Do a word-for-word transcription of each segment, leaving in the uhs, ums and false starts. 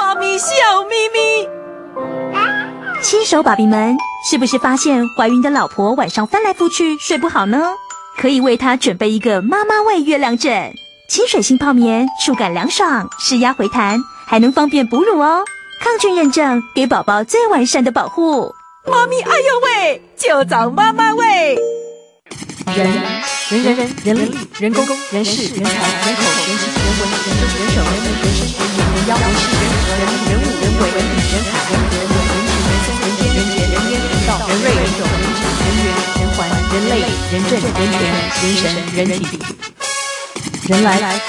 妈咪笑眯眯。 新手爸比们，是不是发现怀孕的老婆晚上翻来覆去睡不好呢？可以为她准备一个妈妈味月亮枕，亲水性泡棉，触感凉爽，释压回弹，还能方便哺乳哦。抗菌认证，给宝宝最完善的保护。 妈咪哎呦喂，就找妈妈味。 人人人人人力人工人事人才人口人情人文人政人手人民人生人眼人妖人事人和人人物人为人理人海人和人文人情人生人间人杰人烟人道人瑞人种人质人缘人环人类人政人权人神人体人来。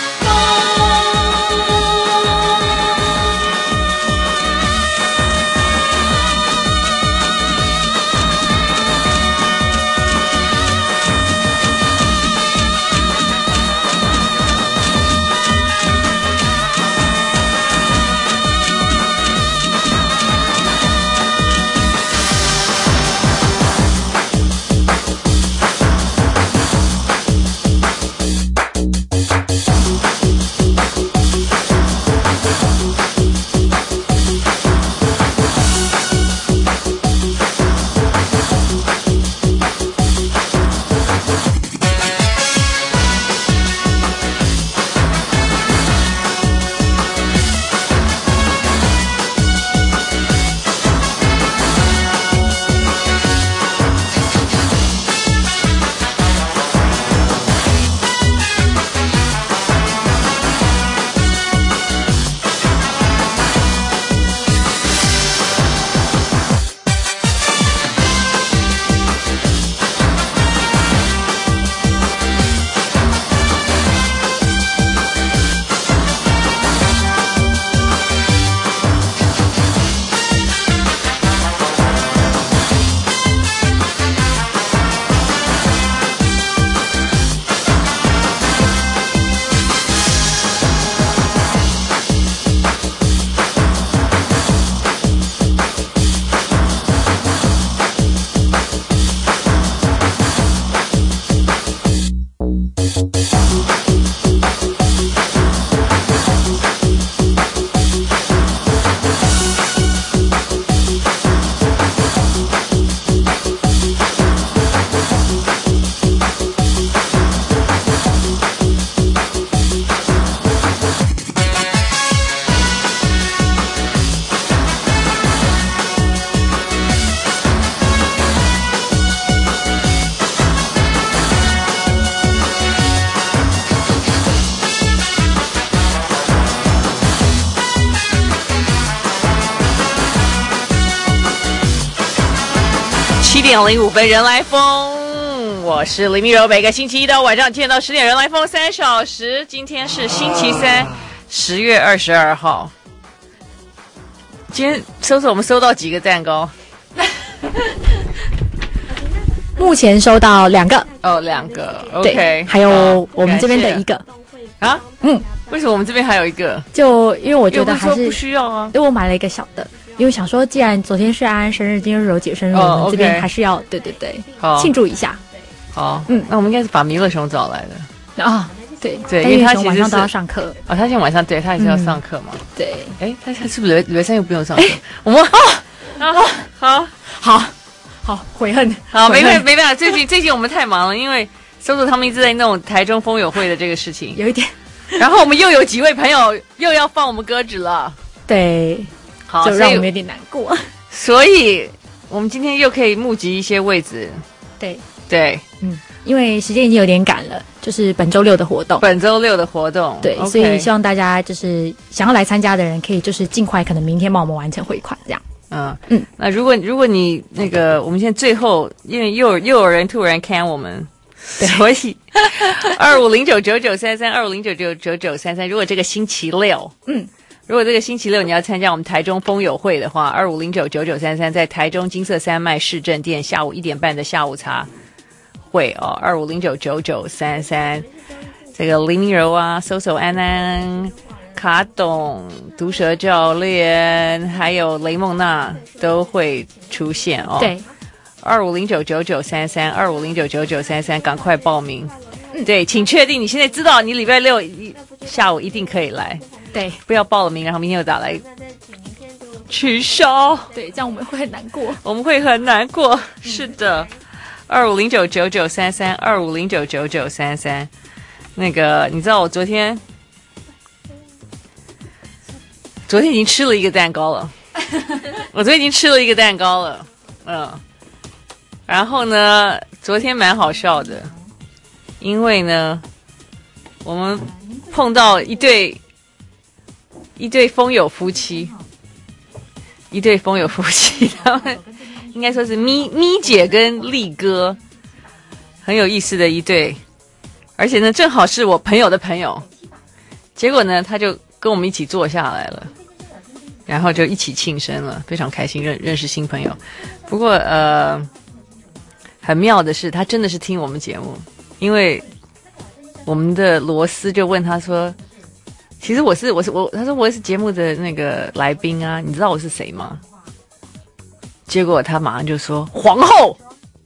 七点零五分，人来疯，我是林密柔。每个星期一到晚上见到十点，人来疯三小时。今天是星期三，十月二十二号。今天收收我们收到几个蛋糕？ 目前收到两个哦，两个 ，OK，还有我们这边的一个啊，嗯，为什么我们这边还有一个？ 就因为我觉得还是不需要啊， 因为我买了一个小的。因为想说，既然昨天是安安生日，今天是柔姐生日，哦、我们这边还是要对对对庆祝一下。 好，嗯，那我们应该是把弥勒熊找来的啊、哦，对对，因为他其实晚上都要上课哦，他今天晚上对他也是要上课嘛。 嗯、对， 哎，他他是不是礼拜三又不用上课？我们哦啊，好好好悔恨， 好没没没办法，最近最近我们太忙了，因为搜索他们一直在弄台中风友会的这个事情， 有一点。 然后我们又有几位朋友又要放我们鸽子了， 对。 好， 就让我们有点难过， 所以我们今天又可以募集一些位置。 对对， 嗯，因为时间已经有点赶了，就是本周六的活动， 本周六的活动， 对， okay 所以希望大家就是想要来参加的人，可以就是尽快，可能明天帮我们完成汇款，这样。 嗯嗯，那如果如果你那个，我们现在最后，因为又有又有人突然看我们。所以二五零九九九三三二五零九九九九三三，如果这个星期六，嗯。如果这个星期六你要参加我们台中风友会的话，二五零九九九三三在台中金色山脉市政店下午一点半的下午茶会哦，二五零九九九三三，这个林柔啊、搜搜安安、卡董、毒舌教练，还有雷梦娜都会出现哦。 对， 二五零九九九三三，二五零九九九三三，赶快报名。嗯、对，请确定你现在知道你礼拜六下午一定可以来。 对， 不要报了名，然后明天又打来取消， 对，这样我们会很难过。 我们会很难过。是的，二五零九九九三三，二五零九九九三三。那个，你知道我昨天，昨天已经吃了一个蛋糕了。我昨天已经吃了一个蛋糕了，嗯。然后呢，昨天蛮好笑的，因为呢，我们碰到一对一对风友夫妻，一对风友夫妻，他们应该说是咪咪姐跟力哥，很有意思的一对，而且呢，正好是我朋友的朋友，结果呢，他就跟我们一起坐下来了，然后就一起庆生了，非常开心认认识新朋友。不过呃。很妙的是，他真的是听我们节目，因为我们的罗斯就问他说：“其实我是我是我，他说我是节目的那个来宾啊，你知道我是谁吗？”结果他马上就说：“皇后，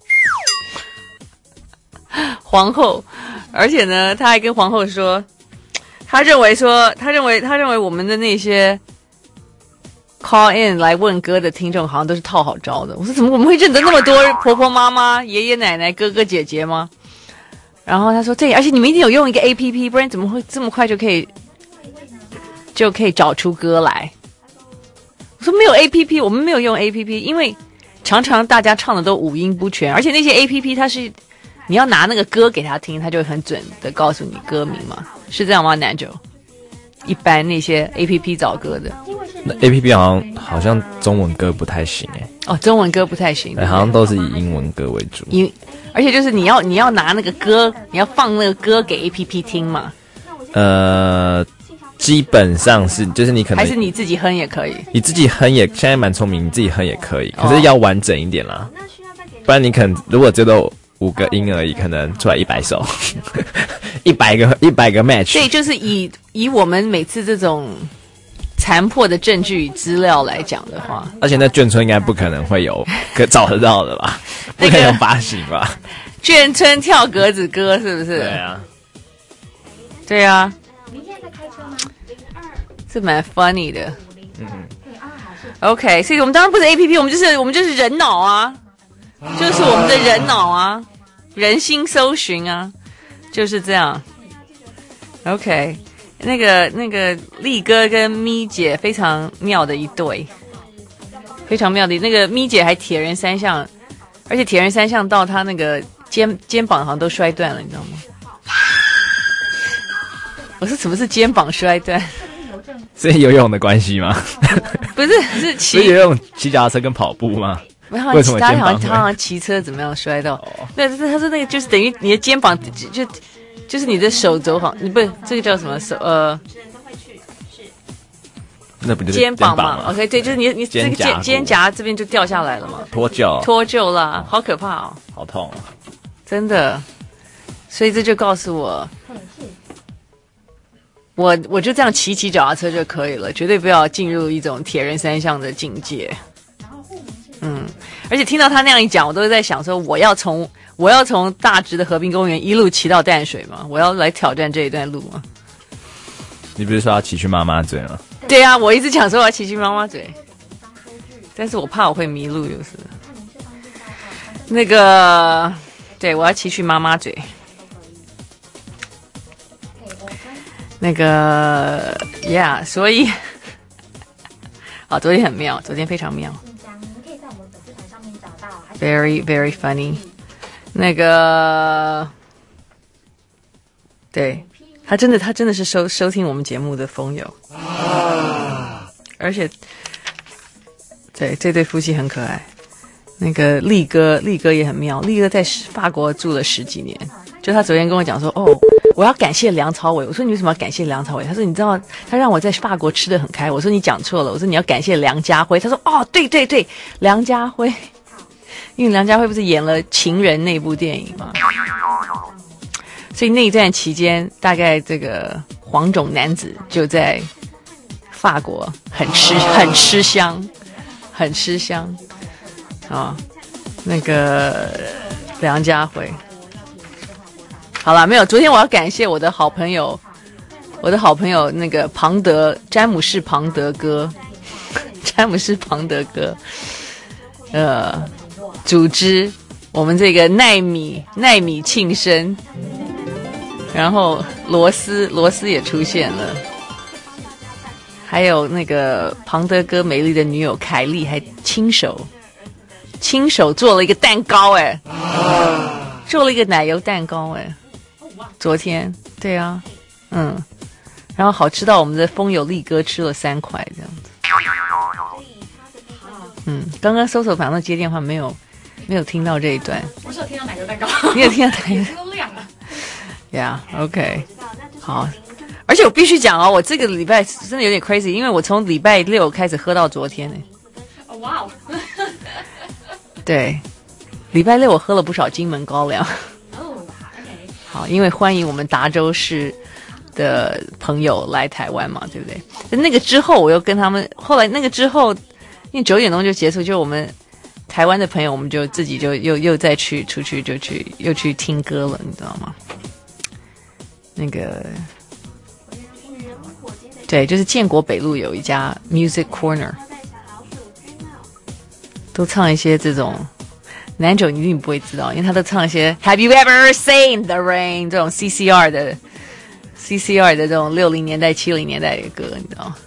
皇后。”而且呢，他还跟皇后说，他认为说，他认为他认为我们的那些。call in 来问歌的听众好像都是套好招的。我说怎么我们会认得那么多婆婆妈妈、爷爷奶奶、哥哥姐姐吗？然后他说对，而且你们一定有用一个 A P P， 不然怎么会这么快就可以就可以找出歌来？我说没有 A P P， 我们没有用 A P P， 因为常常大家唱的都五音不全，而且那些 A P P 它是你要拿那个歌给他听，他就会很准的告诉你歌名嘛，是这样吗？南九一般那些 A P P 找歌的。 那 A P P 好像好像中文歌不太行哎、 欸，哦，中文歌不太行， 对，好像都是以英文歌为主。 因而且就是你要你要拿那个歌，你要放那个歌给 A P P 听嘛。 呃，基本上是，就是你可能还是你自己哼也可以， 你自己哼也现在蛮聪明，你自己哼也可以，可是要完整一点啦，哦、不然你可能如果只有五个音而已，可能出来一百首，一百个一百个 match。 对，就是以以我们每次这种。残破的证据与资料来讲的话， 而且那眷村应该不可能会有可找得到的吧？不可能有发行吧？ 眷村跳格子歌是不是？ 对啊， 对啊。您现在在开车吗？是蛮 funny 的。嗯 OK， 所以我们当然不是 A P P， 我们就是我们就是人脑啊，就是我们的人脑啊，人心搜寻啊，就是这样。OK。那个那个力哥跟咪姐非常妙的一对，非常妙的那个咪姐还铁人三项，而且铁人三项到他那个肩肩膀好像都摔断了，你知道吗？我说什么是肩膀摔断？ 是游泳的关系吗？ 不是，是骑。 是游泳、骑脚踏车跟跑步吗？ 为什么他好像他好像骑车怎么样摔到？那、哦、他说那个就是等于你的肩膀就。就就是你的手肘好，你不是这个叫什么手呃， 那不就是肩膀嘛 ？OK， 对，就是你你这个肩肩胛这边就掉下来了嘛， 脱臼， 脱臼了，好可怕哦， 好痛、哦， 真的。所以这就告诉我，我我就这样骑骑脚踏车就可以了，绝对不要进入一种铁人三项的境界。嗯，而且听到他那样一讲，我都在想说，我要从。我要从大直的河滨公园一路骑到淡水吗？我要来挑战这一段路吗？ 你不是说要骑去妈妈嘴吗？ 对啊，我一直讲说我要骑去妈妈嘴，但是我怕我会迷路，就是那个，对我要骑去妈妈嘴，那个 ，Yeah， 所以，啊，昨天很妙，昨天非常妙 ，very very funny。那个，对他真的，他真的是收收听我们节目的风友，而且，对这对夫妻很可爱。那个力哥，力哥也很妙，力哥在法国住了十几年。就他昨天跟我讲说，哦，我要感谢梁朝伟。我说你为什么要感谢梁朝伟？他说你知道，他让我在法国吃得很开。我说你讲错了，我说你要感谢梁家辉。他说哦，对对对，梁家辉。因为梁家辉不是演了《情人》那部电影吗？所以内战期间，大概这个黄种男子就在法国很吃很吃香，很吃香啊、哦。那个梁家辉，好了，没有。昨天我要感谢我的好朋友，我的好朋友那个庞德詹姆士庞德哥。 詹姆斯庞德哥，呃，组织我们这个奈米奈米庆生，然后罗斯罗斯也出现了，还有那个庞德哥美丽的女友凯莉还亲手亲手做了一个蛋糕，哎，做了一个奶油蛋糕，哎，昨天对啊，嗯，然后好吃到我们的风有力哥吃了三块这样子。嗯，刚刚搜索反正接电话没有没有听到这一段。 我是有听到奶油蛋糕， 你有听到奶油？ 都亮了。 Yeah, OK， 好。而且我必须讲哦，我这个礼拜真的有点 crazy， 因为我从礼拜六开始喝到昨天呢。 哦哇哦！ 对，礼拜六我喝了不少金门高粱。 哦 ，OK。 好，因为欢迎我们达州市的朋友来台湾嘛，对不对？那个之后我又跟他们，后来那个之后，因为九点钟就结束，就我们台湾的朋友，我们就自己就又又再去出去就去又去听歌了，你知道吗？那个。对，就是建国北路有一家 Music Corner， 都唱一些这种男九你一定不会知道，因为他都唱一些 Have you ever seen the rain 这种 C C R 的 C C R 的这种六零年代七零年代的歌，你知道吗？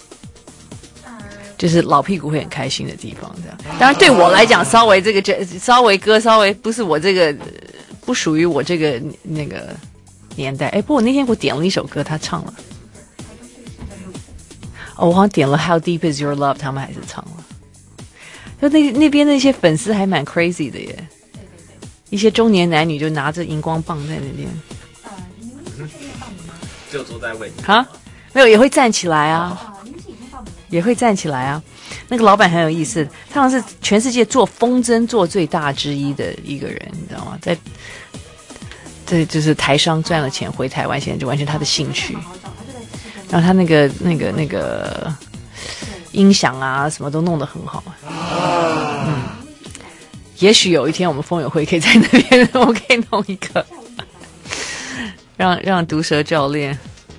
就是老屁股会很开心的地方，这样。当然对我来讲，稍微这个这稍微歌稍微不是我这个不属于我这个那个年代。哎，不过我那天我点了一首歌，他唱了。哦，我好像点了 How Deep Is Your Love， 他们还是唱了。就那那边那些粉丝还蛮 crazy 的耶，一些中年男女就拿着荧光棒在那边。 只有坐在位置啊？没有，也会站起来啊，也会站起来啊。那个老板很有意思，他好像是全世界做风筝做最大之一的一个人，你知道吗？在这就是台商赚了钱回台湾，现在就完全他的兴趣。然后他那个那个那个音响啊，什么都弄得很好。嗯，也许有一天我们风友会可以在那边，我们可以弄一个，让让毒舌教练。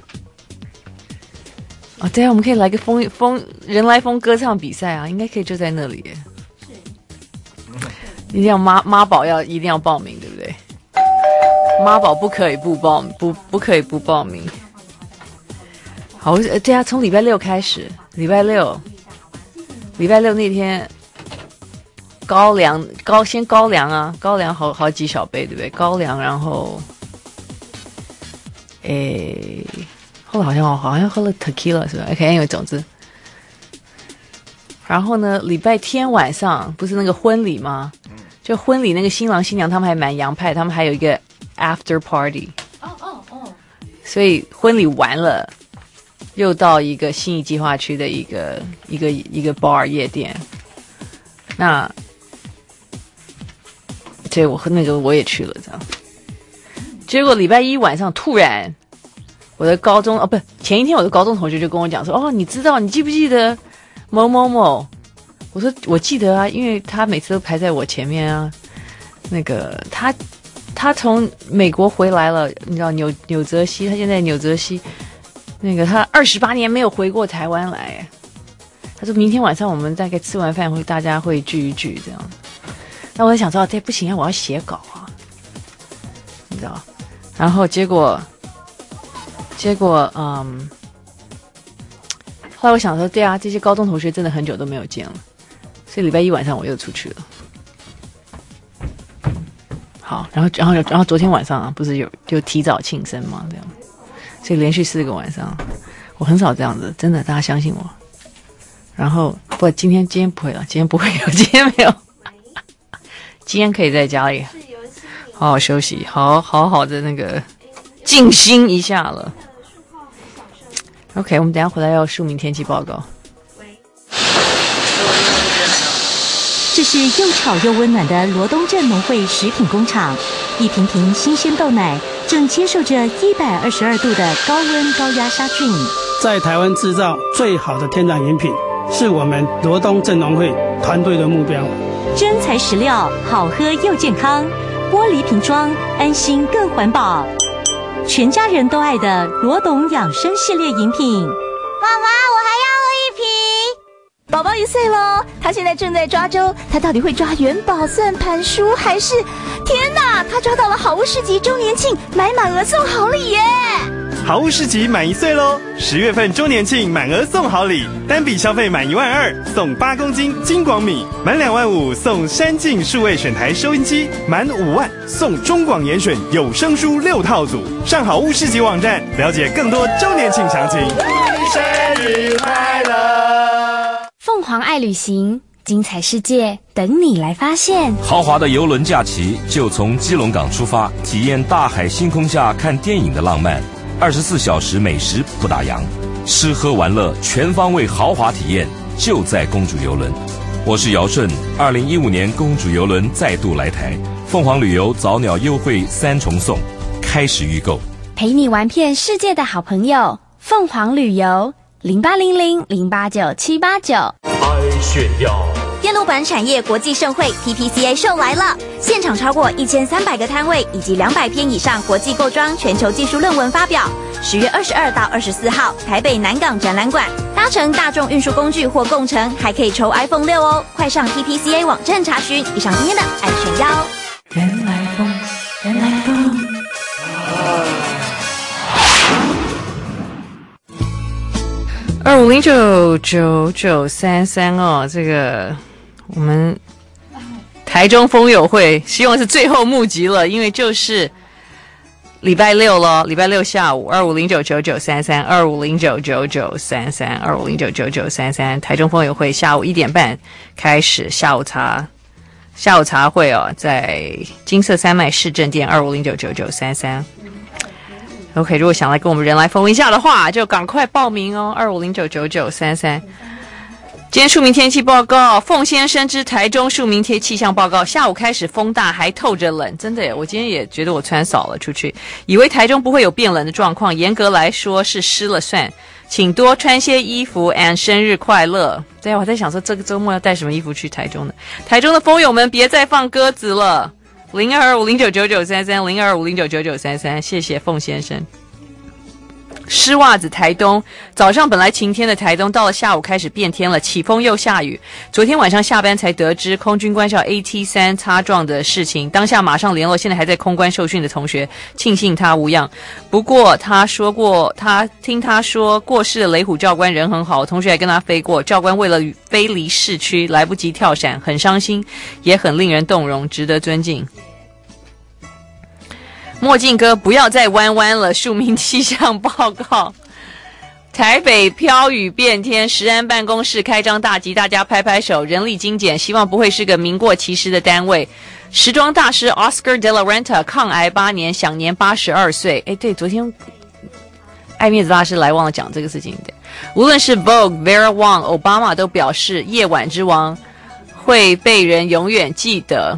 哦，对啊，我们可以来个风风人来疯歌唱比赛啊，应该可以就在那里耶。一定要妈妈宝要一定要报名，对不对？妈宝不可以不报不不可以不报名。好，对啊，从礼拜六开始，礼拜六，礼拜六那天，高粱高先高粱啊，高粱好好几小杯，对不对？高粱，然后，诶，后来好像好像喝了 tequila 是吧 ？OK， 因为总之，然后呢，礼拜天晚上不是那个婚礼吗？就婚礼那个新郎新娘他们还蛮洋派，他们还有一个 after party。哦哦哦。所以婚礼完了。又到一个信义计划区的一个一个一个 bar 夜店，那对我和那个我也去了，这样。结果礼拜一晚上突然，我的高中哦不，前一天我的高中同学就跟我讲说，哦，你知道你记不记得某某某？我说我记得啊，因为他每次都排在我前面啊。那个他他从美国回来了，你知道纽纽泽西，他现在纽泽西。那个他二十八年没有回过台湾来，他说明天晚上我们大概吃完饭会大家会聚一聚这样。那我在想说，这不行啊，我要写稿啊，你知道？然后结果，结果嗯，后来我想说，对啊，这些高中同学真的很久都没有见了，所以礼拜一晚上我又出去了。好，然后然后然后昨天晚上啊，不是有就提早庆生嘛，这样。所以连续四个晚上，我很少这样子，真的，大家相信我。然后不，今天今天不会了，今天不会有，今天没有，今天可以在家里好好休息，好好好的那个静心一下了。OK， 我们等一下回来要庶民天气报告。 这是又吵又温暖的罗东镇农会食品工厂，一瓶瓶新鲜豆奶正接受着一百二十二度的高温高压杀菌。 在台湾制造最好的天然饮品，是我们罗东镇农会团队的目标。 真材实料，好喝又健康，玻璃瓶装，安心更环保。全家人都爱的罗董养生系列饮品。 妈妈，我还要喝一瓶。 宝宝一岁咯，他现在正在抓周，他到底会抓元宝、算盘书还是……天哪，他抓到了好物市集周年庆，买满额送好礼耶！ 好物市集满一岁喽！十月份周年庆满额送好礼，单笔消费满一万二送八公斤金广米，满两万五送山境数位选台收音机，满五万送中广严选有声书六套组。上好物市集网站了解更多周年庆详情。 生日快乐！凤凰爱旅行，精彩世界等你来发现。 豪华的邮轮假期就从基隆港出发，体验大海星空下看电影的浪漫。二十四小时美食不打烊，吃喝玩乐全方位豪华体验就在公主邮轮。我是姚顺，二零一五年公主邮轮再度来台，凤凰旅游早鸟优惠三重送，开始预购， 陪你玩遍世界的好朋友，凤凰旅游零八零零零八九七八九。 爱炫耀。 电路板产业国际盛会 T P C A 秀来了，现场超过一千三百个摊位以及两百篇以上国际构装全球技术论文发表。十月二十二到二十四号，台北南港展览馆，搭乘大众运输工具或共乘，还可以抽 iPhone 六哦！快上 T P C A 网站查询。以上今天的爱炫耀。 人来疯，人来疯。 二五零九九九三三哦，这个我们台中风友会希望是最后募集了，因为就是礼拜六了，礼拜六下午二五零九九九三三二五零九九九三三二五零九九九三三，台中风友会下午一点半开始下午茶下午茶会哦，在金色三麦市政店二五零九九九三三。OK， 如果想来跟我们人来疯一下的话，就赶快报名哦，二五零九九九三三。今天庶民天气报告，凤先生之台中庶民天气象报告，下午开始风大，还透着冷，真的耶！我今天也觉得我穿少了出去，以为台中不会有变冷的状况，严格来说是湿了算，请多穿些衣服 and 生日快乐。对啊，我在想说这个周末要带什么衣服去台中呢？台中的风友们别再放鸽子了。零二五零九九九三三零二五零九九九三三，谢谢凤先生。湿袜子台东，早上本来晴天的台东，到了下午开始变天了，起风又下雨。昨天晚上下班才得知空军官校 A T 三 擦撞的事情，当下马上联络现在还在空官受训的同学，庆幸他无恙。不过他说过，他听他说过世的雷虎教官人很好，同学还跟他飞过，教官为了飞离市区来不及跳伞，很伤心，也很令人动容，值得尊敬。墨镜哥不要再弯弯了，庶民气象报告，台北飘雨变天，食安办公室开张大吉，大家拍拍手，人力精简，希望不会是个名过其实的单位。时装大师 Oscar de la Renta 抗癌八年，享年八十二岁。诶，对，昨天爱面子大师来忘了讲这个事情的。无论是 Vogue、Vera Wang、Obama 都表示夜晚之王会被人永远记得。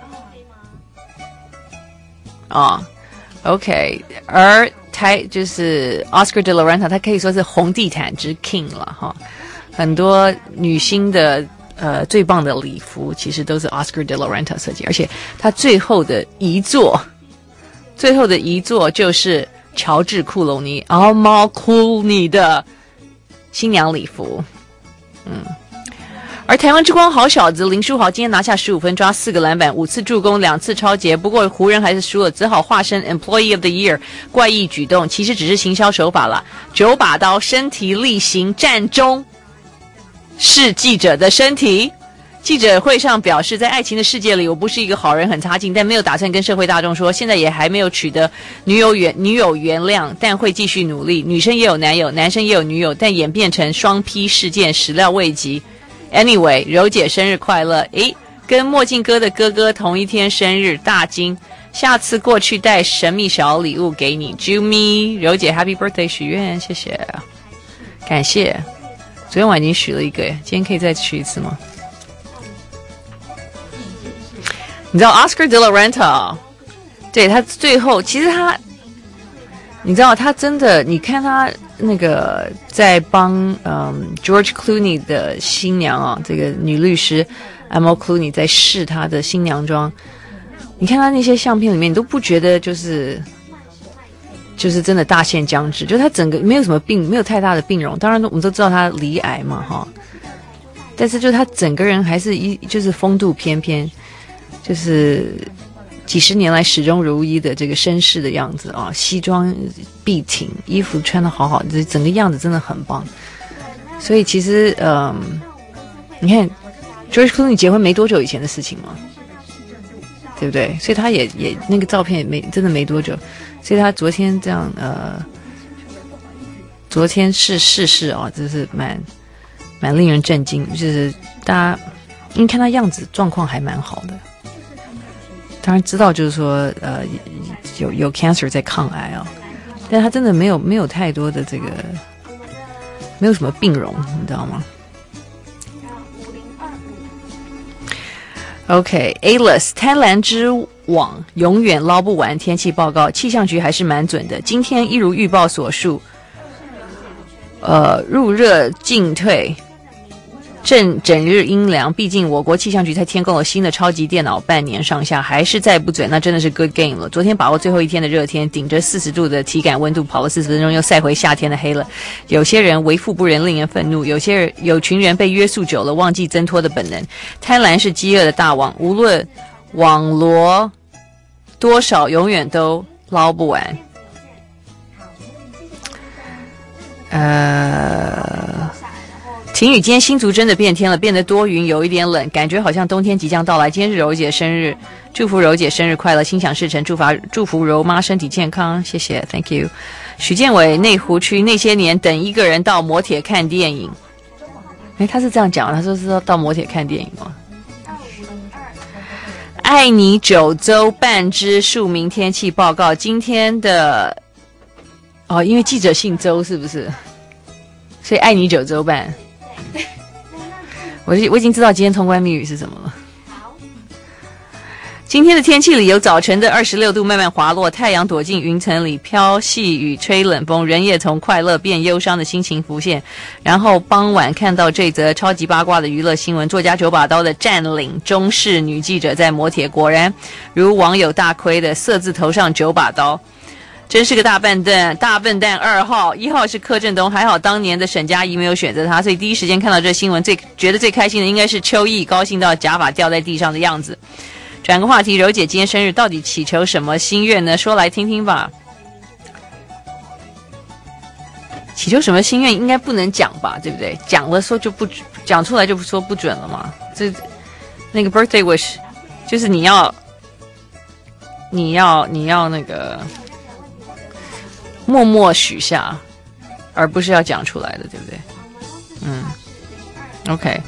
啊、哦、，OK， 而台就是 Oscar de la Renta， 他可以说是红地毯之 King 了哈。很多女星的呃最棒的礼服，其实都是 Oscar de la Renta 设计，而且他最后的遗作，最后的遗作就是乔治库隆尼 Amal Clooney 的新娘礼服，嗯。而台湾之光好小子林书豪今天拿下十五分，抓四个篮板，五次助攻，两次抄截。不过湖人还是输了，只好化身 Employee of the Year， 怪异举动，其实只是行销手法啦。九把刀，身体力行，战中是记者的身体。记者会上表示，在爱情的世界里，我不是一个好人，很差劲，但没有打算跟社会大众说。现在也还没有取得女友原女友原谅，但会继续努力。女生也有男友，男生也有女友，但演变成双批事件，始料未及。Anyway， 柔姐生日快乐！诶，跟墨镜哥的哥哥同一天生日，大金，下次过去带神秘小礼物给你。Jumi， 柔姐 Happy Birthday 许愿，谢谢，感谢。昨天晚已经许了一个，今天可以再许一次吗？你知道 Oscar de la Renta， 对他最后其实他，你知道他真的，你看他。那个在帮嗯 George Clooney 的新娘啊，这个女律师 Amal Clooney 在试她的新娘装，你看她那些相片里面，你都不觉得就是就是真的大限将至，就她整个没有什么病，没有太大的病容。当然我们都知道她罹癌嘛，哈。 但是就他整个人还是一就是风度翩翩，就是几十年来始终如一的这个绅士的样子啊，西装笔挺，衣服穿得好好，这整个样子真的很棒。所以其实嗯，你看 George Clooney 结婚没多久以前的事情嘛，对不对？所以他也也那个照片也没真的没多久，所以他昨天这样呃，昨天是逝世啊，真是蛮蛮令人震惊，就是大家因为看他样子状况还蛮好的，当然知道就是说呃有有 cancer 在抗癌啊，但他真的没有没有太多的这个没有什么病容，你知道吗？OK， A-list 贪婪之网永远捞不完。天气报告，气象局还是蛮准的。今天一如预报所述，呃，入热进退，正整日阴凉。毕竟我国气象局才添购了新的超级电脑，半年上下还是再不准，那真的是 good game 了。昨天把握最后一天的热天，顶着四十度的体感温度跑了四十分钟，又晒回夏天的黑了。有些人为富不仁，令人愤怒；有些人有群人被约束久了，忘记挣脱的本能。贪婪是饥饿的大王，无论网罗多少，永远都捞不完。呃。晴雨，今天新竹真的变天了，变得多云，有一点冷，感觉好像冬天即将到来。今天是柔姐生日，祝福柔姐生日快乐，心想事成，祝福祝福柔妈身体健康，谢谢 ，Thank you。许建伟，内湖区那些年等一个人到摩铁看电影，哎，他是这样讲，他说是到摩铁看电影吗？爱你九州半之庶民天气报告，今天的哦，因为记者姓周是不是？所以爱你九州半。我我已经知道今天通关密语是什么了。今天的天气里有早晨的二十六度慢慢滑落，太阳躲进云层里，飘细雨，吹冷风，人也从快乐变忧伤的心情浮现。然后傍晚看到这则超级八卦的娱乐新闻，作家九把刀的占领中式女记者在摩铁，果然如网友大亏的色字头上九把刀。真是个大笨蛋，大笨蛋二号，一号是柯震东，还好当年的沈佳宜没有选择他，所以第一时间看到这新闻，最觉得最开心的应该是邱毅高兴到假发掉在地上的样子。转个话题，柔姐今天生日，到底祈求什么心愿呢？说来听听吧。祈求什么心愿应该不能讲吧，对不对？讲了说就不讲出来就说不准了嘛。这那个 birthday wish 就是你要你要你要那个。默默许下，而不是要讲出来的，对不对？嗯 ，OK，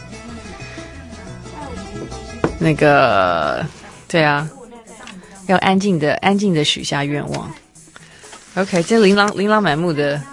那个，对啊，要安静的、安静的许下愿望。OK， 这琳琅琳琅满目的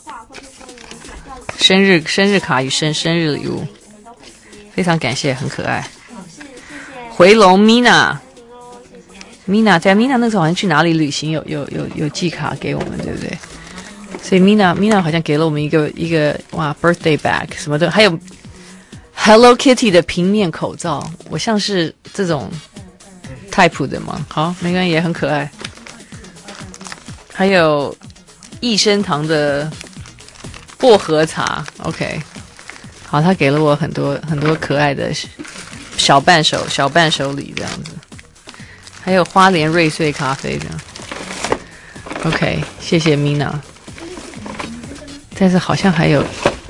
生日生日卡与生生日礼物，非常感谢，很可爱。回龙 Mina。Mina 在 Mina 那时候好像去哪里旅行，有有有有寄卡给我们，对不对？所以 Mina Mina 好像给了我们一个一个哇 birthday bag 什么的，还有 Hello Kitty 的平面口罩，我像是这种 type 的吗？好，没关系，也很可爱。还有益生堂的薄荷茶 ，OK， 好，他给了我很多很多可爱的小伴手小伴手礼这样子。还有花莲瑞穗咖啡这样 ，OK， 谢谢 Mina。但是好像还有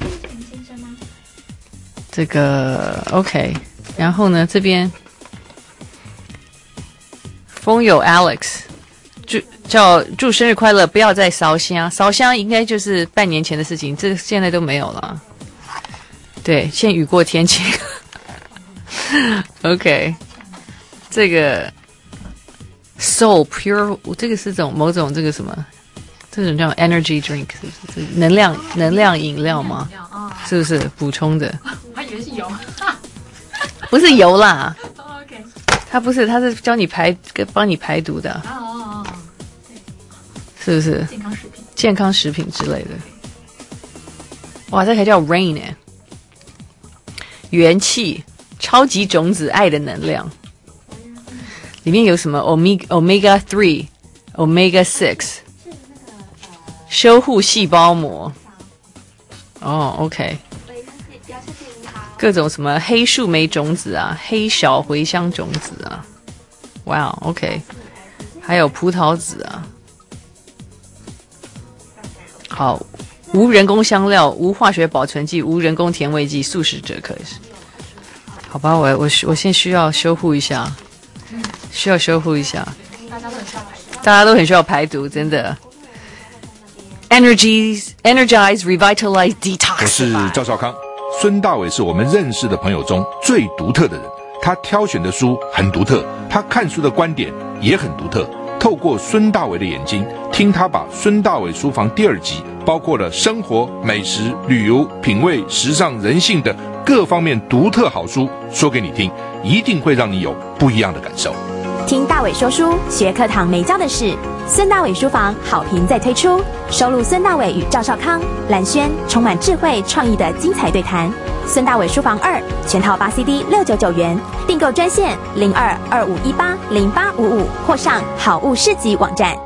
这个 OK， 然后呢这边风友 Alex 祝叫祝生日快乐，不要再烧香，烧香应该就是半年前的事情，这现在都没有了。对，现雨过天晴。OK， 这个。Soul Pure， 这个是种某种这个什么，这种叫 energy drink， 是不是能量能量饮料吗？是不是补充的？ 我还以为是油， 不是油啦。OK， 它不是，它是教你排，帮你排毒的。哦哦哦，是不是？健康食品，健康食品之类的。哇，这还叫 Rain 哎，元气，超级种子，爱的能量。里面有什么 omega omega three omega six 修护细胞膜哦 OK 各种什么黑树莓种子啊，黑小茴香种子啊，哇、wow, ，OK， 还有葡萄籽啊，好，无人工香料，无化学保存剂，无人工甜味剂，素食者可以吃。好吧，我我我现在需要修护一下，需要修护一下，大家都很需要排毒，真的。Energize, energize, revitalize, detox。 我是赵少康。孙大伟是我们认识的朋友中最独特的人，他挑选的书很独特，他看书的观点也很独特。透过孙大伟的眼睛，听他把孙大伟书房第二集包括了生活、美食、旅游、品味、时尚、人性的各方面独特好书说给你听，一定会让你有不一样的感受。 听大伟说书，学课堂没教的事。孙大伟书房好评再推出，收录孙大伟与赵少康、蓝轩充满智慧创意的精彩对谈。孙大伟书房二全套八 C D 六九九元，订购专线零二二五一八零八五五或上好物市集网站。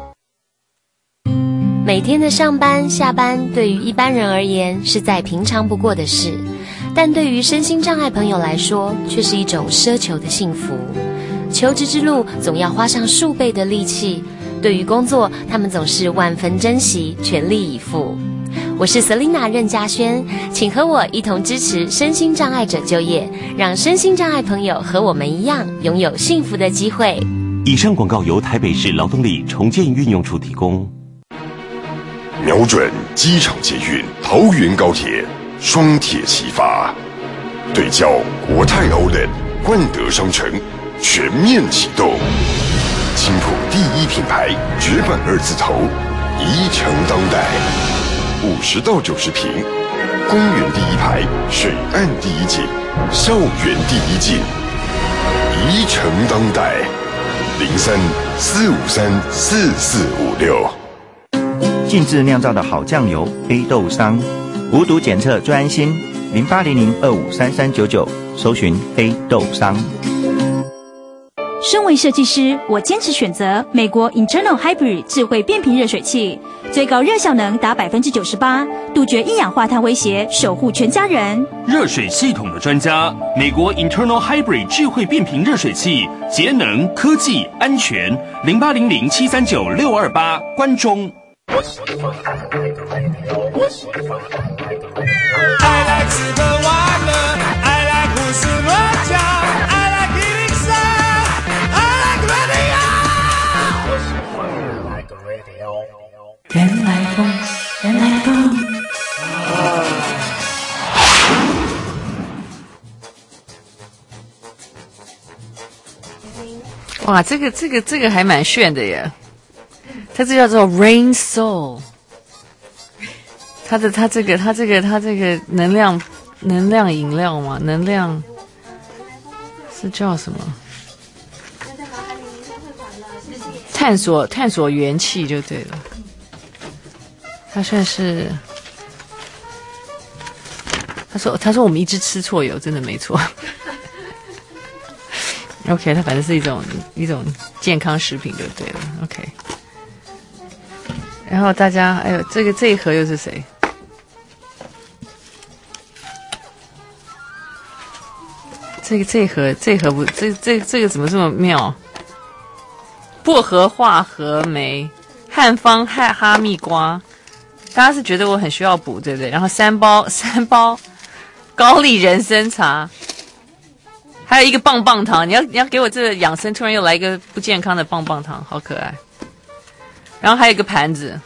每天的上班下班对于一般人而言是再平常不过的事，但对于身心障碍朋友来说却是一种奢求的幸福。求职之路总要花上数倍的力气，对于工作他们总是万分珍惜，全力以赴。我是 Selina 任嘉萱，请和我一同支持身心障碍者就业，让身心障碍朋友和我们一样拥有幸福的机会。 以上广告由台北市劳动力重建运用处提供。 瞄准机场捷运桃园高铁，双铁齐发，对焦国泰 Outlet 冠德商城，全面启动。青埔第一品牌绝版二字头，宜城当代，五十到九十坪，公园第一排，水岸第一景，校园第一景，宜城当代，零三四五三四四五六。 静置酿造的好酱油 A 豆商，无毒检测最安心，零八零零二五三三九九，搜寻 A 豆商。 身为设计师，我坚持选择美国 Internal Hybrid 智慧变频热水器，最高热效能达 百分之九十八， 杜绝一氧化碳威胁，守护全家人。 热水系统的专家，美国 Internal Hybrid 智慧变频热水器，节能、科技、安全。零八零零七三九六二八，关中。 I like 吃喝玩乐 I like 胡思乱想 I like eating sound I like radio 人来疯人来疯哇，这个这个这个还蛮炫的耶！它这叫做 Rain Soul， 它的它这个它这个它这个能量能量饮料吗？能量是叫什么？探索探索元气就对了。它算是，他说他说我们一直吃错油，真的没错。OK， 它反正是一种一种健康食品就对了。OK， 然后大家，哎呦，这个这一盒又是谁？这个这一盒这一盒不，这这这个怎么这么妙？薄荷化合酶、汉方哈哈密瓜，大家是觉得我很需要补，对不对？然后三包三包高丽人参茶。还有一个棒棒糖，你要你要给我这个养生，突然又来一个不健康的棒棒糖，好可爱。然后还有一个盘子，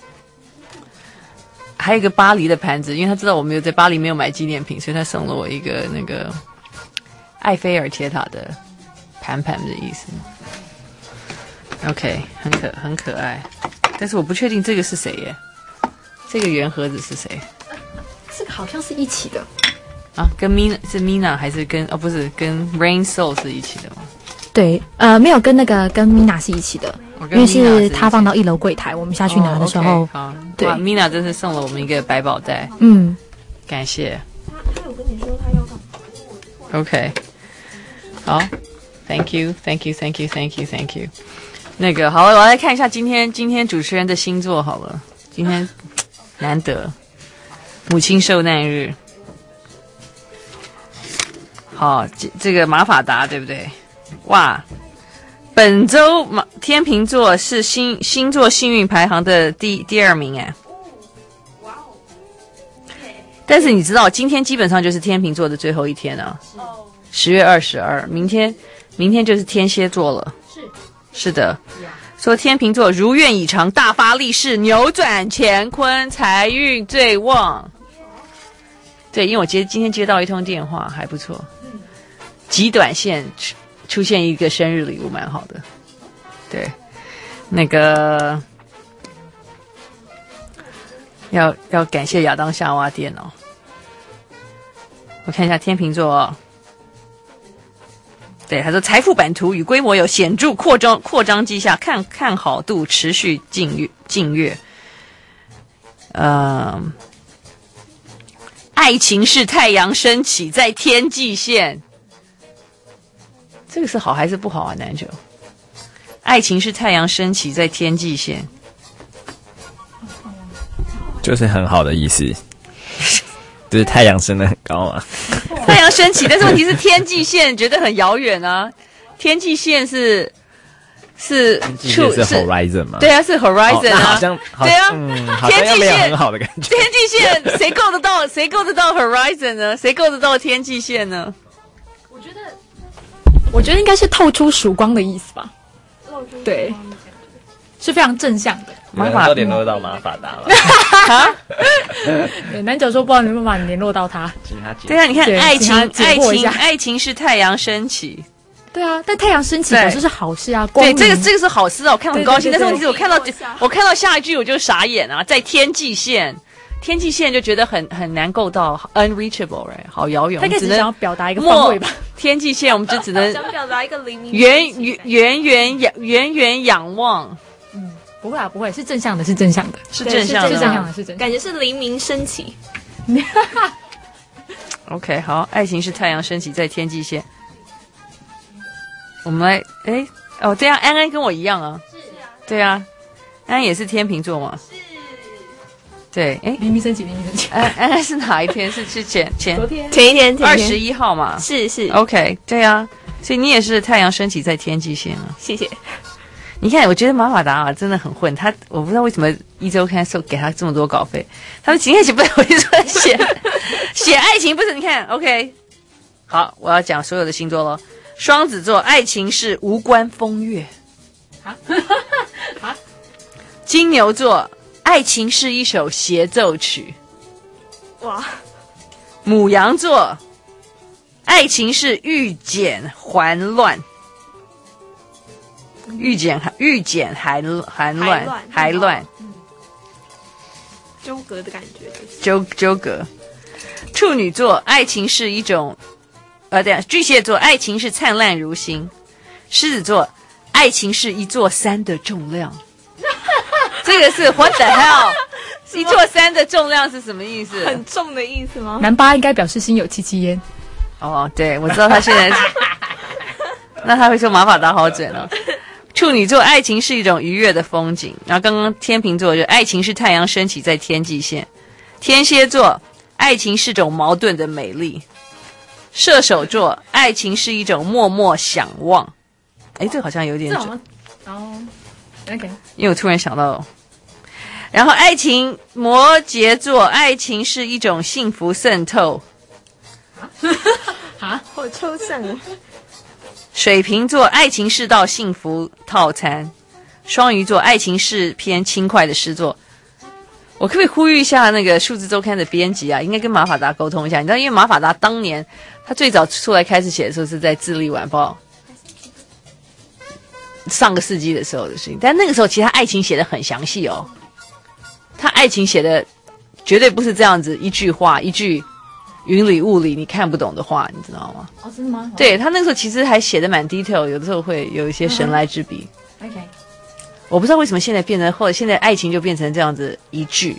还有一个巴黎的盘子，因为他知道我没有在巴黎没有买纪念品，所以他送了我一个那个埃菲尔铁塔的盘盘的意思。OK， 很可很可爱，但是我不确定这个是谁耶，这个圆盒子是谁？ 这个好像是一起的。 啊，跟 Mina 是 Mina 还是跟哦不是跟 Rain Soul 是一起的吗？ 对，呃，没有跟那个跟 Mina 是一起的，因为是他放到一楼柜台，我们下去拿的时候， 哦 okay, 好对 ，Mina 真是送了我们一个百宝袋， 嗯， 感谢。 他有跟你说他要干嘛 ？OK， 好 ，Thank you，Thank you，Thank you，Thank you，Thank you。那个好，我来看一下今天今天主持人的星座好了，今天难得母亲受难日。 好，这这个马法达对不对？哇，本周马天秤座是星星座幸运排行的第第二名哎。但是你知道，今天基本上就是天秤座的最后一天啊，十月二十二，明天明天就是天蝎座了。是是的，说天秤座如愿以偿，大发利市，扭转乾坤，财运最旺。对，因为我接今天接到一通电话，还不错，极短线出出现一个生日礼物，蛮好的。对，那个要要感谢亚当夏娃电脑。我看一下天秤座、哦，对，他说财富版图与规模有显著扩张扩张迹象，看看好度持续近月近月。呃，爱情是太阳升起在天际线，这个是好还是不好啊？南九，爱情是太阳升起在天际线， 就是很好的意思。就是太阳升得很高啊， 太阳升起，但是问题是天际线觉得很遥远啊。天际线是是处是 horizon 吗？ 对啊，是 horizon 啊。 哦、好像好对啊， 嗯、好像没有很好的感觉。 天际线谁够得到？谁够得到 horizon 呢？谁够得到天际线呢？ 我觉得，我觉得应该是透出曙光的意思吧。对，是非常正向的。 马法都联络到马法达了啊！对，南九说不知道有没有办法联络到他。 对啊，你看爱情，爱情，爱情是太阳升起。 对啊，但太阳升起表示是好事啊。对， 这个这个是好事啊，我看很高兴。但是问题是我看到我看到下一句我就傻眼啊，在天际线，天际线就觉得很很难够到 unreachable， right， 好遥远。 他只能想要表达一个方位吧。 天际线我们就只能想表达一个黎明， 远远远远仰远远仰望。 嗯。不会啊，不会，是正向的，是正向的， 是正向的， 是正向的，是正向的， 感觉是黎明升起。 OK， 好，爱情是太阳升起在天际线。我们来，哎，哦，对啊，安安跟我一样啊，是啊，对啊，安安也是天秤座嘛，是，对，哎， 黎明升起，黎明升起， 安安安是哪一天？是是前前昨天前一天， 二十一号嘛， 是是 ，OK， 对啊，所以你也是太阳升起在天际线啊， 谢谢。 你看，我觉得马法达啊真的很混，他我不知道为什么一周刊收给他这么多稿费，他们今天写不了，我就说写写爱情不是？你看 ，OK， 好，我要讲所有的星座咯。双子座，爱情是无关风月。啊啊！金牛座，爱情是一首协奏曲。哇！牡羊座，爱情是欲减还乱。欲减欲减还还乱还乱， 纠葛的感觉。 纠纠葛。处女座，爱情是一种，呃，对啊，巨蟹座，爱情是灿烂如星。狮子座，爱情是一座山的重量。这个是 what the hell？ 一座山的重量是什么意思？ 很重的意思吗？ 南巴应该表示心有戚戚焉。 哦，对，我知道他现在，那他会说马法达好准哦。处女座，爱情是一种愉悦的风景。然后刚刚天秤座就爱情是太阳升起在天际线。天蝎座，爱情是种矛盾的美丽。射手座，爱情是一种默默想望。哎，这个好像有点准。 哦 ，OK。 因为我突然想到，然后爱情摩羯座，爱情是一种幸福渗透。 啊，好抽象哦。 水瓶座，爱情是道幸福套餐。双鱼座，爱情是偏轻快的诗作。我可不可以呼吁一下那个数字周刊的编辑啊，应该跟马法达沟通一下。你知道，因为马法达当年他最早出来开始写的时候是在《智利晚报》，上个世纪的时候的事情。但那个时候其实他爱情写的很详细哦，他爱情写的绝对不是这样子一句话一句云里雾里你看不懂的话，你知道吗？ 哦，真的吗？ 对，他那个时候其实还写的蛮 detail， 有的时候会有一些神来之笔。 OK， 我不知道为什么现在变成，或者现在爱情就变成这样子一句，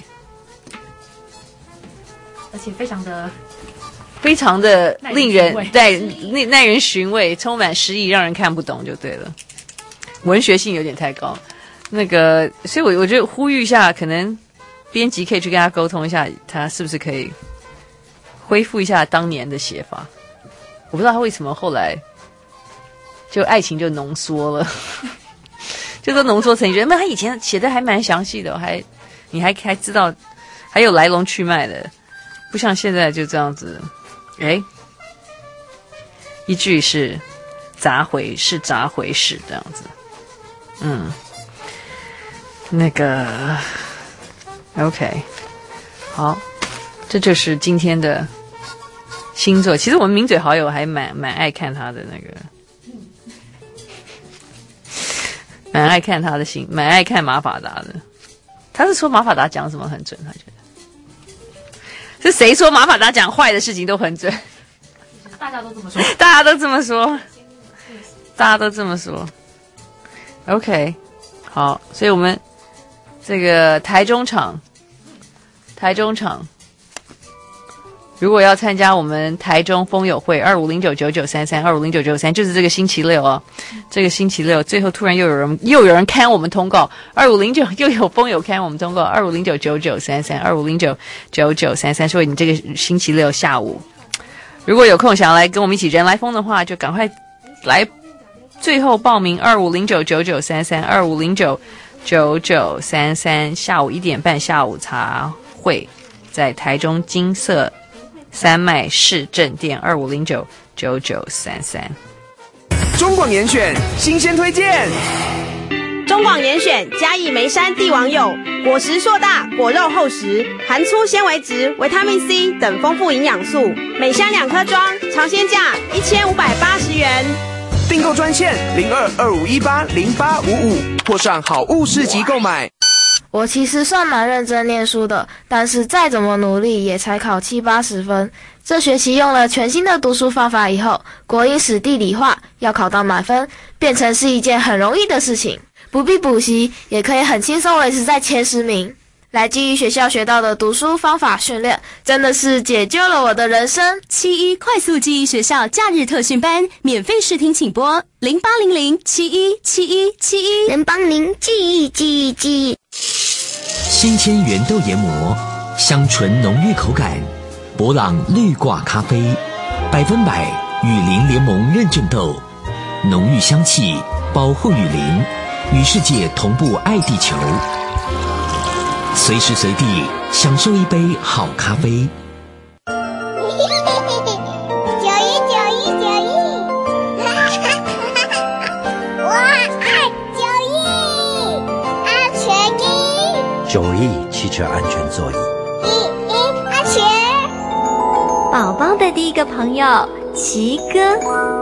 而且非常的非常的令人耐耐耐人寻味，充满诗意，让人看不懂就对了。文学性有点太高，那个，所以我我觉得呼吁一下，可能编辑可以去跟他沟通一下，他是不是可以恢复一下当年的写法。 我不知道他为什么后来就爱情就浓缩了，就都浓缩成一句。那他以前写的还蛮详细的，还你还还知道还有来龙去脉的，不像现在就这样子，哎，一句是砸回是砸回是这样子，嗯，那个 OK， 好，这就是今天的星座。其实我们名嘴好友还蛮蛮爱看他的那个。蛮爱看他的星，蛮爱看马法达的。他是说马法达讲什么很准，他觉得是谁说马法达讲坏的事情都很准？ 大家都这么说， 大家都这么说，大家都这么说。OK， 好，所以我们这个台中场，台中场。如果要参加我们台中风友会二五零九九九三三二五零九九三，就是这个星期六哦，这个星期六，最后突然又有人又有人看我们通告，二五零九又有风友看我们通告，二五零九九九三三二五零九九九三三，所以你这个星期六下午，如果有空想要来跟我们一起人来疯的话，就赶快来，最后报名二五零九九九三三二五零九九九三三，下午一点半下午茶会，在台中金色三麦市政店二五零九九九三三。 中广严选新鲜推荐。 中广严选嘉义梅山帝王柚，果实硕大，果肉厚实，含粗纤维质、维他命 C 等丰富营养素，每箱两颗装，尝鲜价一千五百八十元。 订购专线零二二五一八零八五五，或上好物市集购买。 我其实算蛮认真念书的，但是再怎么努力也才考七八十分。这学期用了全新的读书方法以后，国英史地理化要考到满分，变成是一件很容易的事情，不必补习也可以很轻松维持在前十名。来基于学校学到的读书方法训练，真的是解救了我的人生。 七一快速记忆学校假日特训班，免费试听请拨零八零零七一七一七一零八零记忆记忆记忆。 新鲜原豆研磨，香醇浓郁口感，博朗绿挂咖啡，百分百雨林联盟认证豆，浓郁香气，保护雨林，与世界同步爱地球。随时随地享受一杯好咖啡。 九一九一九一，我爱九一安全一。 九亿汽车安全座椅。 一一安全。 宝宝的第一个朋友奇哥。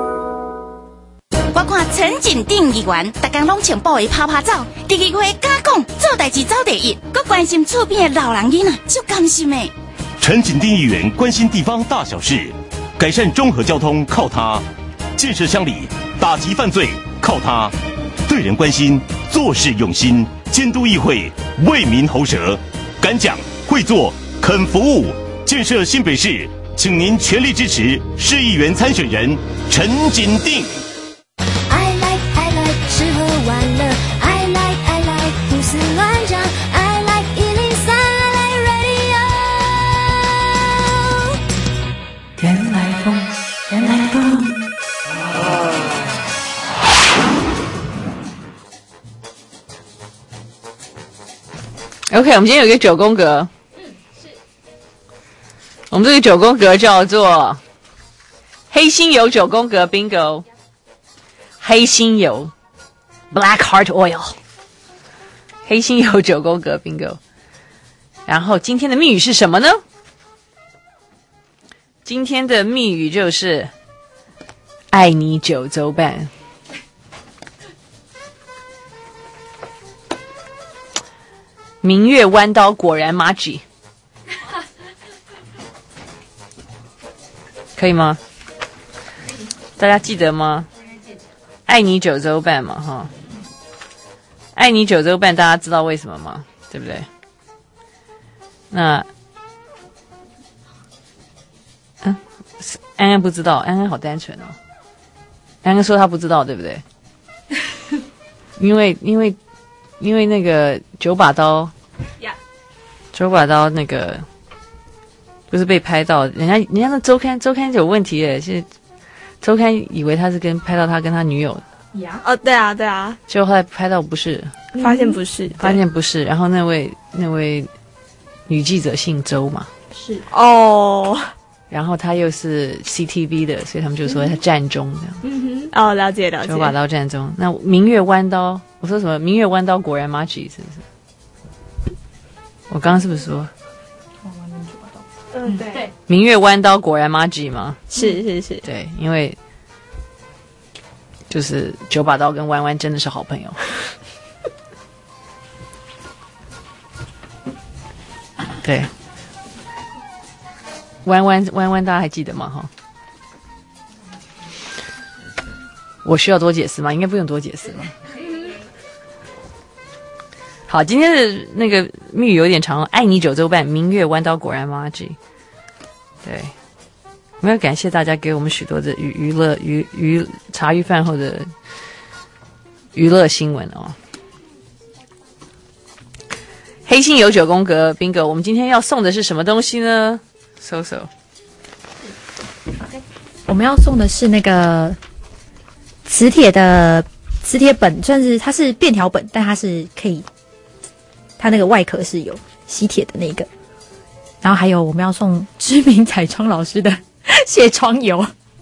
我看陈景定议员，大家拢穿布衣拍拍照，第二回敢讲做代志走第一，搁关心厝边的老人囡仔，就甘心诶。 陈景定议员关心地方大小事，改善中和交通靠他，建设乡里，打击犯罪靠他，对人关心，做事用心，监督议会，为民喉舌，敢讲会做，肯服务，建设新北市，请您全力支持市议员参选人陈景定。 吃喝玩乐 I like I like 胡思乱想 I like 一零三 I like radio 人来疯人来疯。 OK， 我们今天有一个九宫格，我们这个九宫格叫做黑心油九宫格 Bingo， 黑心油 Black Heart Oil， 黑心油九宫格 Bingo。然后今天的密语是什么呢？今天的密语就是爱你九州半。明月弯刀果然麻吉，可以吗？大家记得吗？爱你九州半嘛，哈，爱你九州半，大家知道为什么吗？对不对？那，嗯，安安不知道，安安好单纯哦。安安说他不知道，对不对？因为因为因为那个九把刀，九把刀那个不是被拍到，人家人家那周刊周刊有问题耶，是周刊以为他是跟拍到他跟他女友， 哦，对啊，对啊， 结果后来拍到不是， 发现不是， 发现不是，然后那位那位女记者姓周嘛， 是哦， 然后他又是 C T V 的，所以他们就说他战中这样。 嗯哼，哦，了解了解。 九把刀战中，那明月弯刀，我说什么？明月弯刀果然 Maggi 是不是？我刚刚是不是说？ 嗯，对。 明月弯刀果然 Maggi 吗？ 是是是， 对，因为就是九把刀跟弯弯真的是好朋友。对，弯弯弯弯，大家还记得吗？哈，我需要多解释吗？应该不用多解释吧。好，今天的那个密语有点长，爱你九州半，明月弯刀果然 Maggi。对，我们要感谢大家给我们许多的娱娱乐娱娱茶余饭后的娱乐新闻哦。黑心有九宫格 bingo， 我们今天要送的是什么东西呢？搜搜， 我们要送的是那个磁铁的磁铁本，算是它是便条本，但它是可以，它那个外壳是有吸铁的那个。然后还有我们要送知名彩妆老师的卸妆油。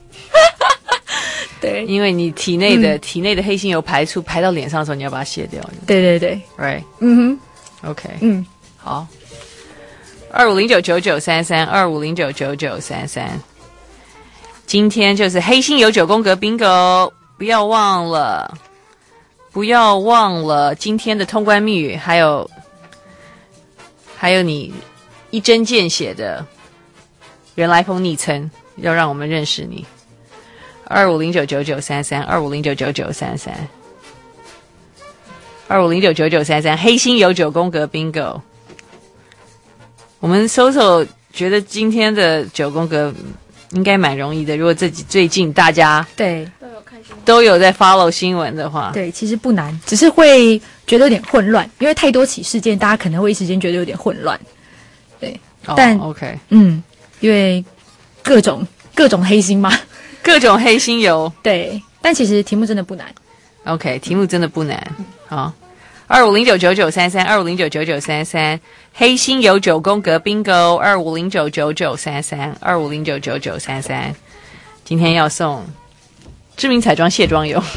对， 因为你体内的、 嗯、 体内的黑心油排出排到脸上的时候，你要把它卸掉。 对对对 ，right， 嗯哼 ，OK， 嗯， 好，二五零九九九三三，二五零九九九三三，今天就是黑心油九宫格 bingo， 不要忘了，不要忘了今天的通关密语，还有还有你一针见血的人来疯昵称，要让我们认识你。二五零九九九三三，二五零九九九三三，二五零九九九三三，黑心有九宫格 bingo。我们搜搜觉得今天的九宫格应该蛮容易的，如果这最近大家对都有在 follow 新闻的话， 对，其实不难，只是会觉得有点混乱，因为太多起事件，大家可能会一时间觉得有点混乱。对， 哦、 但 OK， 嗯，因为各种各种黑心嘛。 各种黑心油， 对，但其实题目真的不难。 OK， 题目真的不难。好，二五零九九九三三，二五零九九九三三，黑心油九宫格 bingo， 二五零九九九三三，二五零九九九三三。今天要送知名彩妆卸妆油，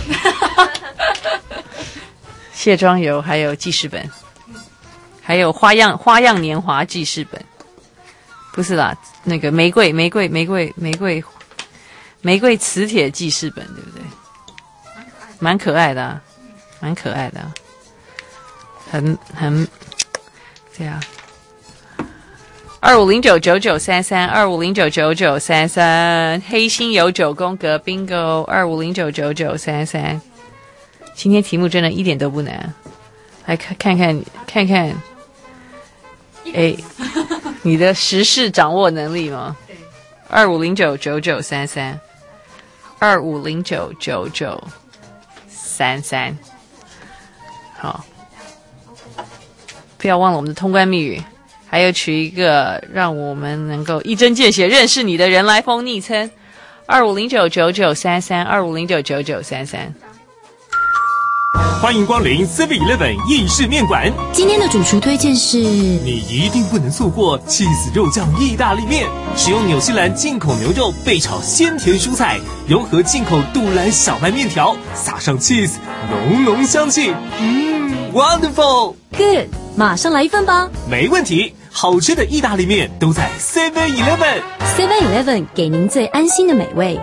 卸妆油，还有记事本，还有花样花样年华记事本。不是啦，那个玫瑰玫瑰玫瑰玫瑰。玫瑰磁铁记事本，对不对？蛮可爱的、啊，蛮可爱的、啊，很很这样。二五零九九九三三，二五零九九九三三，黑心有九宫格 bingo， 二五零九九九三三。今天题目真的一点都不难，来看看看看看，哎，你的时事掌握能力吗？二五零九九九三三。二五零九九九三三，好，不要忘了我们的通关密语，还有取一个让我们能够一针见血认识你的人来疯昵称，二五零九九九三三，二五零九九九三三。 欢迎光临 seven eleven 意式面馆。 今天的主厨推荐是， 你一定不能错过起司肉酱意大利面，使用纽西兰进口牛肉焙炒鲜甜蔬菜，融合进口杜兰小麦面条，撒上 cheese， 浓浓香气，嗯 ，wonderful。 Good， 马上来一份吧。 没问题，好吃的意大利面都在 seven eleven。seven eleven 给您最安心的美味。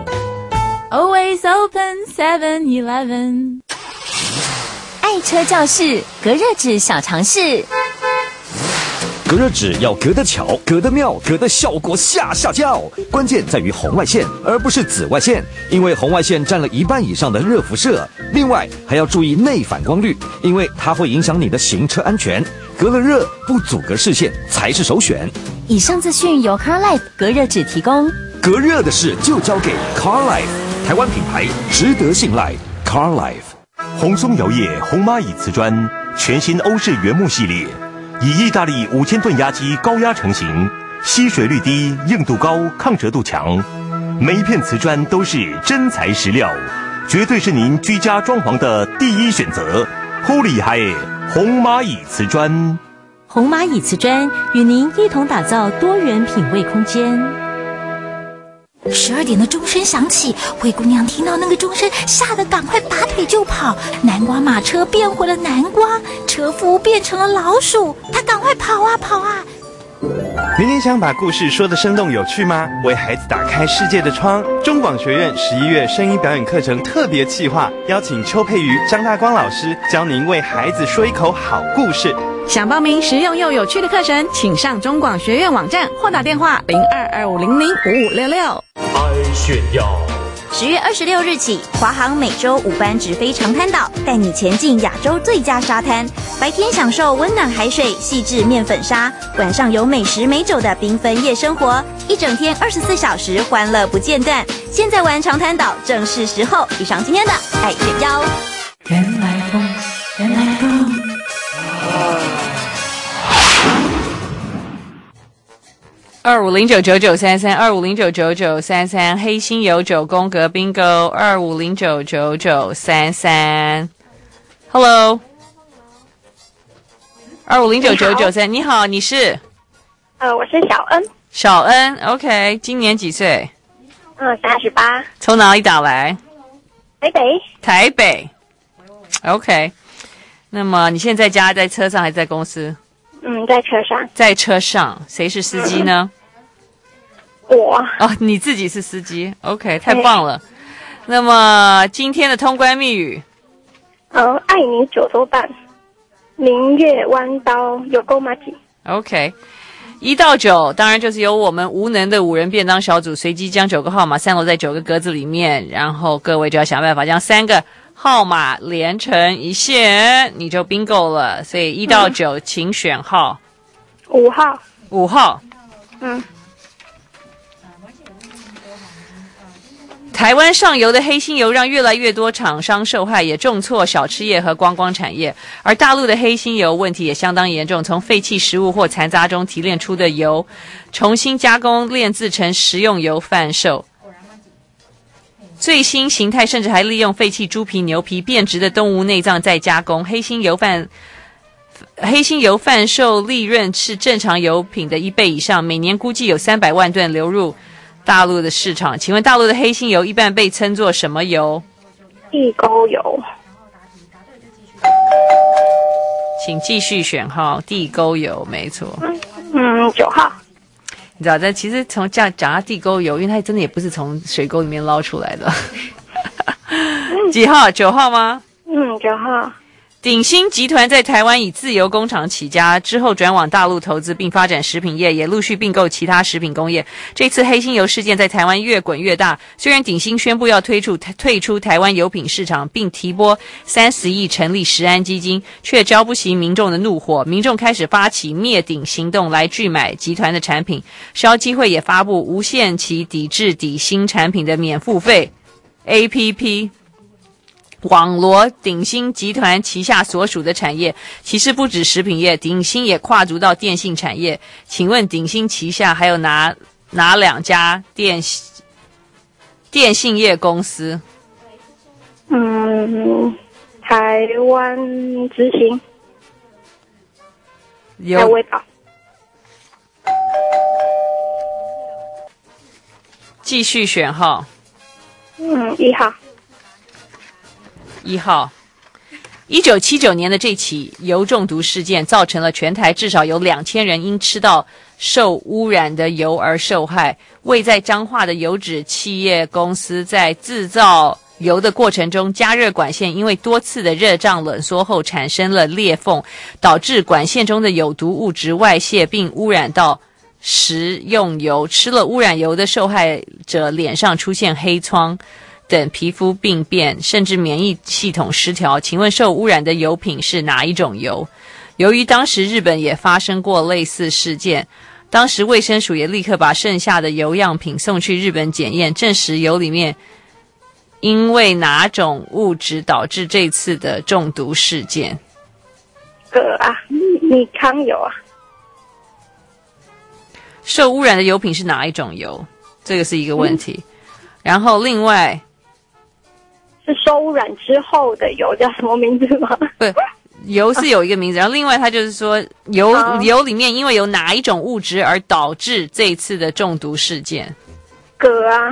Always open seven eleven。 爱车教室隔热纸小常识。 隔热纸要隔得巧、隔得妙、隔得效果下下叫，关键在于红外线，而不是紫外线，因为红外线占了一半以上的热辐射。另外还要注意内反光率，因为它会影响你的行车安全。隔了热不阻隔视线才是首选。 以上资讯由 CarLife 隔热纸提供。 隔热的事就交给 CarLife， 台湾品牌，值得信赖。CarLife。 红松窑业红蚂蚁瓷砖全新欧式原木系列，以意大利五千吨压机高压成型，吸水率低，硬度高，抗折度强。 每一片瓷砖都是真材实料，绝对是您居家装潢的第一选择。好厉害耶！红蚂蚁瓷砖， 红蚂蚁瓷砖与您一同打造多元品味空间。 十二点的钟声响起，灰姑娘听到那个钟声，吓得赶快拔腿就跑。南瓜马车变回了南瓜，车夫变成了老鼠，她赶快跑啊跑啊！ 您也想把故事说得生动有趣吗？为孩子打开世界的窗，中广学院十一月声音表演课程特别企划，邀请邱佩瑜、张大光老师教您为孩子说一口好故事。 想报名实用又有趣的课程，请上中广学院网站或打电话零二二五零零五五六六。 爱炫耀。 十月二十六日起，华航每周五班直飞长滩岛，带你前进亚洲最佳沙滩。白天享受温暖海水、细致面粉沙，晚上有美食美酒的缤纷夜生活，一整天二十四小时欢乐不间断。现在玩长滩岛正是时候。以上今天的爱炫耀。 原来风，原来风。 二五零九九九三三，二五零九九九三三，黑心油九宫格 bingo， 二五零九九九三三 ，Hello， 二五零九九九三，你好，你是？ 呃，我是小恩。 小恩 ，OK， 今年几岁？ 嗯，三十八。 从哪里打来？ 台北。 台北 ，OK。那么你现在在家、在车上还是在公司？ 嗯，在车上。 在车上，谁是司机呢？ 我。 哦，你自己是司机 ，OK， 太棒了。那么今天的通关密语， 呃，爱你九州半，明月弯刀有够麻吉。 OK， 一到九，当然就是由我们无能的五人便当小组随机将九个号码散落在九个格子里面，然后各位就要想办法将三个号码连成一线，你就 bingo 了。所以一到九、嗯，请选号。 五号。 五号。 嗯。 台湾上游的黑心油让越来越多厂商受害，也重挫小吃业和观光产业。而大陆的黑心油问题也相当严重，从废弃食物或残渣中提炼出的油，重新加工炼制成食用油贩售。最新形态甚至还利用废弃猪皮、牛皮、变质的动物内脏再加工。黑心油贩黑心油贩售利润是正常油品的一倍以上，每年估计有三百万吨流入大陆的市场。请问大陆的黑心油一般被称作什么油？ 地沟油。 请继续选号。地沟油，没错。 嗯，九号。 你知道，但其实从这样讲到地沟油，因为它真的也不是从水沟里面捞出来的。几号？九号吗？ 嗯，九号。 鼎新集团在台湾以自由工厂起家，之后转往大陆投资，并发展食品业，也陆续并购其他食品工业。这次黑心油事件在台湾越滚越大，虽然鼎新宣布要推出退出台湾油品市场，并提拨三十亿成立食安基金，却浇不熄民众的怒火。民众开始发起灭鼎行动，来拒买集团的产品。消基会也发布无限期抵制鼎新产品的免付费 A P P。网罗鼎新集团旗下所属的产业，其实不止食品业，鼎新也跨足到电信产业。请问鼎新旗下还有哪哪两家电电信业公司？ 嗯，台湾执行， 有还有微宝。 继续选号。 嗯，一号。 一号，一九七九年的这起油中毒事件，造成了全台至少有两千人因吃到受污染的油而受害。位在彰化的油脂企业公司在制造油的过程中，加热管线因为多次的热胀冷缩后产生了裂缝，导致管线中的有毒物质外泄，并污染到食用油。吃了污染油的受害者脸上出现黑疮等皮肤病变，甚至免疫系统失调。请问受污染的油品是哪一种油？由于当时日本也发生过类似事件，当时卫生署也立刻把剩下的油样品送去日本检验，证实油里面因为哪种物质导致这次的中毒事件？ 铬啊，米糠油啊。 受污染的油品是哪一种油？这个是一个问题。嗯然后另外是受污染之后的油叫什么名字吗？ 不，油是有一个名字，然后另外它就是说油、哦、油里面因为有哪一种物质而导致这一次的中毒事件？ 镉啊，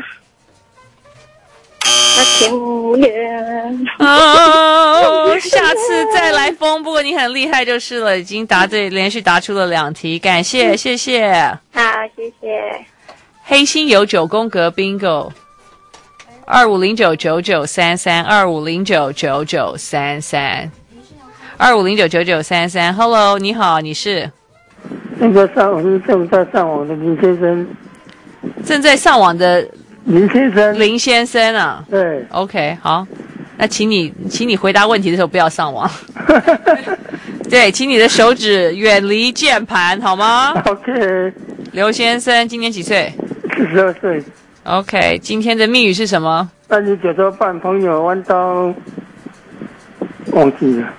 那前无言。 哦，下次再来封。不过你很厉害就是了，已经答对，连续答出了两题，感谢，嗯、谢谢。 好，谢谢。 黑心油九宫格 bingo。二五零九九九三三二五零九九九三三二五零九九九三三 Hello 你好，你是那个上我是正在上网的林先生。 正在上网的林先生林先生啊， 对 OK 好，那请你请你回答问题的时候不要上网对，请你的手指远离键盘好吗？ OK。 刘先生今年几岁？ 四十二岁。 OK， 今天的密语是什么？ 那你九州半朋友弯刀，忘记了。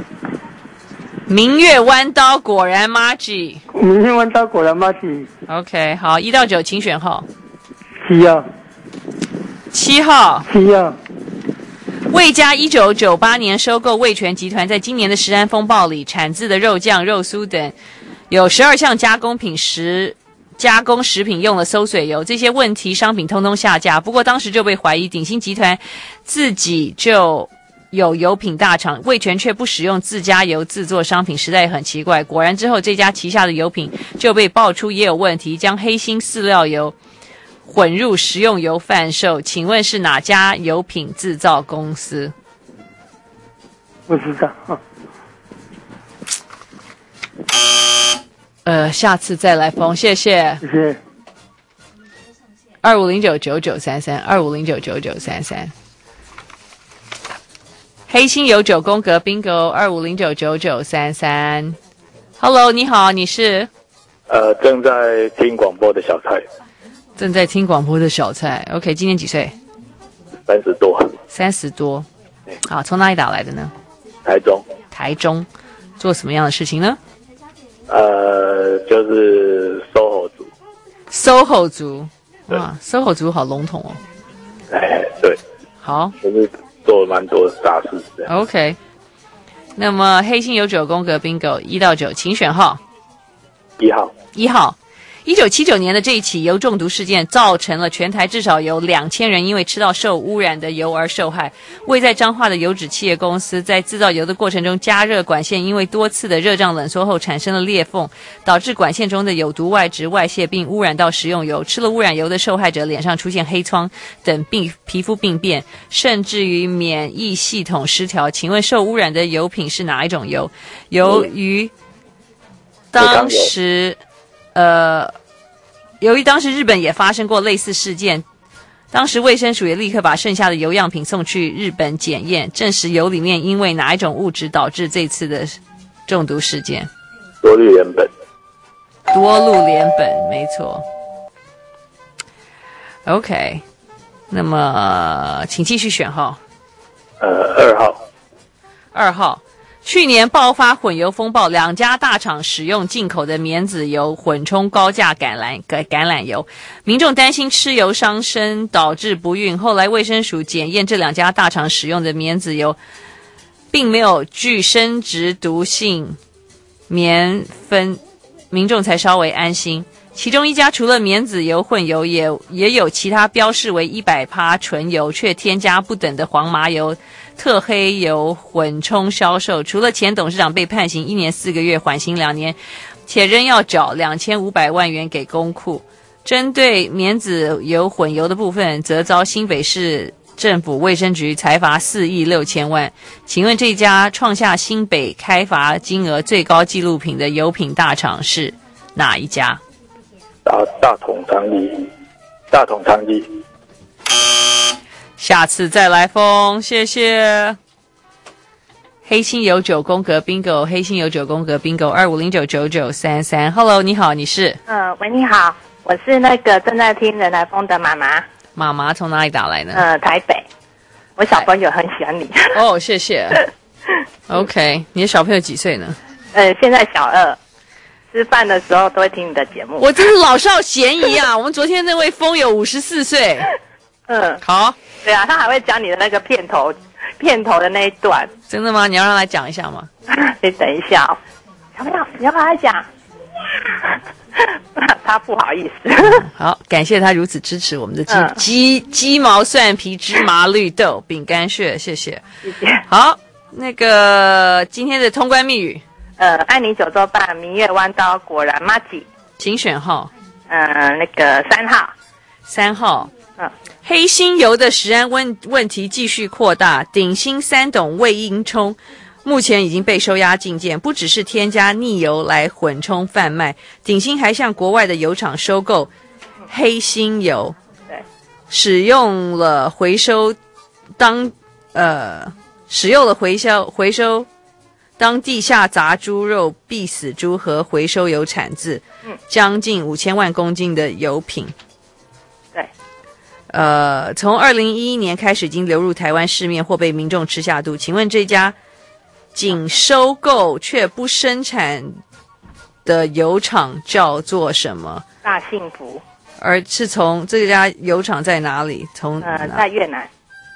明月弯刀果然 Margie。 明月弯刀果然 Margie。 OK， 好，一到九，请选号。 七号。 七号。 七号。 魏家一九九八年收购味全集团，在今年的食安风暴里，产自的肉酱、肉酥等有十二项加工品十。加工食品用了馊水油，这些问题商品通通下架。不过当时就被怀疑鼎新集团自己就有油品大厂，味全却不使用自家油制作商品，实在很奇怪。果然之后这家旗下的油品就被爆出也有问题，将黑心饲料油混入食用油贩售。请问是哪家油品制造公司？ 不知道。 呃，下次再来封，谢谢。 谢谢。 二五零九九九三三，二五零九九九三三。黑心油九宫格 bingo， 二五零九九九三三。Hello， 你好，你是？ 呃，正在听广播的小蔡。 正在听广播的小蔡。OK， 今年几岁？ 三十多。 三十多。好，从哪里打来的呢？ 台中。 台中，做什么样的事情呢？ 呃，就是 S O H O 族 ，S O H O 族，哇 ，S O H O 族好笼统哦。 哎，对， 好， 就是做了蛮多大事的。 OK， 那么黑心油九宫格 bingo 一到九，请选号。 一号。 一号。一九七九年的这一起油中毒事件，造成了全台至少有两千人因为吃到受污染的油而受害。位在彰化的油脂企业公司在制造油的过程中，加热管线因为多次的热胀冷缩后产生了裂缝，导致管线中的有毒外质外泄，并污染到食用油。吃了污染油的受害者脸上出现黑疮等病皮肤病变，甚至于免疫系统失调。请问受污染的油品是哪一种油？由于当时呃，由于当时日本也发生过类似事件，当时卫生署也立刻把剩下的油样品送去日本检验，证实油里面因为哪一种物质导致这次的中毒事件？ 多氯联苯。 多氯联苯，没错。OK， 那么请继续选号。 呃，二号。 二号。去年爆发混油风暴，两家大厂使用进口的棉籽油混充高价橄榄橄榄油，民众担心吃油伤身，导致不孕。后来卫生署检验这两家大厂使用的棉籽油，并没有具生殖毒性棉酚，民众才稍微安心。其中一家除了棉籽油混油，也也有其他标示为 百分之百 纯油，却添加不等的黄麻油、特黑油混充销售。除了前董事长被判刑一年四个月，缓刑两年，且仍要缴两千五百万元给公库。针对棉籽油混油的部分，则遭新北市政府卫生局裁罚四亿六千万。请问这家创下新北开罚金额最高纪录品的油品大厂是哪一家？ 大大同昌利，大同昌利。 下次再来封，谢谢。黑心油九宫格 bingo， 黑心油九宫格 bingo， 二五零九九九三三。Hello， 你好，你是？ 呃，喂，你好，我是那个正在听人来疯的妈妈。 妈妈从哪里打来呢？ 呃，台北。我小朋友很喜欢你。 哦，谢谢。OK， 你的小朋友几岁呢？ 呃，现在小二。吃饭的时候都会听你的节目。 我真是老少咸宜啊！我们昨天那位疯友五十四岁。 嗯， 好， 对啊，他还会讲你的那个片头，片头的那一段。 真的吗？你要让他讲一下吗？ 你等一下哦，要不要？你要不要他讲？他不好意思。 好，感谢他如此支持我们的鸡、 嗯、 鸡鸡毛蒜皮芝麻绿豆饼干屑，谢谢。 谢谢。 好，那个今天的通关密语， 呃，爱你九州半，明月弯刀，果然麻吉。 请选号。 呃，那个三号。 三号。 嗯。 黑心油的食安问问题继续扩大，鼎新三董魏英冲目前已经被收押禁见，不只是添加逆油来混充贩卖，鼎新还向国外的油厂收购黑心油， 对， 使用了回收当呃使用了回收回收当地下杂猪肉、必死猪和回收油产自， 嗯， 将近五千万公斤的油品。 对。 呃，从二零一一年开始已经流入台湾市面或被民众吃下肚。请问这家仅收购却不生产的油厂叫做什么？ 大幸福。 而是从这家油厂在哪里？从呃，在越南。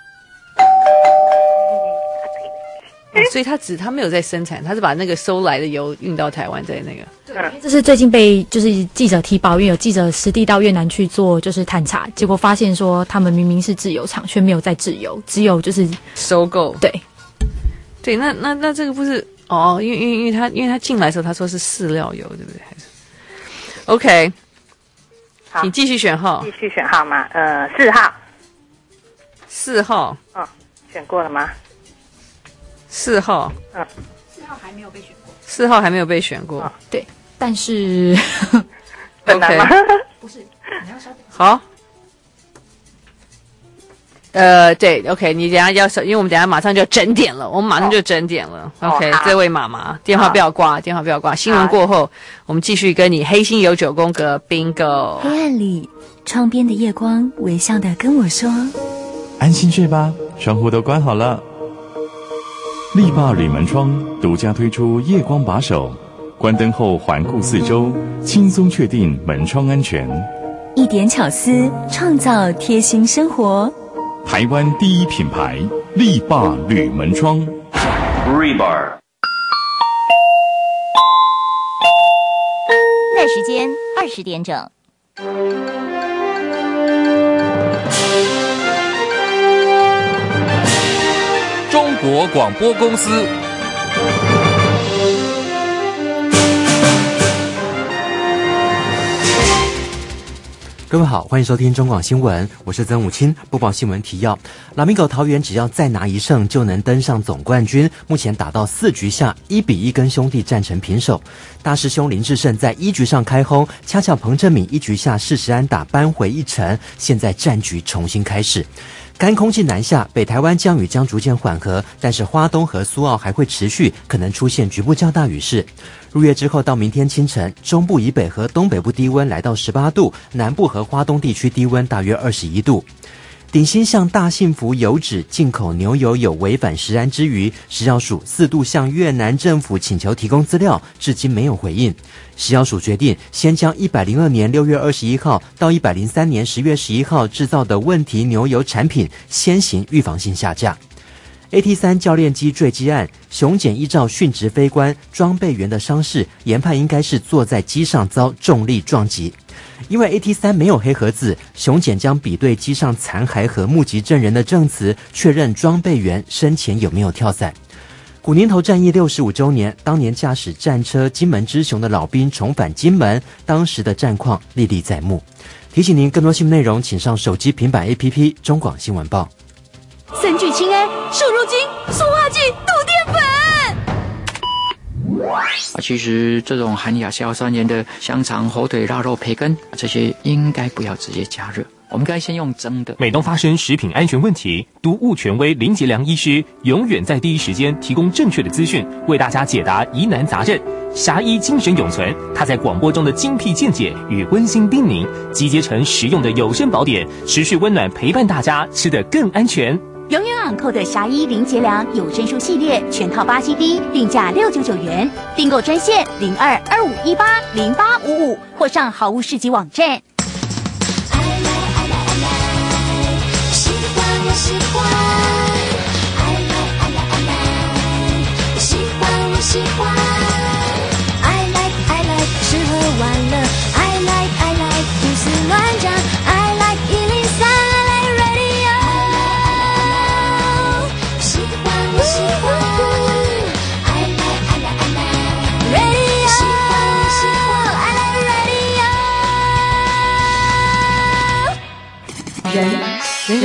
哦、所以他只他没有在生产，他是把那个收来的油运到台湾，在那个。 对，这是最近被就是记者踢爆，因为有记者实地到越南去做就是探查，结果发现说他们明明是制油厂，却没有在制油，只有就是收购。 对， 对，那那那这个不是哦，因为因为因为他因为他进来的时候他说是饲料油，对不对？还是 OK， 好， 你继续选号， 继续选号吗？呃，四号。 四号。 嗯，选过了吗？ 四号。 嗯， 四号还没有被选过。 四号还没有被选过。 哦、 对，但是很难吗？ 不是，你要稍等。 好。呃，对 ，OK， 你等一下要，因为我们等一下马上就整点了，我们马上就整点了。 哦、 OK，、 哦、 这位妈妈，电话不要挂，电话不要挂。新闻过后，我们继续跟你黑心有九宫格 bingo。 黑暗里，窗边的夜光微笑的跟我说：“ 安心睡吧，窗户都关好了。”力霸铝门窗独家推出夜光把手，关灯后环顾四周，轻松确定门窗安全。 一点巧思，创造贴心生活。 台湾第一品牌力霸铝门窗。 Rebar。 在时间二十点整。 中国广播公司。 各位好，欢迎收听中广新闻，我是曾武清，播报新闻提要。拉米狗桃园只要再拿一胜就能登上总冠军，目前打到四局下一比一跟兄弟战成平手。大师兄林志胜在一局上开轰，恰巧彭正敏一局下适时安打扳回一城，现在战局重新开始。干空气南下，北台湾降雨将逐渐缓和，但是花东和苏澳还会持续，可能出现局部较大雨势。入夜之后到明天清晨，中部以北和东北部低温来到十八度，南部和花东地区低温大约二十一度。鼎新向大幸福油脂进口牛油有违反食安之余，食药署四度向越南政府请求提供资料，至今没有回应。食药署决定先将一百零二年六月二十一号到一百零三年十月十一号制造的问题牛油产品先行预防性下架。A T 三 教练机坠机案，熊检依照殉职飞官装备员的伤势，研判应该是坐在机上遭重力撞击。因为 A T 三 没有黑盒子，熊检将比对机上残骸和目击证人的证词，确认装备员生前有没有跳伞。古宁头战役六十五周年，当年驾驶战车金门之雄的老兵重返金门，当时的战况历历在目。提醒您，更多新闻内容请上手机、平板 A P P 中广新闻报。 森聚氰胺、瘦肉精、塑化剂、肚淀粉。 啊，其实这种含亚硝酸盐的香肠、火腿、腊肉、培根，这些应该不要直接加热，我们该先用蒸的。 每当发生食品安全问题，毒物权威林杰良医师永远在第一时间提供正确的资讯，为大家解答疑难杂症。侠医精神永存，他在广播中的精辟见解与温馨叮咛，集结成实用的有声宝典，持续温暖陪伴大家，吃得更安全。 永远昂扣的侠医林杰良有声书系列全套八 C D， 定价六九九元，订购专线零二二五一八零八五五，或上好物市集网站。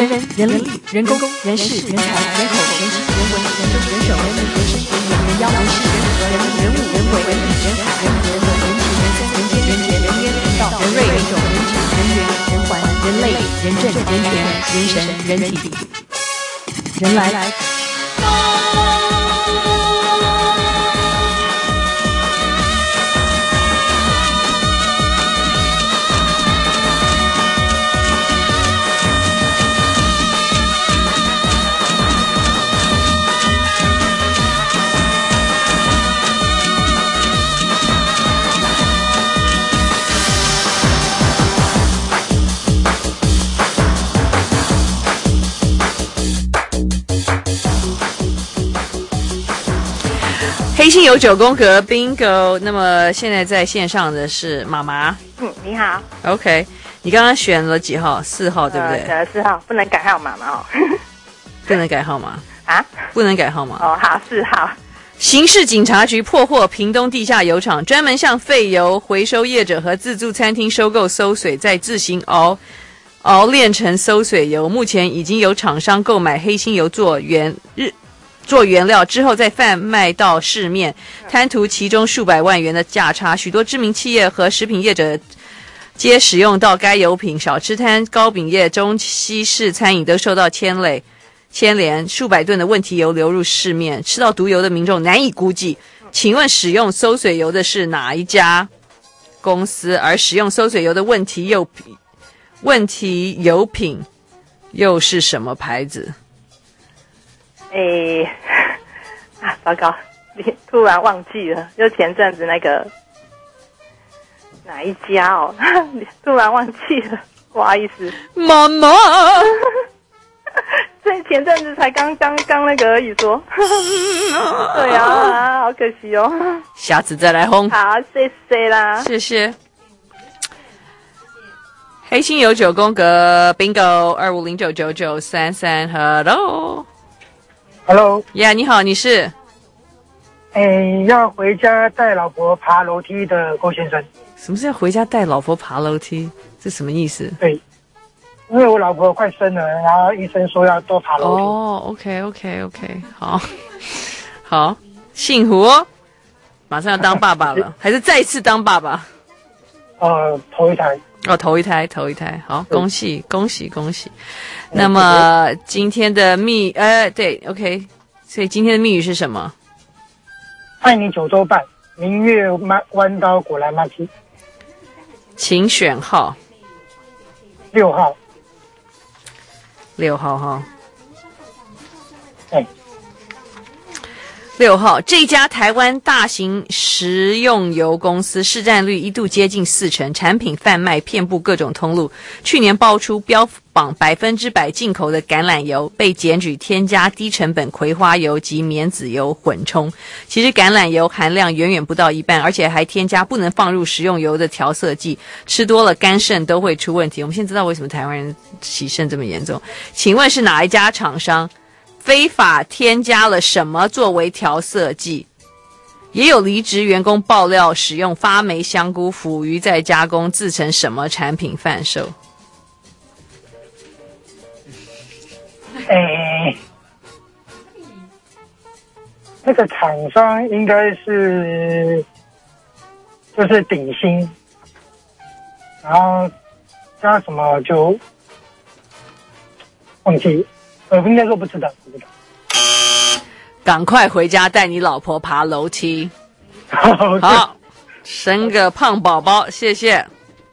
人人人力人工人事人才人口人情人文人政人手人民人事人员人妖人事人和人人物人为人理人海人和人文人情人生人间人杰人烟人道人瑞人种人质人缘人环人类人政人权人神人体人来。 黑心有九宫格 bingo， 那么现在在线上的是妈妈。 嗯，你好。 OK， 你刚刚选了几号？四号对不对？ 呃，选了四号，不能改号码嘛哦。 不能改号码啊？ 不能改号码。 哦，好，四号。 刑事警察局破获屏东地下油厂，专门向废油回收业者和自助餐厅收购馊水，再自行熬熬炼成馊水油。目前已经有厂商购买黑心油做原日。做原料之后再贩卖到市面，贪图其中数百万元的价差。许多知名企业和食品业者皆使用到该油品，小吃摊、糕饼业、中西式餐饮都受到牵累牵连，数百吨的问题油流入市面，吃到毒油的民众难以估计。请问使用馊水油的是哪一家公司？而使用馊水油的问题油问题油品又是什么牌子？ 诶，啊，糟糕，突然忘记了，就前阵子那个哪一家哦，突然忘记了，不好意思， 妈妈， 这前阵子才刚刚刚那个而已说，对啊，好可惜哦， 下次再来轰， 好，谢谢啦， 谢谢。黑心有九宫格 bingo 二五零九九九三三 hello。 Hello， 呀、yeah, 你好，你是？ 诶，要回家带老婆爬楼梯的郭先生。 什么是要回家带老婆爬楼梯？这什么意思？ 对，因为我老婆快生了，然后医生说要多爬楼梯。 哦 ，OK OK OK， 好，好，幸福哦，马上要当爸爸了，还是再次当爸爸？ 呃，头一胎。 哦，头一胎，头一胎，好，恭喜，恭喜，恭喜！那么今天的密，呃，对 ，OK， 所以今天的密语是什么？ 爱你九州半，明月弯刀果然马蹄。 请选号。 六号。 六号哈。 哎。 六号，这家台湾大型食用油公司市占率一度接近四成，产品贩卖遍布各种通路。去年爆出标榜百分之百进口的橄榄油，被检举添加低成本葵花油及棉籽油混充。其实橄榄油含量远远不到一半，而且还添加不能放入食用油的调色剂，吃多了肝肾都会出问题。我们现在知道为什么台湾人洗肾这么严重。请问是哪一家厂商非法添加了什么作为调色剂？也有离职员工爆料使用发霉香菇、腐鱼再加工制成什么产品贩售？ 诶，那个厂商应该是就是鼎新，然后加什么就忘记。我应该说不知道，不知道。 赶快回家带你老婆爬楼梯。好，生个胖宝宝，谢谢。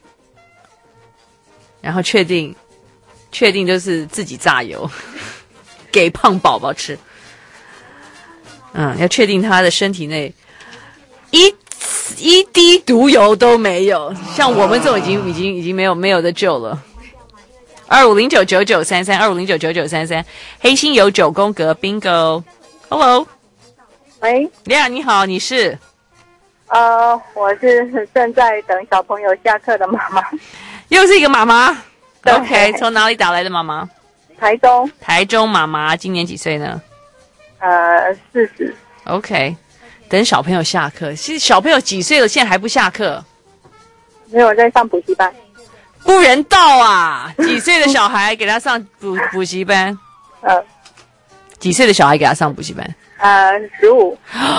然后确定，确定就是自己榨油，给胖宝宝吃。嗯，要确定他的身体内一一滴毒油都没有，像我们这种已经已经已经没有没有的救了。二五零九九九三三，二五零九九九三三，黑心有九宫格 bingo。Hello， 喂， 呀，你好，你是？ 呃，我是正在等小朋友下课的妈妈。 又是一个妈妈。OK， 从哪里打来的妈妈？ 台中。 台中妈妈，今年几岁呢？ 呃，四十。 OK， 等小朋友下课。其实小朋友几岁了，现在还不下课？ 没有，在上补习班。 不人道啊！几岁的小孩给他上补补习班？ 呃， 几岁的小孩给他上补习班？ 呃，十五，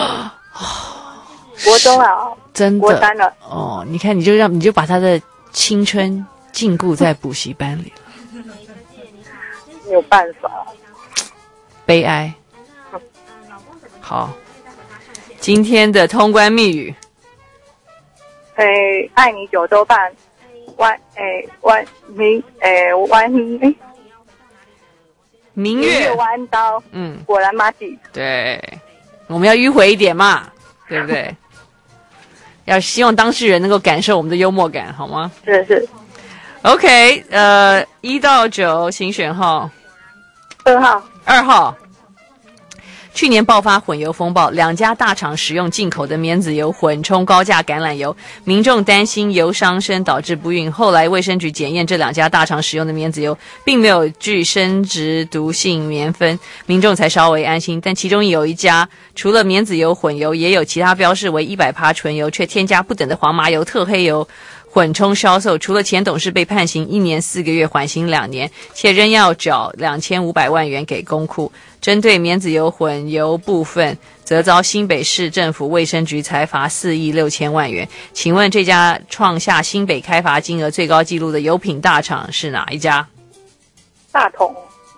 国中啊， 真的， 国三了。 哦，你看，你就让你就把他的青春禁锢在补习班里了， 没有办法， 悲哀。好，今天的通关密语， 诶，爱你九州半，弯诶弯明诶弯诶。 明月弯刀， 嗯， 果然马吉。 对，我们要迂回一点嘛，对不对？要希望当事人能够感受我们的幽默感，好吗？ 是是。 OK， 呃，一到九，请选号。 二号。 二号。去年爆发混油风暴，两家大厂使用进口的棉籽油混充高价橄榄油，民众担心油伤身导致不孕。后来卫生局检验这两家大厂使用的棉籽油并没有具生殖毒性棉酚，民众才稍微安心。但其中有一家除了棉籽油混油，也有其他标示为 百分之百 纯油，却添加不等的黄麻油、特黑油混充销售。除了前董事被判刑一年四个月，缓刑两年，且仍要缴两千五百万元给公库。针对棉籽油混油部分，则遭新北市政府卫生局裁罚四亿六千万元。请问这家创下新北开罚金额最高纪录的油品大厂是哪一家？ 大同。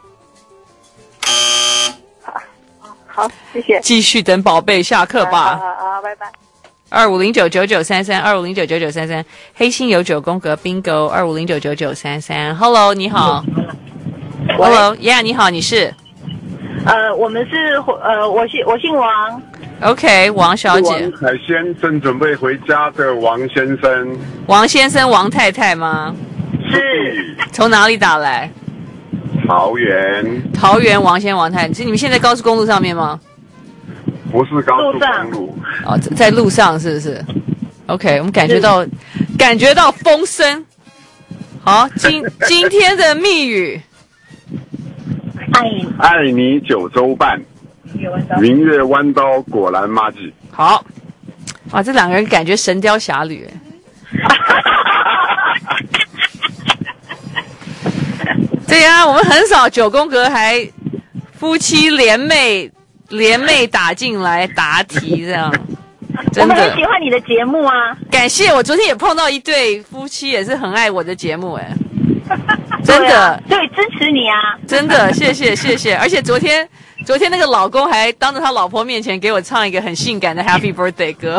好，好，谢谢。 继续等宝贝下课吧。 好好好，拜拜。 二五零九九九三三，二五零九九九三三，黑心有九宫格 bingo， 二五零九九九三三。Hello， 你好。Hello，Yeah， 你好，你是？ 呃，我们是呃，我姓我姓王。 OK， 王小姐。 王海鲜正准备回家的王先生。 王先生，王太太吗？ 是。 从哪里打来？ 桃园。 桃园王先王太太，是你们现在高速公路上面吗？ 不是高速公路。 哦，在路上是不是 ？OK， 我们感觉到感觉到风声。好，今今天的密语。 爱爱你九州半，明月弯刀果然麻吉。 好，哇，这两个人感觉神雕侠侣。对呀、啊，我们很少九宫格还夫妻联袂联袂打进来答题这样。真的， 我们很喜欢你的节目啊！ 感谢，我昨天也碰到一对夫妻，也是很爱我的节目哎。真的， 对、啊，支持你啊！ 真的，谢谢谢谢。而且昨天，昨天那个老公还当着他老婆面前给我唱一个很性感的 Happy Birthday 歌。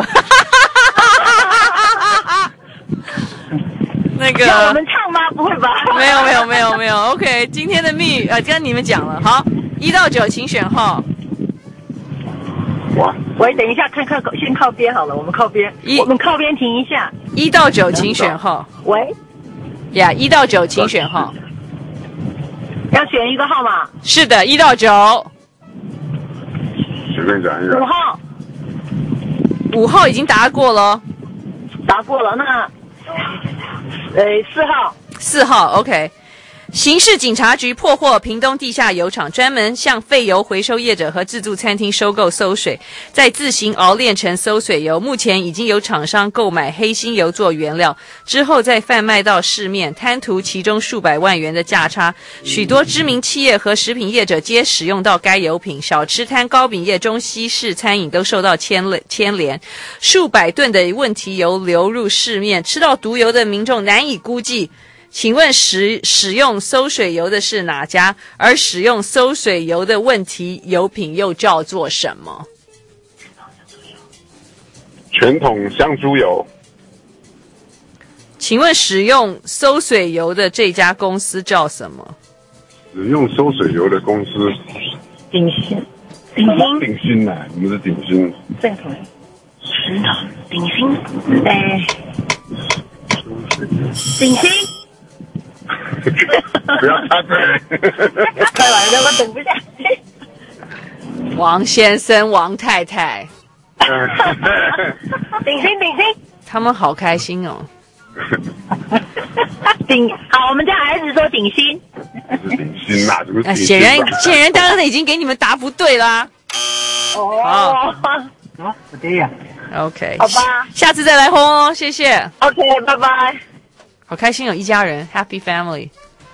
那个要我们唱吗？不会吧？ 没有没有没有没有。OK， 今天的密语呃，跟你们讲了。好，一到九，请选号。 哇！ 喂，等一下，看看先靠边好了，我们靠边，我们靠边停一下。 一到九，请选号。 喂。 呀，一到九，请选号。 要选一个号码。 是的，一到九。 随便讲一个。 五号。 五号已经答过了。 答过了，那，呃，四号。 四号 ，OK。刑事警察局破获屏东地下油厂，专门向废油回收业者和自助餐厅收购馊水，再自行熬炼成馊水油。目前已经有厂商购买黑心油做原料，之后再贩卖到市面，贪图其中数百万元的价差。许多知名企业和食品业者皆使用到该油品，小吃摊、糕饼业、中西式餐饮都受到牵牵连。数百吨的问题油流入市面，吃到毒油的民众难以估计。请问使使用馊水油的是哪家？而使用馊水油的问题油品又叫做什么？ 全桶香猪油。 请问使用馊水油的这家公司叫什么？ 使用馊水油的公司。 鼎新。鼎新。 鼎新呐、啊，我们是鼎新。 正统。石头。鼎新。哎。鼎新。 不要插嘴， 开玩笑，我等不下去。 王先生、王太太， 鼎新鼎新， 他们好开心哦。 鼎好，我们家儿子说鼎新， 鼎新呐，怎么鼎新？ 显然显然，刚刚已经给你们答不对啦。 哦， 啊，对呀。 OK， 好吧， 下次再来轰哦，谢谢。 OK， 拜拜。 好开心有一家人 ，Happy Family。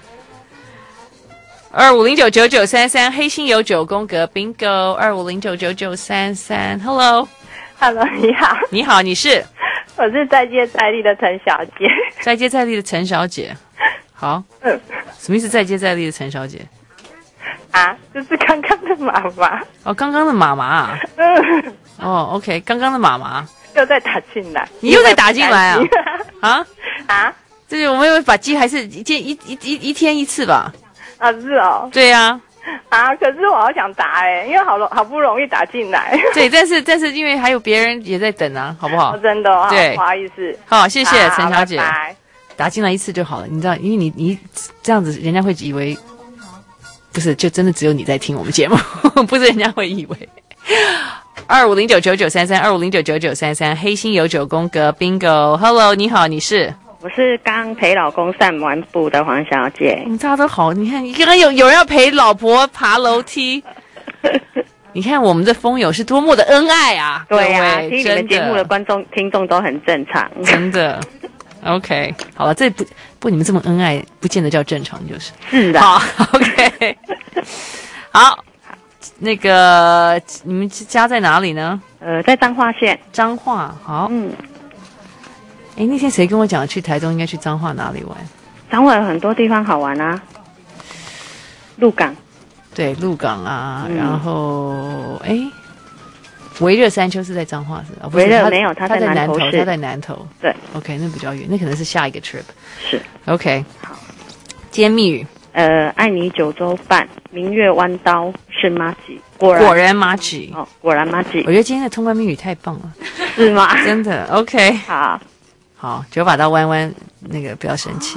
二五零九九九三三，黑心有九宫格 Bingo， 二五零九九九三三 ，Hello，Hello， 你好， 你好，你是？ 我是再接再厉的陈小姐。 再接再厉的陈小姐，好，嗯，什么意思？再接再厉的陈小姐？ 啊，就是刚刚的妈妈。 哦，刚刚的妈妈啊。嗯。哦 ，OK， 刚刚的妈妈又再打进来， 你又再打进来啊？啊啊！ 这是我们把鸡还是一天一一一一天一次吧？ 啊，是哦。 对呀、 啊。啊，可是我好想打哎、欸，因为好容好不容易打进来。 对，但是但是因为还有别人也在等啊，好不好？ 哦、真的、哦， 对， 不好意思。 好，谢谢陈小姐。 拜拜打进来一次就好了，你知道，因为你你这样子，人家会以为不是，就真的只有你在听我们节目，不是人家会以为。二五零九九九三三，二五零九九九三三，黑心有九宫格 Bingo。Hello， 你好，你是？ 我是刚陪老公散完步的黄小姐。 嗯，大家都好，你看，刚刚有有人要陪老婆爬楼梯。你看我们的风友是多么的恩爱啊！ 对啊，听你们节目的观众听众都很正常， 真的。OK， 好了，这不不你们这么恩爱，不见得叫正常，就是是的。 好 ，OK， 好，那个你们家在哪里呢？ 呃，在彰化县。 彰化，好，嗯。哎，那天谁跟我讲去台中应该去彰化哪里玩？ 彰化有很多地方好玩啊，鹿港。 对，鹿港啊，嗯、然后哎。维热山丘是在彰化是吧？ 维热没有，他在南投， 他在南投。 对 ，OK， 那比较远，那可能是下一个 trip。 是 ，OK， 好。 今天密语， 呃，爱你九州半，明月弯刀是麻吉，果然果然麻吉哦，果然麻吉。 我觉得今天的通关密语太棒了， 是吗？ 真的 ，OK， 好， 好，九把刀弯弯，那个不要生气。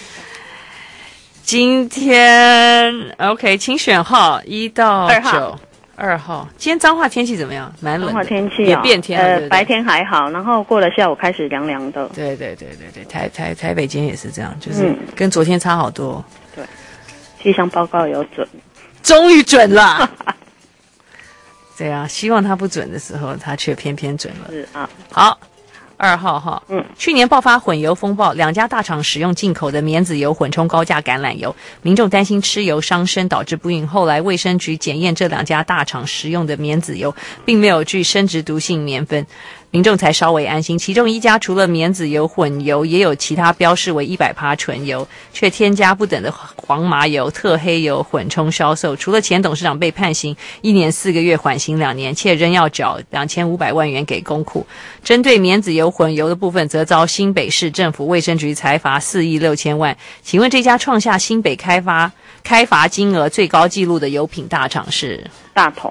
今天 OK， 请选号一到九。二号，今天彰化天气怎么样？蛮冷的， 彰化天气、哦、 也变天了， 呃对对， 白天还好，然后过了下午开始凉凉的。 对对对对对，台台台北今天也是这样，就是跟昨天差好多。 对，气象报告有准， 终于准了。对啊，希望它不准的时候，它却偏偏准了。 是啊， 好。二号哈，嗯，去年爆发混油风暴，两家大厂使用进口的棉籽油混充高价橄榄油，民众担心吃油伤身，导致不孕。后来卫生局检验这两家大厂使用的棉籽油，并没有具生殖毒性棉酚，民众才稍微安心。其中一家除了棉籽油混油，也有其他标示为 百分之百 纯油，却添加不等的黄麻油、特黑油混充销售。除了前董事长被判刑一年四个月，缓刑两年，且仍要缴两千五百万元给公库。针对棉籽油混油的部分，则遭新北市政府卫生局裁罚四亿六千万。请问这家创下新北开发开罚金额最高纪录的油品大厂是？ 大同。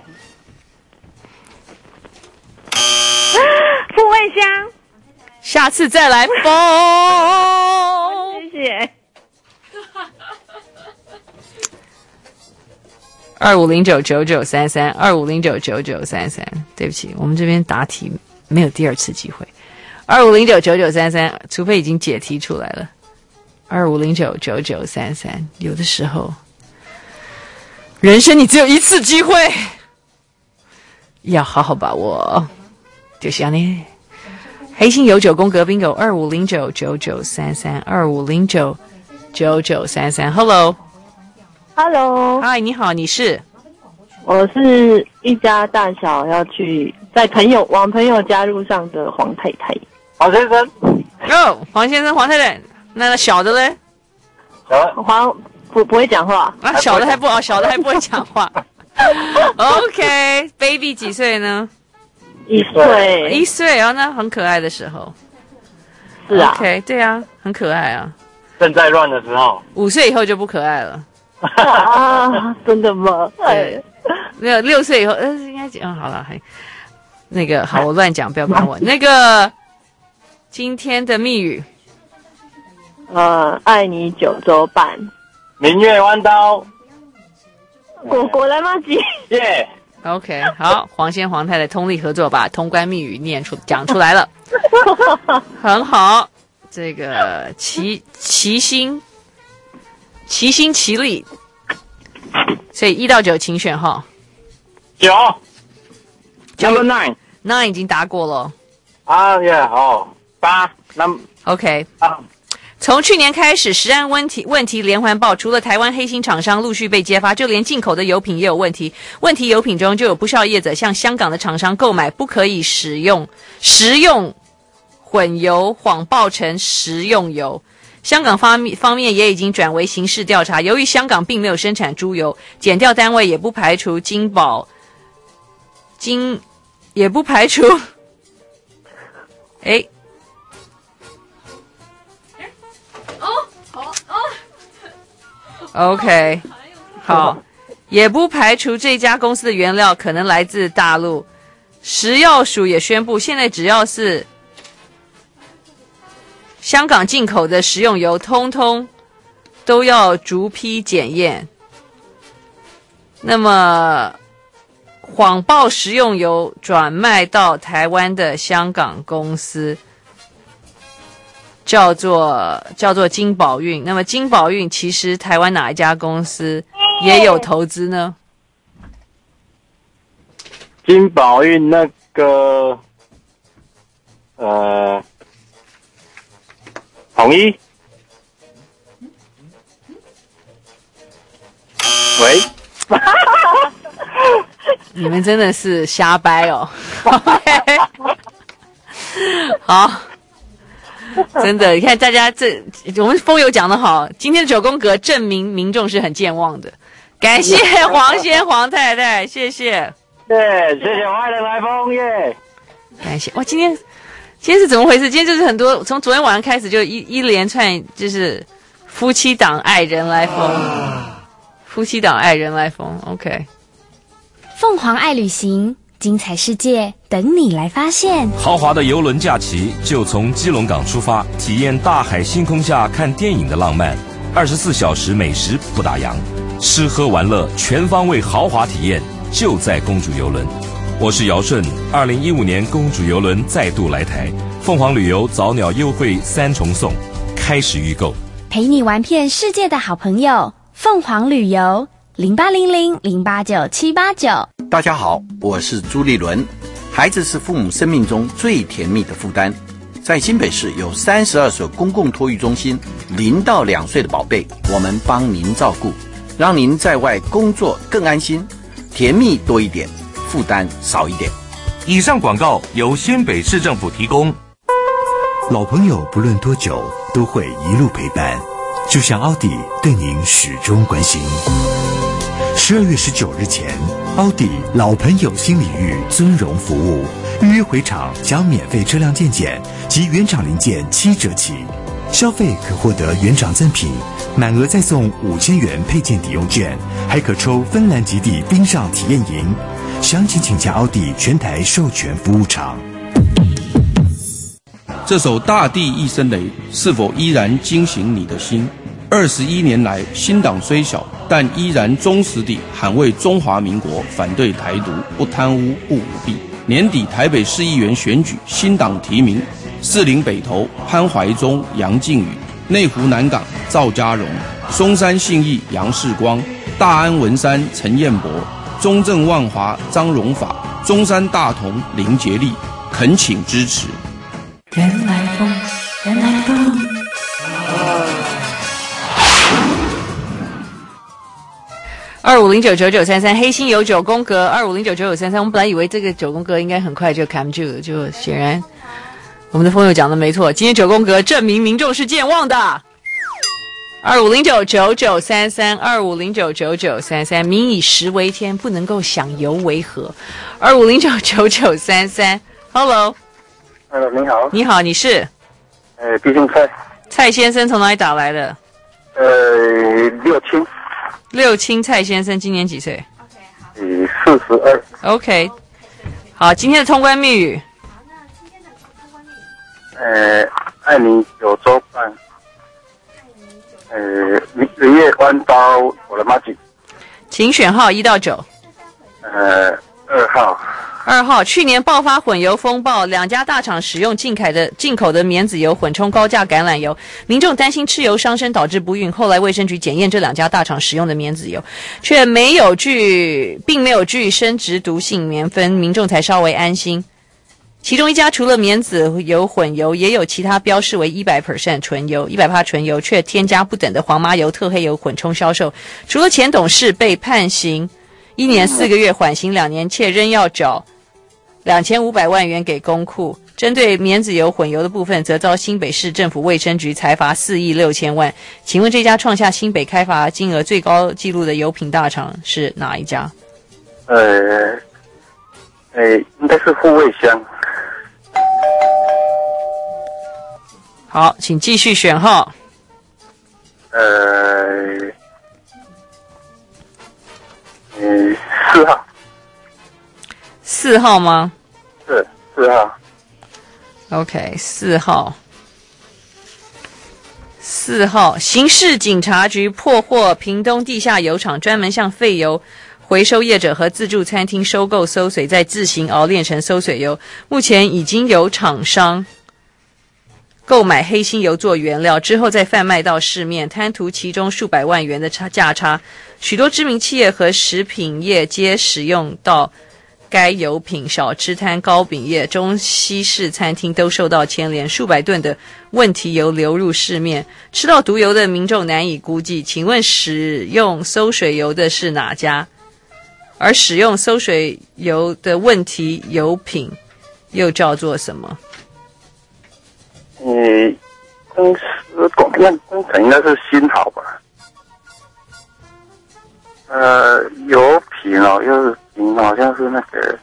富味香， 下次再来包。 谢谢。 二五零九九九三三，二五零九九九三三。对不起，我们这边答题没有第二次机会。二五零九九九三三，除非已经解题出来了。二五零九九九三三，有的时候，人生你只有一次机会，要好好把握。就是这样呢。黑心有九宫格 bingo 二五零九九九三三二五零九九九三三 Hello Hello 嗨，你好，你是？ 我是一家大小要去在朋友往朋友家路上的黄太太。 黄先生哦，黄先生黄太太，那小的嘞？ 小的黄不不会讲话啊，小的还不好，小的还不会讲话。OK baby 几岁呢？ 一岁， 一岁哦，那很可爱的时候。 是啊 ，OK， 对啊，很可爱啊。 正在乱的时候， 五岁以后就不可爱了。 啊，真的吗？ 对，六六岁以后，呃，应该讲、嗯、好了，还那个好，我乱讲，不要管我。那个今天的密语， 呃，爱你九州半， 明月弯刀， 果果然吗？姐， 耶。 OK， 好，黄先黄太太通力合作，把通关密语念出讲出来了，很好。这个齐齐心齐心齐力，所以一到九请选号。 九九 ，Number nine nine 已经答过了。 啊耶，哦，八，那 OK 啊。 从去年开始，食安问题问题连环爆，除了台湾黑心厂商陆续被揭发，就连进口的油品也有问题。问题油品中就有不肖业者向香港的厂商购买不可以使用食用混油，谎报成食用油。香港方面方面也已经转为刑事调查。由于香港并没有生产猪油，检调单位也不排除金宝金也不排除，哎。OK， 好，也不排除这家公司的原料可能来自大陆。食药署也宣布，现在只要是香港进口的食用油，通通都要逐批检验。那么，谎报食用油转卖到台湾的香港公司，叫做叫做金宝运。那么金宝运其实台湾哪一家公司也有投资呢？ 金宝运那个呃统一，喂， 你们真的是瞎掰哦。好。真的，你看大家这，我们风友讲得好，今天的九宫格证明民众是很健忘的。感谢黄先黄太太，谢谢。 对，谢谢我爱人来风耶。 感谢哇，今天今天是怎么回事？今天就是很多，从昨天晚上开始就一一连串就是夫妻档爱人来疯，夫妻档爱人来疯。OK， 凤凰爱旅行。精彩世界等你来发现。 豪华的邮轮假期就从基隆港出发，体验大海星空下看电影的浪漫，二十四小时美食不打烊，吃喝玩乐全方位豪华体验就在公主邮轮。我是姚顺，二零一五年公主邮轮再度来台，凤凰旅游早鸟优惠三重送，开始预购， 陪你玩遍世界的好朋友，凤凰旅游零八零零零八九七八九。 大家好，我是朱立伦。孩子是父母生命中最甜蜜的负担，在新北市有三十二所公共托育中心，零到两岁的宝贝，我们帮您照顾，让您在外工作更安心，甜蜜多一点，负担少一点。 以上广告由新北市政府提供。 老朋友不论多久都会一路陪伴，就像奥迪对您始终关心。十二月十九日前，奥迪老朋友新礼遇尊荣服务，预约回厂将免费车辆健检及原厂零件七折起，消费可获得原厂赠品，满额再送五千元配件抵用券，还可抽芬兰极地冰上体验营。详情请加奥迪全台授权服务厂。 这首《大地一声雷》是否依然惊醒你的心？二十一年来，新党虽小，但依然忠实地捍卫中华民国，反对台独，不贪污，不舞弊。年底台北市议员选举，新党提名：士林北投潘怀忠、杨靖宇，内湖南港赵家荣，松山信义杨世光，大安文山陈彦博，中正万华张荣法，中山大同林杰利，恳请支持。 人来疯，人来疯。 二五零九九九三三黑心有九宫格二五零九九九三三，我们本来以为这个九宫格应该很快就 come to 了，就显然我们的朋友讲的没错，今天九宫格证明民众是健忘的。二五零九九九三三二五零九九九三三，民以食为天，不能够想油为和。二五零九九九三三 ，Hello， Hello， 你好， 你好，你是？ 呃，毕竟蔡蔡先生从哪里打来的？ 呃，六清。 六清蔡先生今年几岁？ 呃，四十二。 OK， 好，今天的通关密语。 呃，爱你九州半。呃，日月弯刀我的妈吉。 请选号一到九。 呃，二号。 二号，去年爆发混油风暴，两家大厂使用进口的进口的棉籽油混充高价橄榄油，民众担心吃油伤身导致不孕。后来卫生局检验这两家大厂使用的棉籽油，却没有具并没有具生殖毒性棉酚，民众才稍微安心。 其中一家除了棉籽油混油，也有其他标示为 百分之百 纯油、百分之百 纯油，却添加不等的黄麻油、特黑油混充销售。除了前董事被判刑一年四个月，缓刑两年，且仍要缴两千五百万元给公库。针对棉籽油混油的部分，则遭新北市政府卫生局裁罚四亿六千万。请问这家创下新北开罚金额最高纪录的油品大厂是哪一家？ 呃，呃，应该是护卫箱。 好，请继续选号。 呃，嗯，四号。 四号吗？ 是四号。 OK， 四号。四号，刑事警察局破获屏东地下油厂，专门向废油回收业者和自助餐厅收购馊水，再自行熬炼成馊水油。目前已经有厂商购买黑心油做原料，之后再贩卖到市面，贪图其中数百万元的差价差。许多知名企业和食品业皆使用到该油品，小吃摊、糕饼业、中西式餐厅都受到牵连，数百吨的问题油流入市面，吃到毒油的民众难以估计。请问使用馊水油的是哪家？而使用馊水油的问题油品又叫做什么？ 嗯，公司公那工程应该是新好吧？呃，油品哦，又是品好像是那个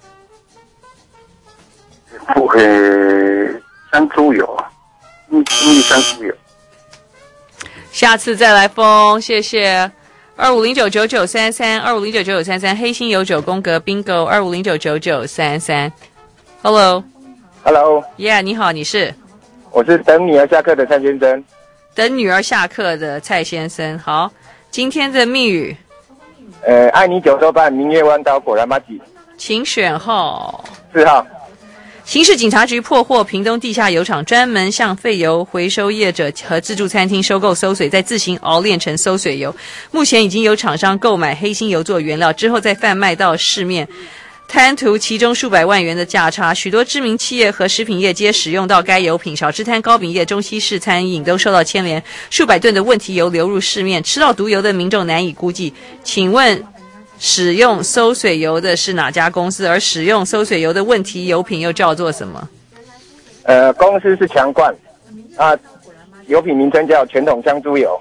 不呃香猪油啊，金金利香猪油。 下次再来封，谢谢。二五零九九九三三，二五零九九九三三，黑心油酒宫格 bingo， 二五零九九九三三。Hello，Hello，Yeah， 你好，你是？ 我是等女儿下课的蔡先生。 等女儿下课的蔡先生，好，今天的密语。 呃，爱你九州半，明月弯刀，果然麻吉。 请选号。 四号。 刑事警察局破获屏东地下油厂，专门向废油回收业者和自助餐厅收购馊水，再自行熬炼成馊水油。目前已经有厂商购买黑心油做原料，之后再贩卖到市面，贪图其中数百万元的价差。许多知名企业和食品业皆使用到该油品，小吃摊、糕饼业、中西式餐饮都受到牵连，数百吨的问题油流入市面，吃到毒油的民众难以估计。请问使用馊水油的是哪家公司？而使用馊水油的问题油品又叫做什么？ 呃，公司是强冠，啊，油品名称叫全统香猪油。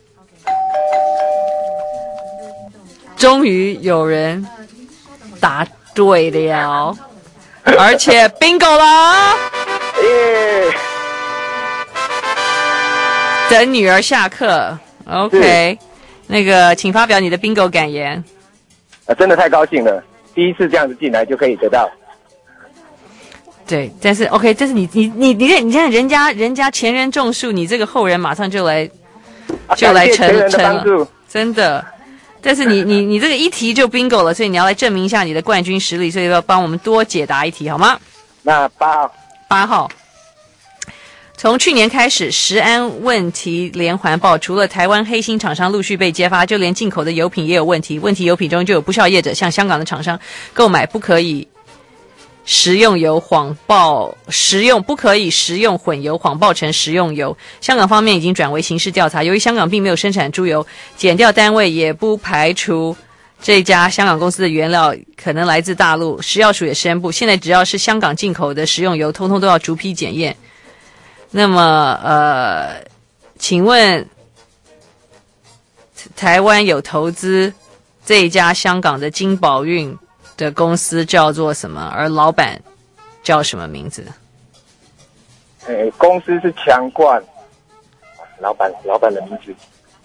终于有人答对了，而且 bingo 了！ 耶！ 等女儿下课 ，OK， 那个请发表你的 bingo 感言。 啊，真的太高兴了！第一次这样子进来就可以得到。 对，但是 OK， 但是你你你你看，你看人家人家前人种树，你这个后人马上就来就来成成了，真的。但是你你你这个一题就 bingo 了，所以你要来证明一下你的冠军实力，所以要帮我们多解答一题好吗？ 那八号， 八号。从去年开始，食安问题连环爆，除了台湾黑心厂商陆续被揭发，就连进口的油品也有问题。问题油品中就有不肖业者向香港的厂商购买不可以食用油，谎报食用不可以食用混油，谎报成食用油。香港方面已经转为刑事调查，由于香港并没有生产猪油，检调单位也不排除这家香港公司的原料可能来自大陆。食药署也宣布，现在只要是香港进口的食用油，通通都要逐批检验。那么，呃，请问台湾有投资这一家香港的金宝运的公司叫做什么？而老板叫什么名字？ 呃，公司是强冠，老板老板的名字，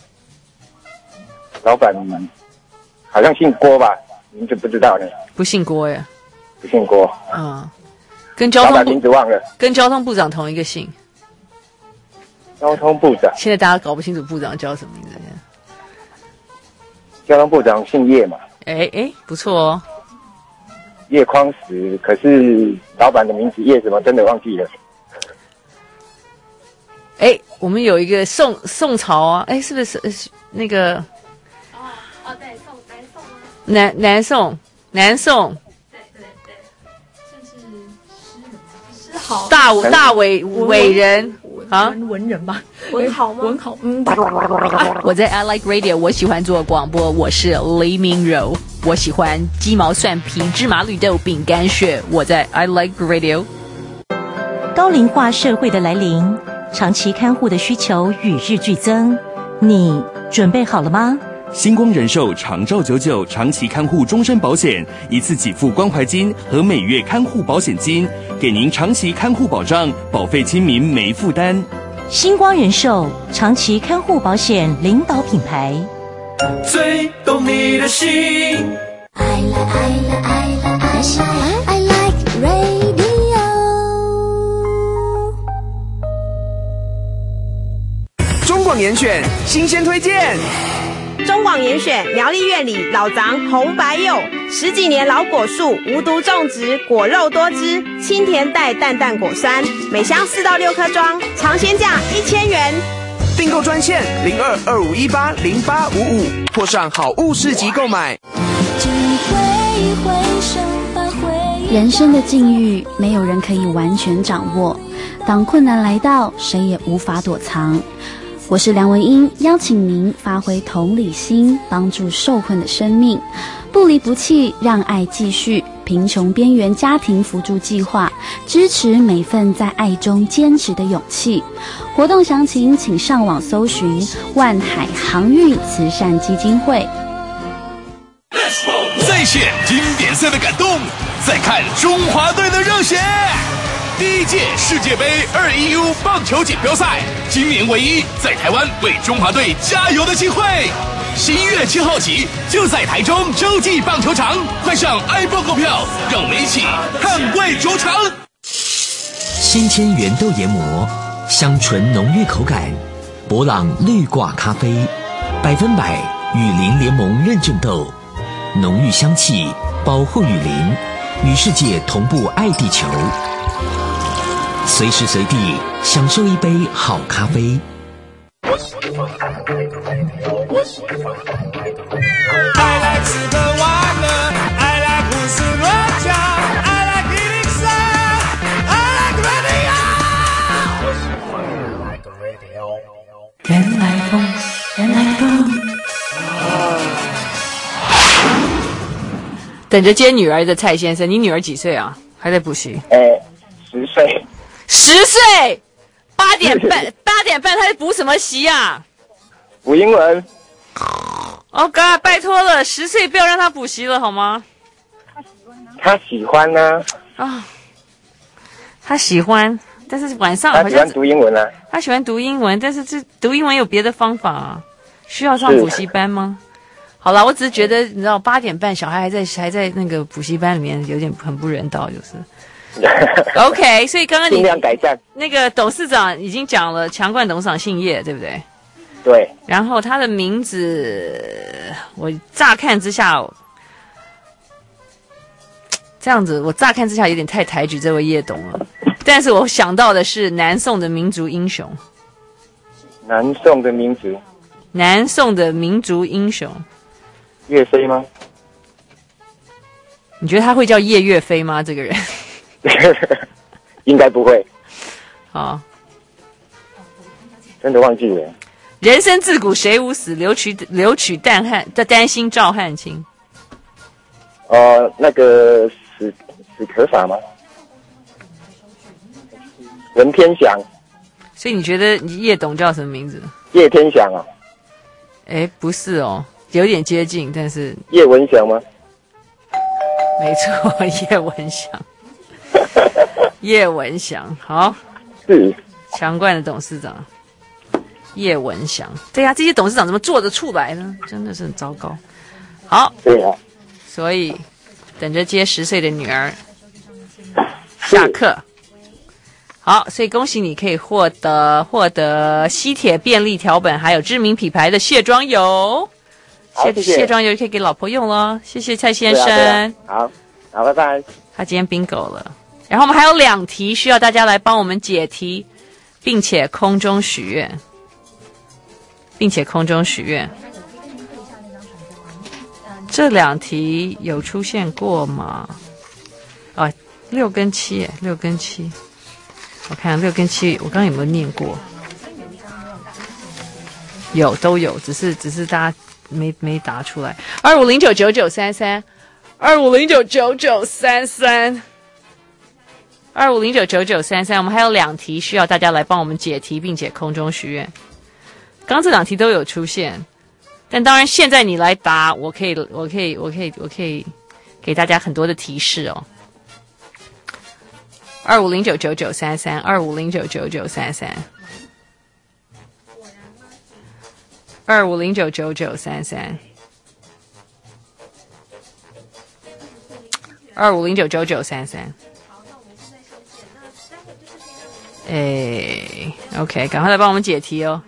老板好像姓郭吧，名字不知道呢。 不姓郭呀？ 不姓郭。 嗯，跟交通部老板名字忘了， 跟交通部长同一个姓。 交通部长， 现在大家搞不清楚部长叫什么名字。 交通部长姓叶嘛？ 哎哎，不错哦。 叶匡时，可是老板的名字叶什么真的忘记了。 哎，我们有一个宋宋朝啊，哎，是不是那个？ 哦哦，对，宋南宋吗？ 南南宋南宋。 对对对，算是诗人。 好， 大大伟伟人啊， 文人吧，文好吗？文好，嗯。 我在 I Like Radio， 我喜欢做广播，我是黎明柔，我喜欢鸡毛蒜皮、芝麻绿豆、饼干屑，我在 I Like Radio。 高龄化社会的来临，长期看护的需求与日俱增，你准备好了吗？ 星光人寿长照九九长期看护终身保险，一次给付关怀金和每月看护保险金，给您长期看护保障，保费亲民没负担。 星光人寿长期看护保险领导品牌， 最懂你的心。 I like, I like, I like, I like radio。 中广严选新鲜推荐。 中广严选苗栗院里老长红白柚，十几年老果树，无毒种植，果肉多汁，清甜带淡淡果酸，每箱四到六颗装，尝鲜价一千元。 订购专线零二二五一八零八五五，或上好物市集购买。 人生的境遇，没有人可以完全掌握。当困难来到，谁也无法躲藏。我是梁文音，邀请您发挥同理心，帮助受困的生命，不离不弃，让爱继续。贫穷边缘家庭扶助计划，支持每份在爱中坚持的勇气。活动详情请上网搜寻万海航运慈善基金会。 再现经典赛的感动，再看中华队的热血。第一届世界杯二一 U 棒球锦标赛，今年唯一在台湾为中华队加油的机会。十一月七号起，就在台中洲际棒球场，快上 iPhone 购票，让我们一起捍卫主场。 新鲜原豆研磨，香醇浓郁口感，博朗绿挂咖啡，百分百雨林联盟认证豆，浓郁香气，保护雨林，与世界同步爱地球。随时随地享受一杯好咖啡。 I like 吃喝玩乐 I like 胡思乱想 I like 一零三 I like radio 原来风原来风等着接女儿的蔡先生，你女儿几岁啊？还在补习？ 呃，十岁。 十岁，八点半，八点半，他在补什么习啊？ 补英文。 哦、oh、God， 拜托了，十岁不要让他补习了好吗？ 他喜欢呢、啊。 啊、哦，他喜欢，但是晚上他喜欢读英文啊。 他喜欢读英文，但是这读英文有别的方法啊？需要上补习班吗？好了，我只是觉得，你知道，八点半小孩还在还在那个补习班里面，有点很不人道，就是。OK， 所以刚刚你尽量改善。 那个董事长已经讲了，强冠董事长姓叶，对不对？ 对。 然后他的名字，我乍看之下，这样子，我乍看之下有点太抬举这位叶董了。但是我想到的是南宋的民族英雄。 南宋的民族。 南宋的民族英雄。 岳飞吗？ 你觉得他会叫叶岳飞吗？这个人？ 应该不会。 好， 真的忘记了。 人生自古谁无死，留取留取丹汉的丹心照汗青。 呃，那个史史可法吗？文天祥。 所以你觉得叶董叫什么名字？ 叶天祥啊？ 哎，不是哦，有点接近，但是叶文祥吗？ 没错，叶文祥。叶文祥，好， 是强冠的董事长叶文祥。对呀、啊，这些董事长怎么做得出来呢？真的是很糟糕。好， 对啊， 所以等着接十岁的女儿下课。好，所以恭喜你可以获得获得西铁便利条本，还有知名品牌的卸妆油。卸谢谢卸妆油可以给老婆用咯。谢谢蔡先生。 对啊对啊、好，好，拜拜。 他今天 bingo 了。然后我们还有两题需要大家来帮我们解题，并且空中许愿，并且空中许愿。这两题有出现过吗？啊，六跟七，六跟七。 我看六跟七，我刚刚有没有念过？有，都有，只是只是大家没没答出来。二五零九九九三三，二五零九九九三三，二五零九九九三三。我们还有两题需要大家来帮我们解题，并且空中许愿。刚刚这两题都有出现，但当然现在你来答，我可以，我可以，我可以，我可以给大家很多的提示哦。二五零九九九三三，二五零九九九三三。二五零九九九三三，二五零九九九三三。哎 ，OK， 赶快来帮我们解题哦！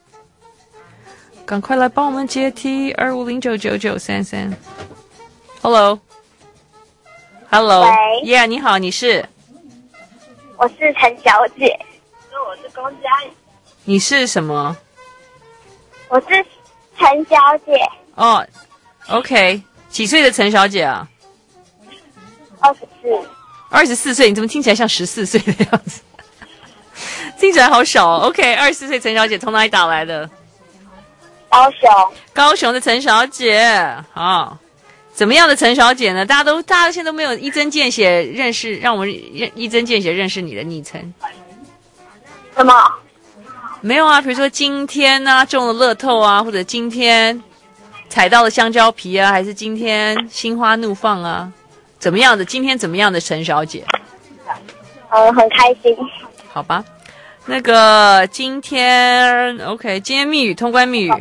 赶快来帮我们解题，二五零九九九三三。Hello，Hello， 喂 ，Yeah， 你好，你是？ 我是陈小姐。我是龚佳怡。 你是什么？ 我是陈小姐。 哦 ，OK， 几岁的陈小姐啊？ 二十四。 二十四岁，你怎么听起来像十四岁的样子？听起来好小哦。OK， 二十四岁陈小姐从哪里打来的？ 高雄。 高雄的陈小姐，好，怎么样的陈小姐呢？大家都，大家现在都没有一针见血认识，让我们一针见血认识你的昵称。 什么？ 没有啊，比如说今天啊中了乐透啊，或者今天踩到了香蕉皮啊，还是今天心花怒放啊，怎么样的？今天怎么样的陈小姐？ 呃，很开心。 好吧，那个今天 OK， 今天密语通关密语。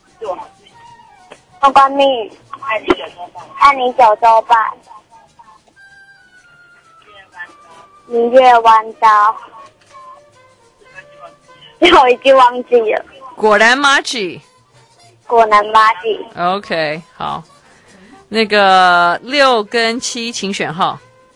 通关密语。爱你九州半。明月弯刀。最后一句忘记了。 果然 Margie。 果然 Margie。 OK， 好。那个六跟七，请选号。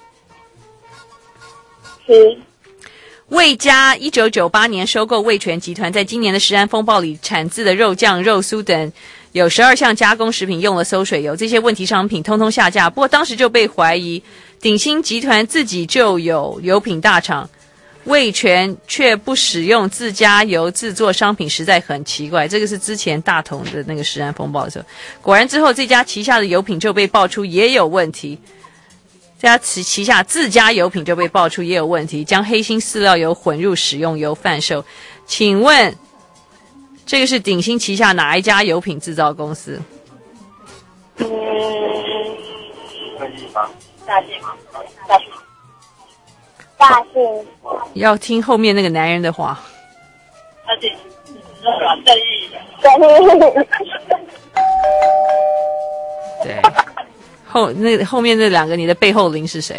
七。 味家一九九八年收购味全集团，在今年的食安风暴里产自的肉酱、肉酥等有十二项加工食品用了馊水油，这些问题商品通通下架。不过当时就被怀疑鼎新集团自己就有油品大厂，味全却不使用自家油制作商品，实在很奇怪。这个是之前大同的那个食安风暴的时候，果然之后这家旗下的油品就被爆出也有问题。这家旗下自家油品就被爆出也有问题，将黑心饲料油混入食用油贩售。请问这个是鼎新旗下哪一家油品制造公司？ 嗯，大信吗？大信。大信。 要听后面那个男人的话。 大信。正义。正义。 对。后那后面那两个，你的背后灵是谁？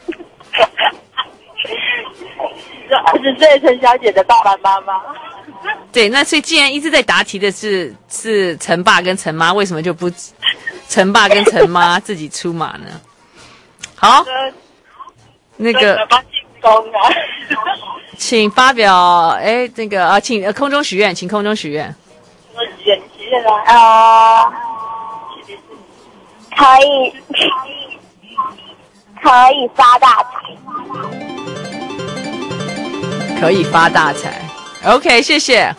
是二十岁陈小姐的爸爸妈妈。 对，那所以既然一直在答题的是是陈爸跟陈妈，为什么就不陈爸跟陈妈自己出马呢？好，那个，请发表，哎，那个啊，请、呃、空中许愿，请空中许愿。 许愿，许愿啊！呃。可以，可以发大财， 可以发大财。OK， 谢谢。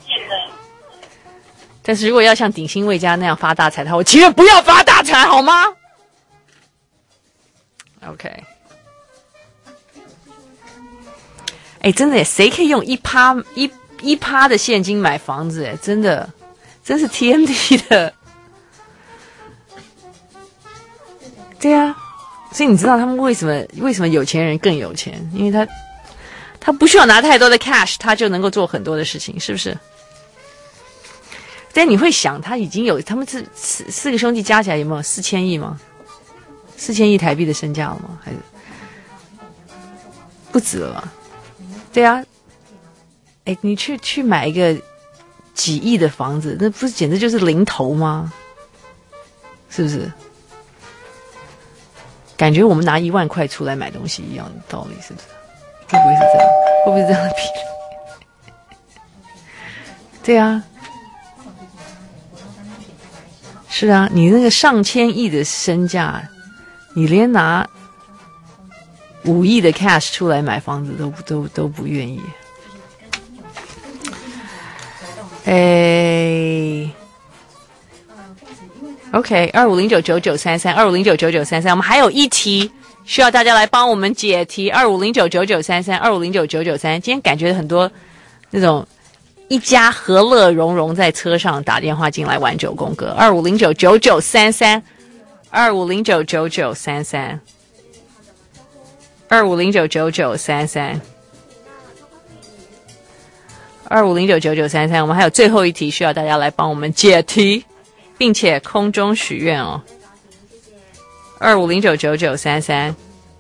但是如果要像鼎新味家那样发大财的话，我情愿不要发大财，好吗 ？OK。哎，真的耶，谁可以用一趴一一趴的现金买房子？哎，真的，真是天地的。对啊，所以你知道他们为什么为什么有钱人更有钱？因为他他不需要拿太多的 cash， 他就能够做很多的事情，是不是？但你会想，他已经有他们是四四个兄弟加起来有没有四千亿吗？四千亿台币的身价了吗？还是不止了吧？对啊，哎，你去去买一个几亿的房子，那不是简直就是零头吗？是不是？感觉我们拿一万块出来买东西一样的道理，是不是？会不会是这样？会不会是这样的比例？对啊，是啊，你那个上千亿的身价，你连拿五亿的 cash 出来买房子都都都不愿意。哎 ，OK， 二五零九九九三三，二五零九九九三三，我们还有一题需要大家来帮我们解题，二五零九九九三三，二五零九九九三。今天感觉很多那种一家和乐融融在车上打电话进来玩九宫格，二五零九九九三三，二五零九九九三三，二五零九九九三三。二五零九九九三三，我们还有最后一题需要大家来帮我们解题，并且空中许愿哦。二五零九九九三三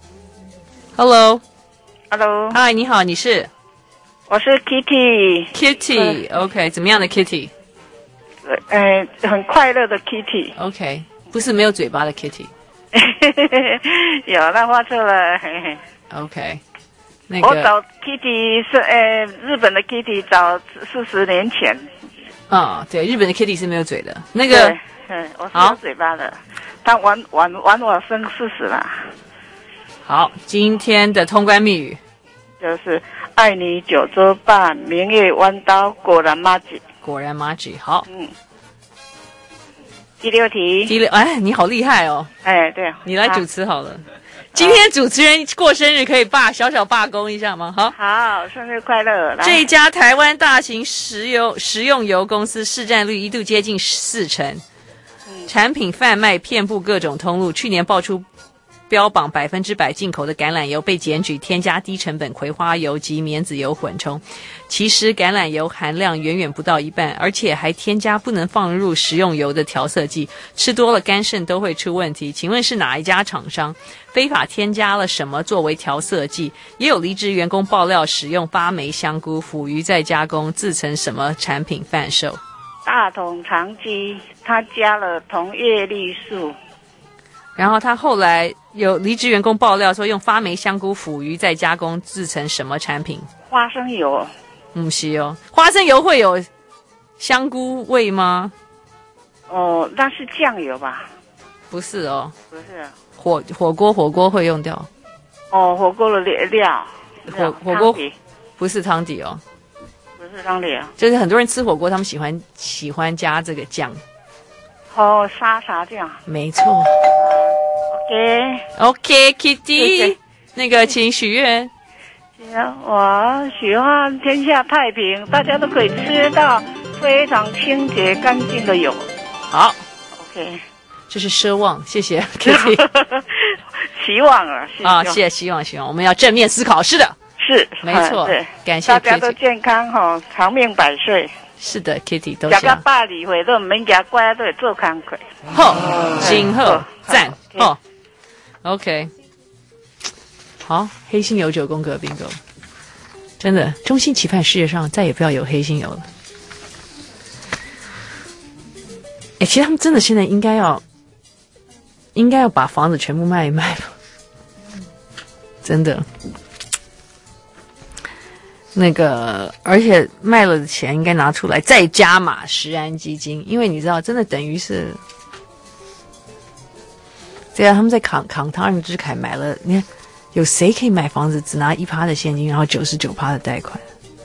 ，Hello，Hello， 嗨，你好，你是？ 我是 Kitty。Kitty， OK， 怎么样的 Kitty？ 呃，很快乐的 Kitty。OK， 不是没有嘴巴的 Kitty。 有，那画错了。 OK。那个、 我找 Kitty 是呃日本的 Kitty 找四十年前。 啊、哦，对，日本的 Kitty 是没有嘴的。那个， 嗯，我是有嘴巴的。他玩玩玩我生四十了。 好，今天的通关密语就是爱你九州半，明月弯刀，果然麻吉。 果然麻吉，好。 嗯。第六题。 第六，哎，你好厉害哦！ 哎，对， 你来主持好了。今天主持人过生日，可以罢小小罢工一下吗？好， 好，生日快乐！ 这一家台湾大型石油食用油公司市占率一度接近四成，嗯、产品贩卖遍布各种通路。去年爆出标榜百分之百进口的橄榄油被检举添加低成本葵花油及棉籽油混充，其实橄榄油含量远远不到一半，而且还添加不能放入食用油的调色剂，吃多了肝肾都会出问题。请问是哪一家厂商非法添加了什么作为调色剂？也有离职员工爆料使用发霉香菇、腐鱼再加工制成什么产品贩售？ 大同长期他加了铜叶绿素。 然后他后来有离职员工爆料说用发霉香菇、腐鱼再加工制成什么产品？ 花生油。 不是哦，花生油会有香菇味吗？ 哦，那是酱油吧？ 不是哦， 不是。 火火锅火锅会用掉。 哦，火锅的料。 火火锅不是汤底哦。 不是汤底啊。 就是很多人吃火锅，他们喜欢喜欢加这个酱。 哦，沙茶酱。 没错。 OK OK Kitty， 那个请许愿。 我喜欢天下太平，大家都可以吃到非常清洁干净的油。 好 ，OK， 这是奢望，谢谢 Kitty。 希望了， 啊、哦，谢谢，希望，希望，我们要正面思考，是的， 是， 没错， 对， 感谢 Kitty， 大家都健康哈，长命百岁。 是的 ，Kitty 都是。大家百里回都唔免加乖，都会做工课。 好，今后赞，好 ，OK。好，黑心油九宫格 bingo， 真的衷心期盼世界上再也不要有黑心油了。哎，其实他们真的现在应该要，应该要把房子全部卖一卖了，真的。那个，而且卖了的钱应该拿出来再加码食安基金，因为你知道，真的等于是，对啊，他们在扛扛唐人之凯买了，你看。有谁可以买房子只拿一趴的现金，然后九十九趴的贷款？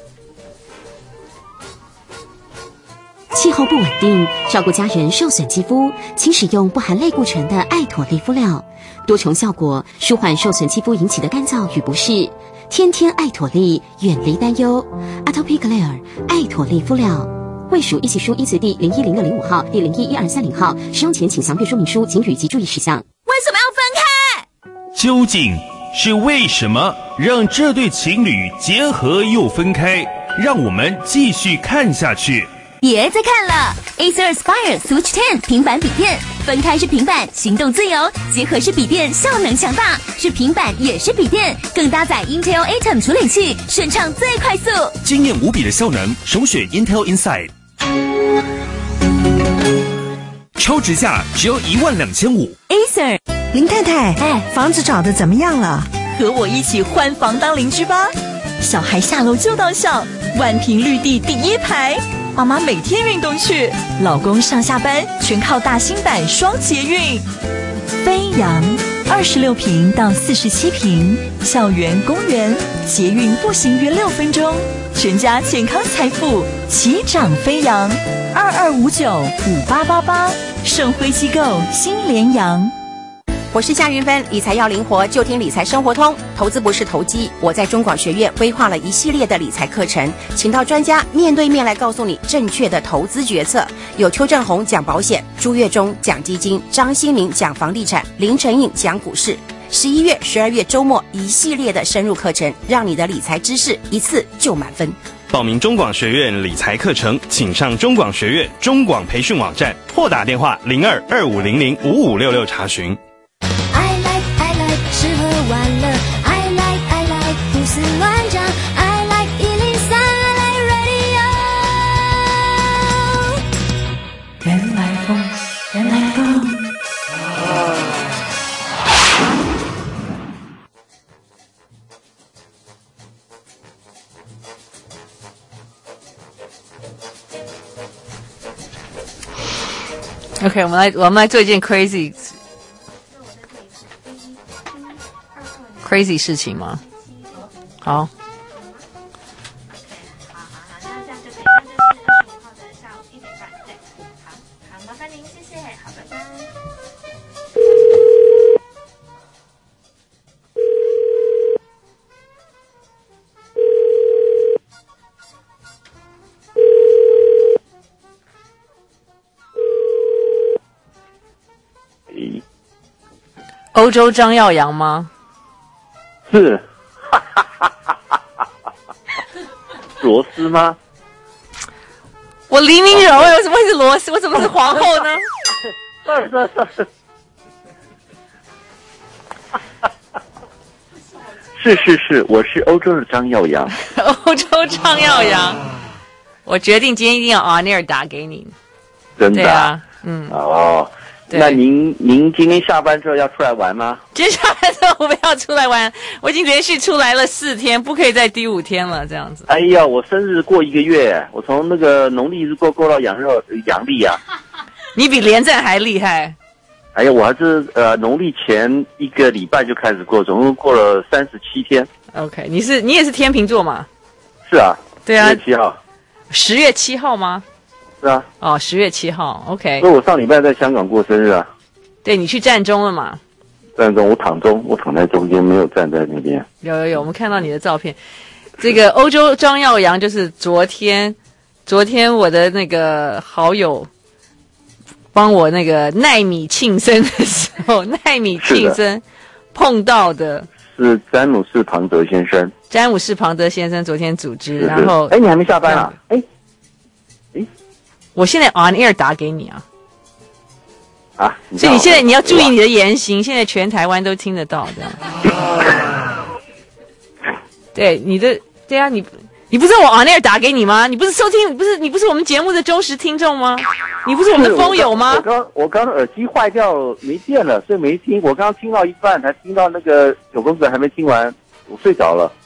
气候不稳定，照顾家人受损肌肤，请使用不含类固醇的艾妥丽肤料，多重效果，舒缓受损肌肤引起的干燥与不适。天天艾妥丽，远离担忧。Atopy Clear 艾妥丽肤料，卫署一起书一词第零一零六零五号、第零一一二三零号。使用前请详阅说明书、警语及注意事项。 为什么要分开？ 究竟是为什么让这对情侣结合又分开？让我们继续看下去。 别再看了 ，Acer Aspire Switch ten 平板笔电，分开是平板，行动自由；结合是笔电，效能强大，是平板也是笔电，更搭载 Intel Atom 处理器，顺畅最快速， 惊艳无比的效能，首选 Intel Inside。超值价只要一万两千五。 Acer， 林太太，哎，房子找的怎么样了？ 和我一起换房当邻居吧。小孩下楼就到校，万坪绿地第一排，妈妈每天运动去，老公上下班全靠大新版双捷运。飞扬二十六坪到四十七坪，校园、公园、捷运步行约六分钟，全家健康财富齐涨飞扬。二二五九五八八八，盛辉机构新联阳。 我是夏云芬，理财要灵活，就听理财生活通。投资不是投机，我在中广学院规划了一系列的理财课程，请到专家面对面来告诉你正确的投资决策。有邱正红讲保险，朱月忠讲基金，张新明讲房地产，林承颖讲股市。十一月、十二月周末一系列的深入课程，让你的理财知识一次就满分。 报名中广学院理财课程，请上中广学院中广培训网站，或打电话零二二五零零五五六六查询。 适合玩乐 I like I like 胡思乱想 I like 一零三 I like radio 原来风原来风 OK， 我们来我们来做一件 crazy crazy 事情吗？好。欧洲张耀扬吗？ 是，罗斯吗？ 我黎明柔，为什么会是罗斯？我怎么是皇后呢？ 是是是，是是是，我是欧洲的张耀扬。 欧洲张耀扬，我决定今天一定要 on air 打给你。 真的？ 对啊，嗯。 哦。那您您今天下班之后要出来玩吗？ 今天下班之后我们要出来玩，我已经连续出来了四天，不可以再第五天了，这样子。 哎呀，我生日过一个月，我从那个农历日过过到阳肉阳历啊。 你比连战还厉害。 哎呀，我还是呃农历前一个礼拜就开始过，总共过了三十七天。 OK， 你是你也是天秤座嘛？ 是啊。 对啊。 十月七号。 十月七号吗？ 是啊， 哦，十月七号 ，OK。 所以我上礼拜在香港过生日啊。 对，你去站中了嘛？ 站中，我躺中，我躺在中间，没有站在那边。 有有有，我们看到你的照片。这个欧洲张耀扬就是昨天，昨天我的那个好友帮我那个奈米庆生的时候，奈米庆生碰到的是詹姆士庞德先生。 詹姆士庞德先生昨天组织， 是是然后哎，你还没下班啊？哎。 我现在 on air 打给你啊， 啊！ 所以你现在你要注意你的言行，现在全台湾都听得到的。对，你的对啊，你你不是我 on air 打给你吗？你不是收听，不是你不是我们节目的忠实听众吗？你不是我们的风友吗？ 我刚我刚耳机坏掉没电了，所以没听。我刚刚听到一半，才听到那个九公子还没听完，我睡着了。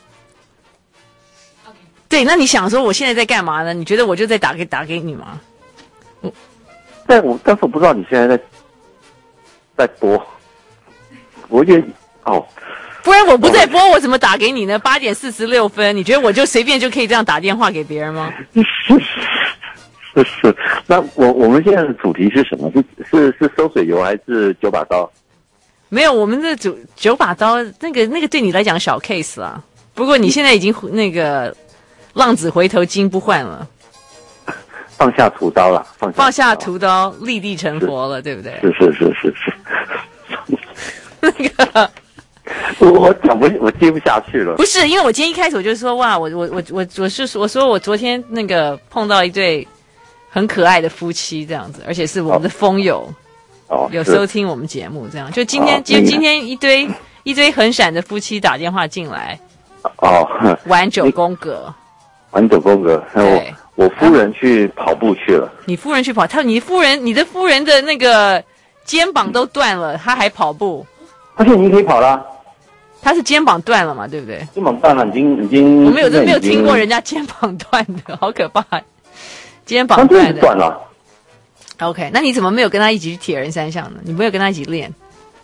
对，那你想说我现在在干嘛呢？你觉得我就在打给打给你吗？ 但我但是我不知道你现在在在播，我觉得哦， 不然我不在播，我怎么打给你呢？八点四十六分，你觉得我就随便就可以这样打电话给别人吗？ 是是，那我我们现在的主题是什么？是是是收水油还是九把刀？ 没有，我们的九九把刀那个那个对你来讲小 case 啊。不过你现在已经那个浪子回头金不换了。 放下屠刀了，放下放下屠刀，立地成佛了，对不对？ 是是是是是。 那个， 我讲不，我接不下去了。 不是，因为我今天一开始我就说，哇，我我我我我是我说我昨天那个碰到一对很可爱的夫妻这样子，而且是我们的风友， 哦， 有收听我们节目，这样就今天就、哦、今天一堆一堆很闪的夫妻打电话进来， 哦， 玩九宫格， 玩九宫格，对。我夫人去跑步去了。 你夫人去跑，他你夫人你的夫人的那个肩膀都断了，他还跑步？ 而且你可以跑啦。 他是肩膀断了嘛，对不对？ 肩膀断了，已经已经。 我没有没有听过人家肩膀断的，好可怕！肩膀断的断了。 OK， 那你怎么没有跟他一起去铁人三项呢？你没有跟他一起练？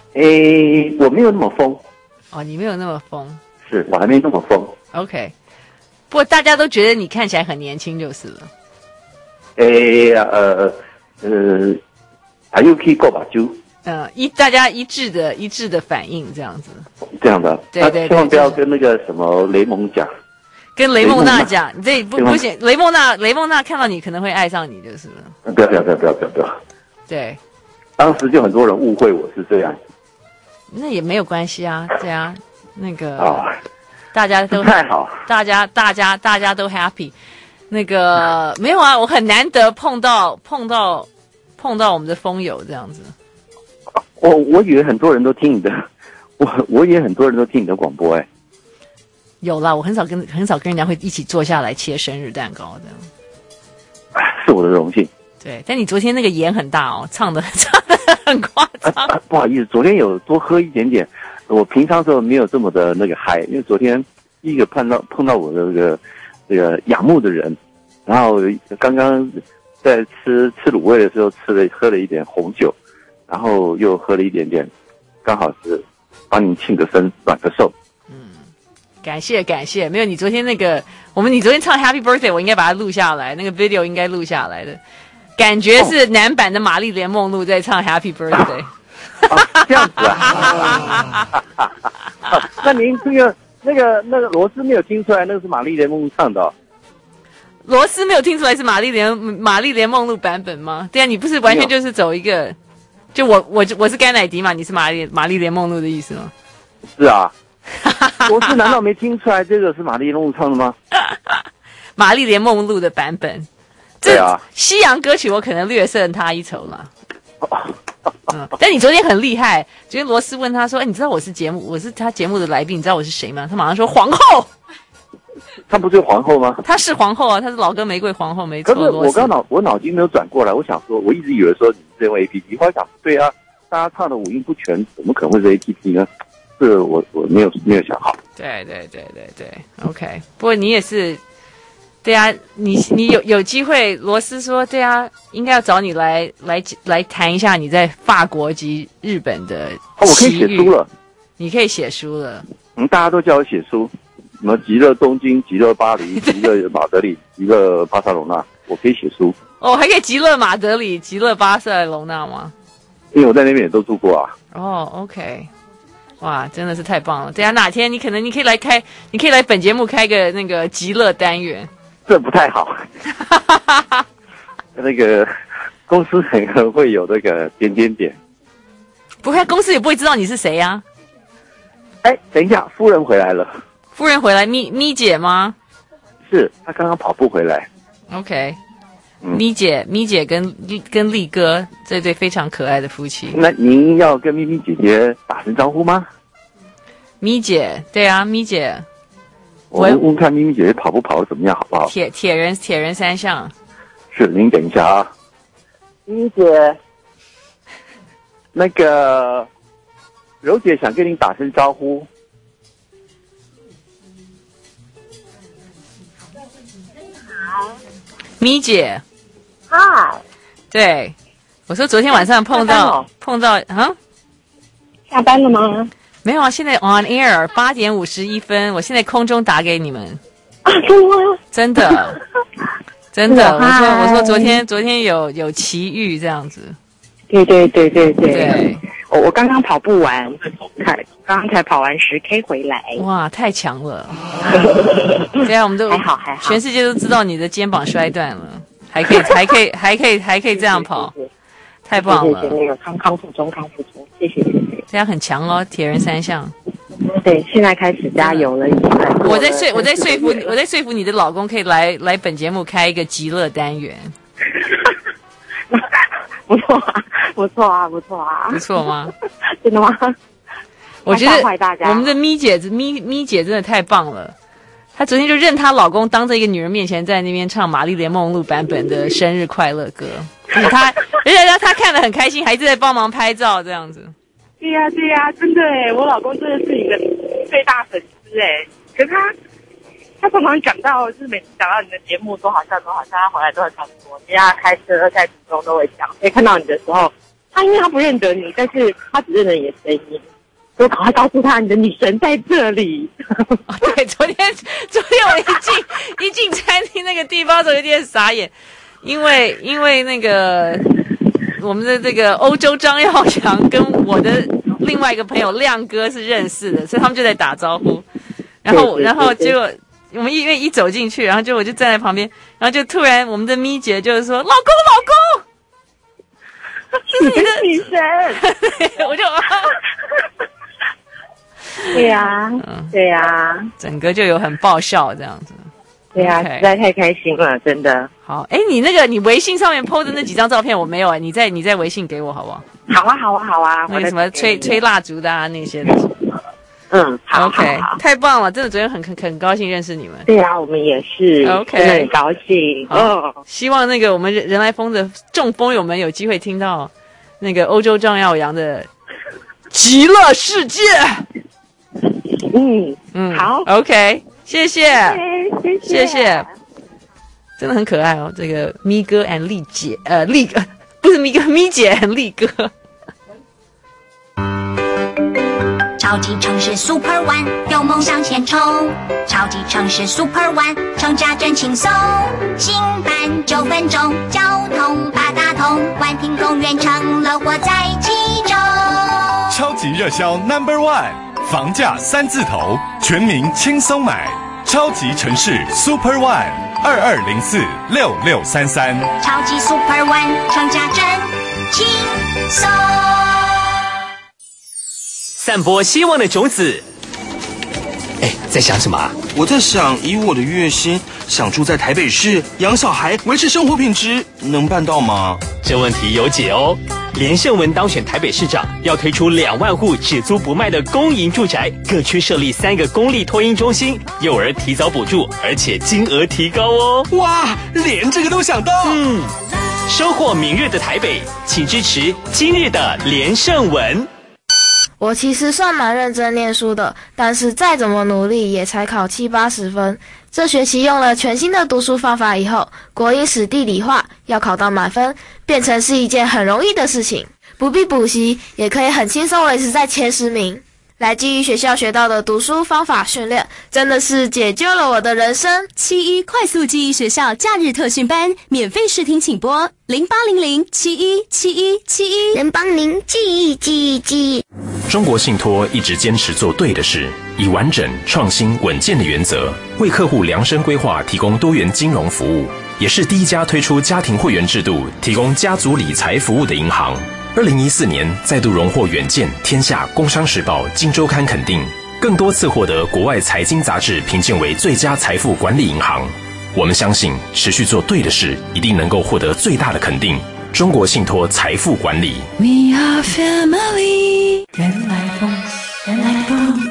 诶，我没有那么疯。 哦，你没有那么疯。 是我还没那么疯。 OK， 不过大家都觉得你看起来很年轻就是了。 诶，呃呃，还有可以够吧？就呃一大家一致的一致的反应这样子。 这样的， 对对对， 千万不要跟那个什么雷蒙讲。 跟雷蒙娜讲，你这不不行。雷蒙娜，雷蒙娜看到你可能会爱上你，就是了。 不要不要不要不要不要不要。 对， 当时就很多人误会我是这样。 那也没有关系啊，对啊，那个、 哦、 大家都太好， 大家大家大家都 happy。那个没有啊，我很难得碰到碰到碰到我们的风友这样子。 我我以为很多人都听你的，我我以为很多人都听你的广播哎、欸。 有啦，我很少跟很少跟人家会一起坐下来切生日蛋糕的。 是我的荣幸。 对，但你昨天那个演很大哦，唱的唱的很夸张、 啊啊。不好意思，昨天有多喝一点点，我平常时候没有这么的那个嗨，因为昨天第一个碰到碰到我的这个这个仰慕的人，然后刚刚在吃吃卤味的时候吃了喝了一点红酒，然后又喝了一点点，刚好是帮您庆个生暖个寿。 感谢感谢，没有你昨天那个，我们你昨天唱 Happy Birthday， 我应该把它录下来，那个 video 应该录下来的，感觉是男版的玛丽莲梦露在唱 Happy Birthday。 哦、这样子啊？啊那您这个那个那个螺丝没有听出来，那个是玛丽莲梦露唱的、哦。 螺丝没有听出来是玛丽莲玛丽莲梦露版本吗？对啊，你不是完全就是走一个，就我我我是甘乃迪嘛，你是玛丽玛丽莲梦露的意思吗？ 是啊。我是难道没听出来这个是玛丽莲梦露唱的吗？ 玛丽莲梦露的版本， 对啊， 西洋歌曲我可能略胜他一筹了。嗯，但你昨天很厉害，昨天罗斯问他说：“哎，你知道我是节目，我是他节目的来宾，你知道我是谁吗？”他马上说：“皇后。” 她不是皇后吗？ 她是皇后啊，她是老歌玫瑰皇后，没错。 可是我刚脑我脑筋没有转过来，我想说，我一直以为说你是用 A P P， 后来想，对啊，大家唱的五音不全，怎么可能会是 A P P 呢？这个我我没有没有想好。 对对对对对 ，OK。不过你也是，对啊，你你有有机会，罗斯说，对啊，应该要找你来来来谈一下你在法国及日本的哦，我可以写书了， 你可以写书了。 嗯，大家都叫我写书，什么极乐东京、极乐巴黎、极乐马德里、极乐巴塞隆纳，我可以写书。 哦，还可以极乐马德里、极乐巴塞隆纳吗？ 因为我在那边也都住过啊。 哦 ，OK。哇，真的是太棒了！对啊，哪天你可能你可以来开，你可以来本节目开个那个极乐单元。 这不太好。那个公司可能会有那个点点点。 不会，公司也不会知道你是谁呀、啊。 哎，等一下，夫人回来了。 夫人回来，咪咪姐吗？ 是，她刚刚跑步回来。 OK。咪姐，咪姐跟跟力哥这对非常可爱的夫妻。 那您要跟咪咪姐姐打声招呼吗？ 咪姐，对啊，咪姐。 我问问看咪咪姐姐跑步跑得怎么样，好不好？ 铁铁人铁人三项。 是，您等一下啊。咪咪姐，那个柔姐想跟您打声招呼。 好。 咪姐。 嗨， 对，我说昨天晚上碰到碰到啊， 下班了吗？ 没有啊，现在 on air 八点五十一分，我现在空中打给你们。 啊，真的吗？ 真的，真的，我说我说昨天昨天有有奇遇这样子。 对对对对对。 对， 我我刚刚跑步完，才刚刚才跑完十 K 回来。 哇，太强了！对啊，我们都还好还好， 全世界都知道你的肩膀摔断了。还可以，还可以，还可以，还可以这样跑，谢谢谢谢太棒了！ 谢谢那个康康复中，康复中，谢谢谢谢。 这样很强哦，铁人三项。 对，现在开始加油了，已经在。 我在说，我在说服，我在说服你的老公可以来来本节目开一个极乐单元。 不错啊，不错啊，不错啊， 不错吗？ 真的吗？ 我觉得我们的咪姐子咪咪姐真的太棒了。她昨天就认她老公当着一个女人面前在那边唱玛丽莲梦露版本的生日快乐歌，而且她而且她看得很开心，还是在帮忙拍照这样子。 对呀、啊、对呀、啊，真的哎，我老公真的是你的最大粉丝哎。可是他他常常讲到，就是每次讲到你的节目，都好像都好像他回来都很常说，人家开车在途中都会讲，所以看到你的时候， 他因为他不认得你，但是他只认得你的声音。我赶快告诉他，你的女神在这里。 哦、对，昨天昨天我一进一进餐厅那个地方，就有点傻眼，因为因为那个我们的这个欧洲张耀扬跟我的另外一个朋友亮哥是认识的，所以他们就在打招呼。然后然后结果我们因为一走进去，然后就我就站在旁边，然后就突然我们的咪姐就是说：“老公，老公，这是你的女神。” 我就。 对呀、啊，对呀、啊， 整个就有很爆笑这样子。 对呀、啊， okay. 实在太开心了，真的。 好，哎，你那个你微信上面 po 的那几张照片我没有哎、欸，你在你在微信给我好不好？ 好啊，好啊，好啊。 那个什么吹吹蜡烛的啊那些的。 嗯，好 ，OK， 好好太棒了，真的昨天很很很高兴认识你们。 对啊，我们也是 ，OK， 真的很高兴。 哦，希望那个我们人来疯的众疯友们有机会听到那个欧洲张耀扬的极乐世界。 嗯嗯， 好 ，OK， 谢谢， 谢谢， 谢谢，真的很可爱哦。这个咪哥 and 丽姐，呃，丽哥不是咪哥，咪姐 and 丽哥。 超级城市 Super One， 有梦想前冲。超级城市 Super One， 成家真轻松。新版九分钟，交通八达通，万庭公园成了活在其中。 超级热销 Number One， 房价三字头，全民轻松买。超级城市 Super One， 二二零四六六三三。 超级 Super One， 成家真轻松。 散播希望的种子。 哎，在想什么啊？我在想，以我的月薪，想住在台北市，养小孩，维持生活品质，能办到吗？ 这问题有解哦。连胜文当选台北市长，要推出两万户只租不卖的公营住宅，各区设立三个公立托婴中心，幼儿提早补助，而且金额提高哦。 哇，连这个都想到。 嗯，收获明日的台北，请支持今日的连胜文。 我其实算蛮认真念书的，但是再怎么努力也才考七八十分。这学期用了全新的读书方法以后，国英史地理化要考到满分，变成是一件很容易的事情，不必补习也可以很轻松维持在前十名。来基于学校学到的读书方法训练，真的是解救了我的人生。 七一快速记忆学校假日特训班，免费试听请拨零八零零七一七一七一， 能帮您记忆记忆记忆。 中国信托一直坚持做对的事，以完整、创新、稳健的原则，为客户量身规划提供多元金融服务，也是第一家推出家庭会员制度、提供家族理财服务的银行。二零一四年再度荣获远见、天下、工商时报、金周刊肯定，更多次获得国外财经杂志评鉴为最佳财富管理银行。我们相信，持续做对的事，一定能够获得最大的肯定。中国信托财富管理。 We are family。人来疯，人来疯。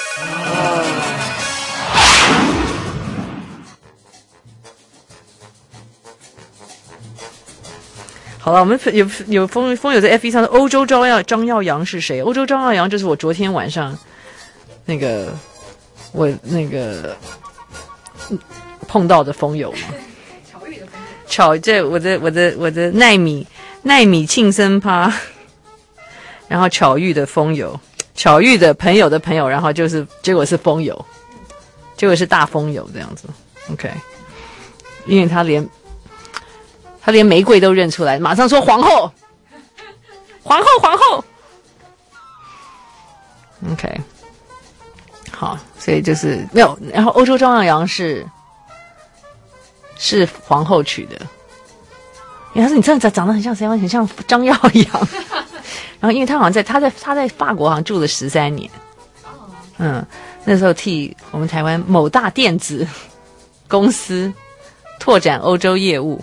好了，我们有有风风友在 F B 上的欧洲张耀张耀扬是谁？欧洲张耀扬就是我昨天晚上那个我那个碰到的风友嘛。巧这我的我的我的奈米奈米庆生趴，然后巧遇的风友，巧遇的朋友的朋友，然后就是结果是风友，结果是大风友这样子。OK， 因为他连。他连玫瑰都认出来，马上说皇后，皇后，皇后。OK， 好，所以就是没有。然后欧洲张耀扬是是皇后娶的，因为他说你真的长得很像谁？很像张耀扬。然后因为他好像在他在他在法国好像住了十三年，嗯，那时候替我们台湾某大电子公司拓展欧洲业务。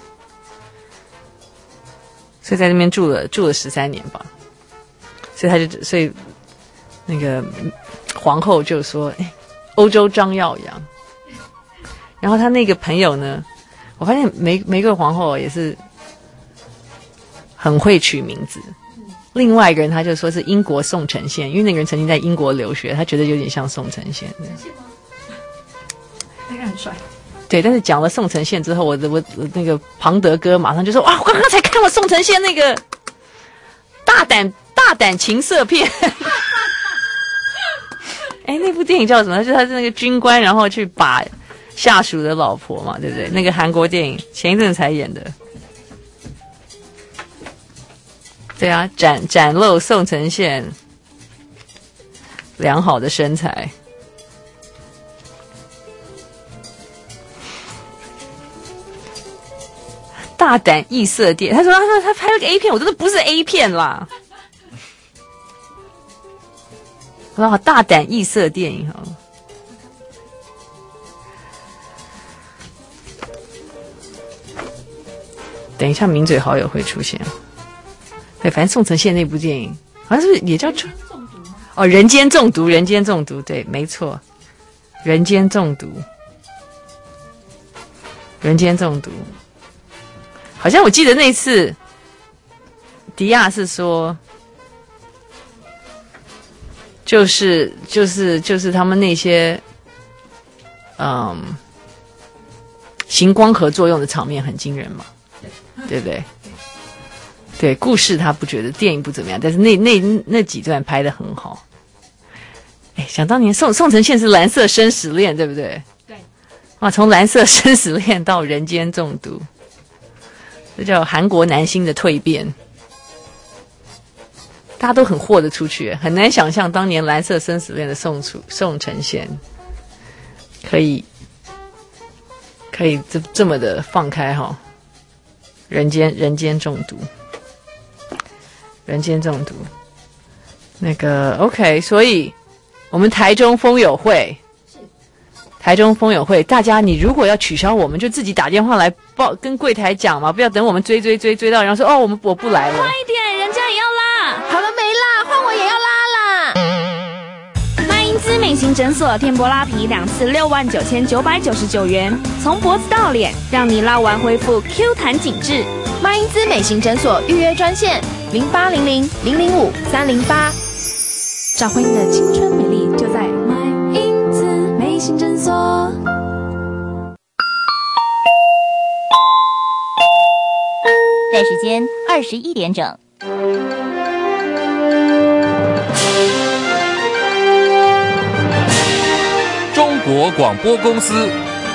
所以在那边住了住了十三年吧，所以他就所以那个皇后就说：“哎，欧洲张耀扬。”然后他那个朋友呢，我发现玫玫瑰皇后也是很会取名字。另外一个人他就说是英国宋承宪，因为那个人曾经在英国留学，他觉得有点像宋承宪。 那个很帅。 对，但是讲了宋承宪之后，我的我那个庞德哥马上就说：“哇，我刚刚才看了宋承宪那个大胆大胆情色片。哎，那部电影叫什么？就是他是那个军官，然后去把下属的老婆嘛，对不对？那个韩国电影前一阵子才演的。对啊，展展露宋承宪良好的身材。大胆异色电，他说他说他拍了个 A 片，我真的不是 A 片啦。哇，大胆异色电影哈！等一下，名嘴好友会出现。对，反正宋承宪那部电影好像是不是也叫哦，人间中毒，人间中毒，对，没错，人间中毒，人间中毒。好像我记得那一次，迪亚是说。就是就是就是他们那些，嗯，行光合作用的场面很惊人嘛，对不对？对，故事他不觉得，电影不怎么样，但是那那那几段拍得很好。哎，想当年宋宋承宪是蓝色生死恋，对不对？对。哇，从蓝色生死恋到人间中毒，这叫韩国男星的蜕变。大家都很豁得出去，很难想象当年蓝色生死恋的宋楚宋承宪可以可以这这么的放开哈，人间人间中毒，人间中毒。那个 OK， 所以我们台中风友会，台中风友会，大家你如果要取消，我们就自己打电话来报跟柜台讲嘛，不要等我们追追追追到，然后说哦我们我不来了， 快一点，人家也要拉。 好了没啦？换我也要拉啦！ 麦因兹美型诊所天波拉皮两次六万九千九百九十九元，从脖子到脸，让你拉完恢复 Q 弹紧致。 麦因兹美型诊所预约专线零八零零零零五三零八。 找回你的青春美丽，就在麦因兹美型诊所。 在时间二十一点整。 中国广播公司。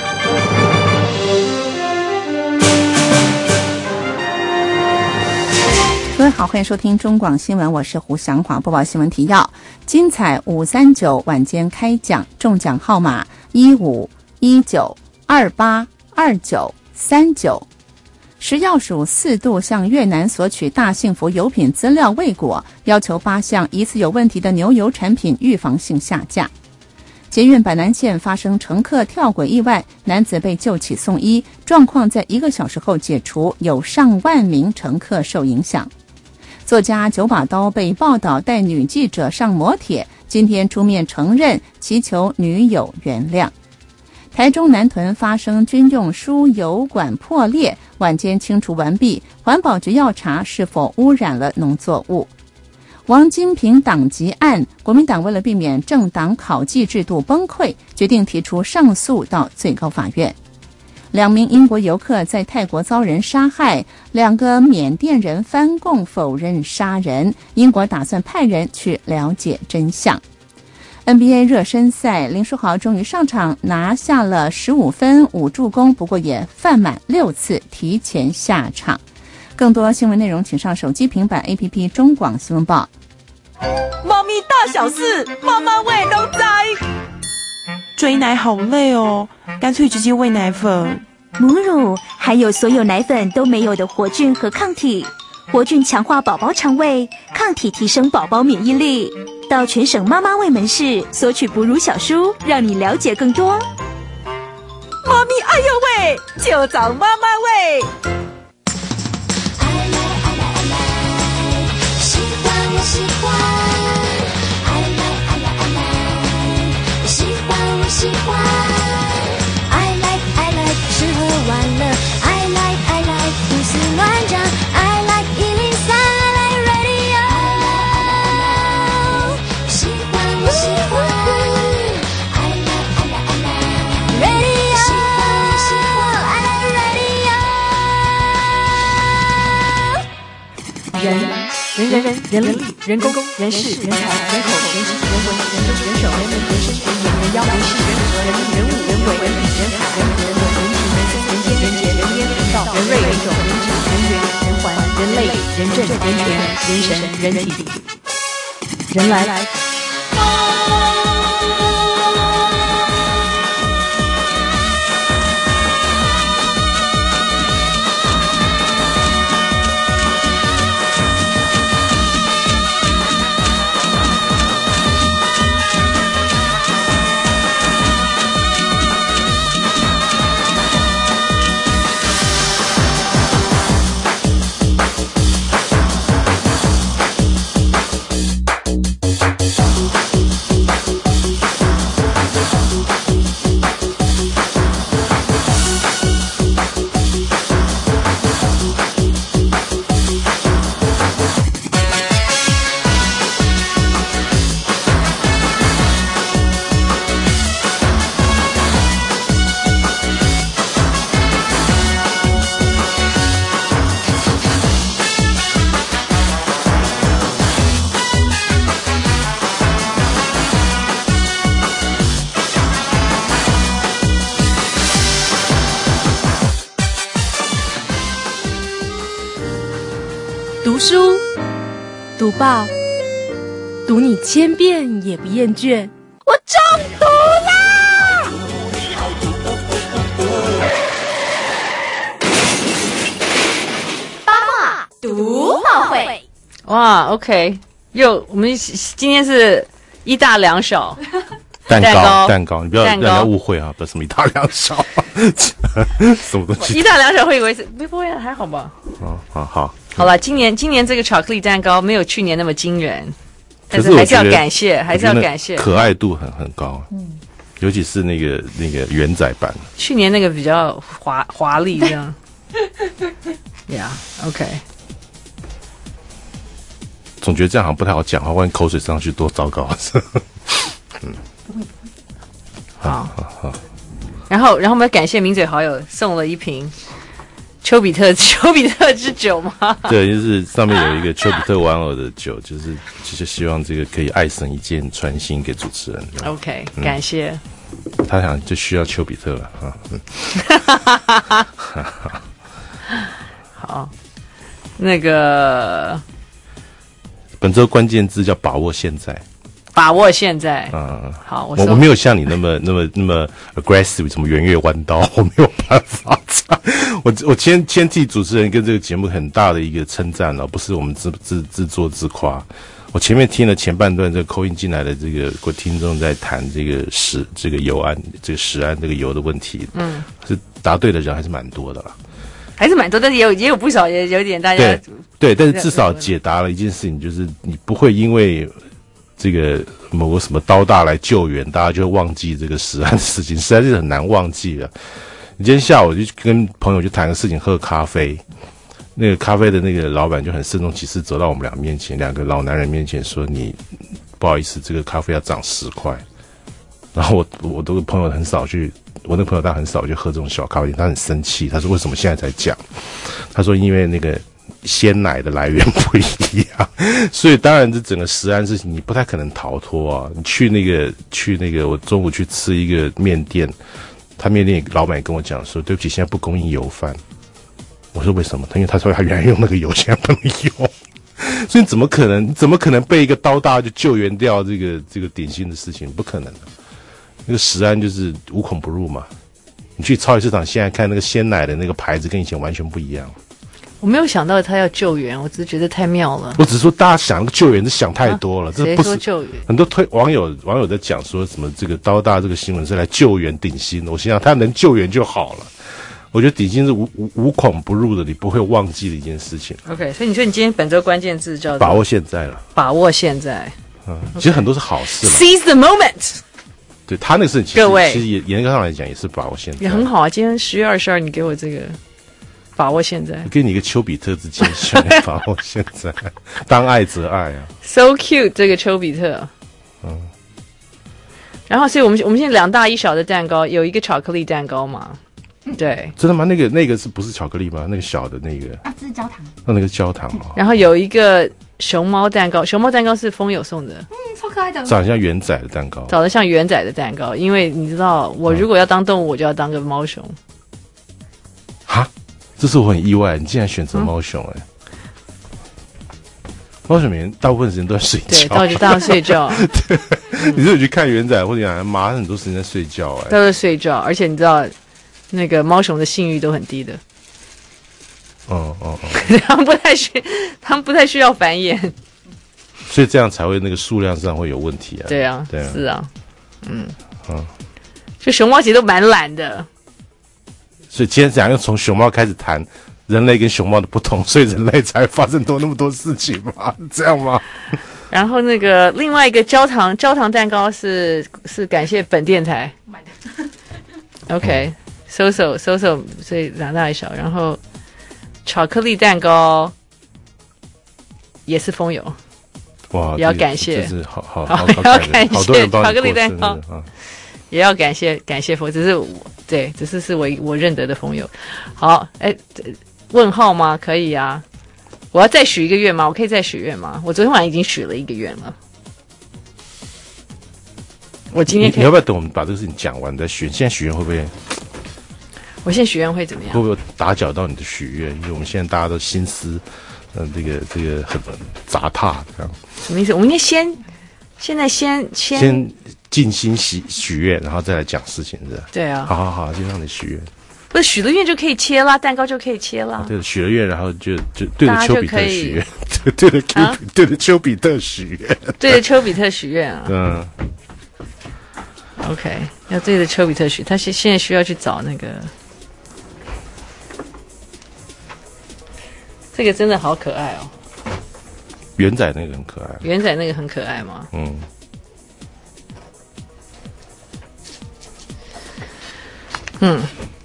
各位好，欢迎收听中广新闻，我是胡祥华，播报新闻提要。精彩五三九晚间开奖，中奖号码一五一九二八二九三九。食药署四度向越南索取大幸福油品资料未果，要求八项疑似有问题的牛油产品预防性下架。捷运板南线发生乘客跳轨意外，男子被救起送医，状况在一个小时后解除，有上万名乘客受影响。作家九把刀被报道带女记者上摩铁，今天出面承认，祈求女友原谅。台中南屯发生军用输油管破裂，晚间清除完毕，环保局要查是否污染了农作物。王金平党籍案，国民党为了避免政党考绩制度崩溃，决定提出上诉到最高法院。两名英国游客在泰国遭人杀害，两个缅甸人翻供否认杀人，英国打算派人去了解真相。N B A 热身赛，林书豪终于上场，拿下了十五分五助攻，不过也犯满六次，提前下场。更多新闻内容请上手机平板 A P P 中广新闻报。 猫咪大小事，妈妈喂都在。追奶好累哦，干脆直接喂奶粉。 母乳还有所有奶粉都没有的活菌和抗体，活菌强化宝宝肠胃，抗体提升宝宝免疫力。到全省妈妈喂门市索取哺乳小书，让你了解更多。 妈咪哎呦喂，就找妈妈喂。 喜欢我喜欢，爱来爱来爱来，喜欢我喜欢，爱来爱来吃喝玩乐，爱来爱来胡思乱想，爱来一零三，爱来 radio， 喜欢我喜欢，爱来爱来爱来 radio， 喜欢我喜欢，爱来 radio。 人人人人人力、人工、人事、人才、人口、人情、人文、人政、人手、人文、人生、人言、人妖、人事、人和、人力、人物、人为、人理、人海、人和、人伦、人情、人生、人间、人杰、人烟、人道、人瑞、人种、人质、人缘、人环、人类、人政、人权、人神、人体、人来。 读书，读报，读你千遍也不厌倦。我中毒啦！ 八卦读报会。 哇 ，OK， 又我们今天是一大两小。 蛋糕， 蛋糕， 蛋糕，你不要让人家误会啊！不是什么一大两小，什么东西？ 一大两小会以为是不不会还好吧？ 哦，好好， 好了，今年今年这个巧克力蛋糕没有去年那么惊人，但是还是要感谢，还是要感谢， 可爱度很很高，嗯，尤其是那个那个圆仔版， 去年那个比较华华丽这样，Yeah，OK。 总觉得这样好像不太好讲话，万一口水上去多糟糕啊！嗯， 好好好，然后然后我们要感谢名嘴好友送了一瓶丘比特丘比特之酒吗？ 对，就是上面有一个丘比特玩偶的酒，就是就是希望这个可以爱神一箭传心给主持人。 OK，、嗯、感谢。 他想就需要丘比特了啊。嗯、 好，那个本周关键字叫把握现在。 把握现在， 嗯， 好，我我我没有像你那么那么那么 aggressive， 什么圆月弯刀，我没有办法。我我先先替主持人跟这个节目很大的一个称赞了，不是我们自自自作自夸。我前面听了前半段这个扣音进来的这个各听众在谈这个食这个油案这个食安这个油的问题，嗯，是答对的人还是蛮多的啦。 还是蛮多，但是也有也有不少，也有点大家对对，但是至少解答了一件事情，就是你不会因为这个某个什么刀大来救援，大家就会忘记这个食安的事情，实在是很难忘记了。你今天下午就跟朋友去谈个事情，喝咖啡，那个咖啡的那个老板就很郑重其事走到我们俩面前，两个老男人面前说：“你不好意思，这个咖啡要涨十块。”然后我我都朋友很少去，我那朋友他很少去喝这种小咖啡，他很生气，他说：“为什么现在才讲？”他说：“因为那个鲜奶的来源不一样，所以当然这整个食安事情你不太可能逃脱啊。你去那个去那个，我中午去吃一个面店，他面店老板也跟我讲说，对不起，现在不供应油饭。我说为什么？他因为他说他原来用那个油，现在不能用。所以怎么可能？怎么可能被一个刀大就救援掉这个这个点心的事情？不可能的。那个食安就是无孔不入嘛。你去超级市场现在看那个鲜奶的那个牌子，跟以前完全不一样。 我没有想到他要救援，我只是觉得太妙了。 我只是说大家想那个救援是想太多了，啊、这不是谁说救援？ 很多推网友网友在讲说什么这个刀大这个新闻是来救援顶新的，我心想他能救援就好了。我觉得顶新是无无无孔不入的，你不会忘记的一件事情。 OK， 所以你说你今天本周关键字叫做把握现在了， 把握现在。 嗯， okay. 其实很多是好事嘛。 Seize the moment。 对他那个事情， 各位其实也严格上来讲也是把握现在， 也很好啊。今天十月二十二，你给我这个。把握现在， 我给你一个丘比特之间选把握现在，当爱则爱啊 ，so cute 这个丘比特，嗯，然后所以我们我们现在两大一小的蛋糕，有一个巧克力蛋糕嘛，对， 真的吗？那个那个是不是巧克力吗？那个小的那个啊，这是焦糖， 那那个焦糖哦。 然后有一个熊猫蛋糕，熊猫蛋糕是风友送的， 嗯，超可爱的， 长得像圆仔的蛋糕， 长得像圆仔的蛋糕。因为你知道，我如果要当动物，我就要当个猫熊。 哈，这是我很意外，你竟然选择猫熊哎、欸！猫熊每天大部分时间都在睡觉， 对，到就当睡觉。 对，嗯、你如果去看圆仔或者讲马，很多时间在睡觉哎、欸， 都在睡觉，而且你知道，那个猫熊的性欲都很低的。 哦哦哦， 他们不太需，他们不太需要繁衍， 所以这样才会那个数量上会有问题啊。 对啊， 对啊， 是啊，嗯嗯， 就熊猫其实都蛮懒的。 所以今天想要从熊猫开始谈人类跟熊猫的不同，所以人类才会发生多那么多事情嘛？这样吗？ 然后那个另外一个焦糖焦糖蛋糕是是感谢本电台买的。OK，搜搜搜搜，所以两大一小，然后。巧克力蛋糕也是风友， 哇， 也要感谢， 这是好好好， 好也要感谢巧克力蛋糕， 啊、 也要感谢感谢风，只是我对，只是是我我认得的风友。好，哎，问号吗？可以啊，我要再许一个愿吗？我可以再许愿吗？我昨天晚上已经许了一个愿了，我今天可以， 你要不要等我们把这个事情讲完再许？现在许愿会不会？ 我现在许愿会怎么样？ 会不会打搅到你的许愿？因为我们现在大家都心思，嗯、呃，这个这个很杂沓，这样。 什么意思？我们应该先，现在先先先静心许许愿，然后再来讲事情，是吧？ 对啊。 好好好，就让你许愿。 不是许了愿就可以切啦，蛋糕就可以切啦。 啊、对，许了愿，然后就就对着丘比特许愿，对着丘、啊、对着丘比特许愿， 对着丘比特许愿啊。 嗯。 OK， 要对着丘比特许，他现现在需要去找那个。这个真的好可爱哦！ 圆仔那个很可爱， 圆仔那个很可爱吗？ 嗯。 嗯。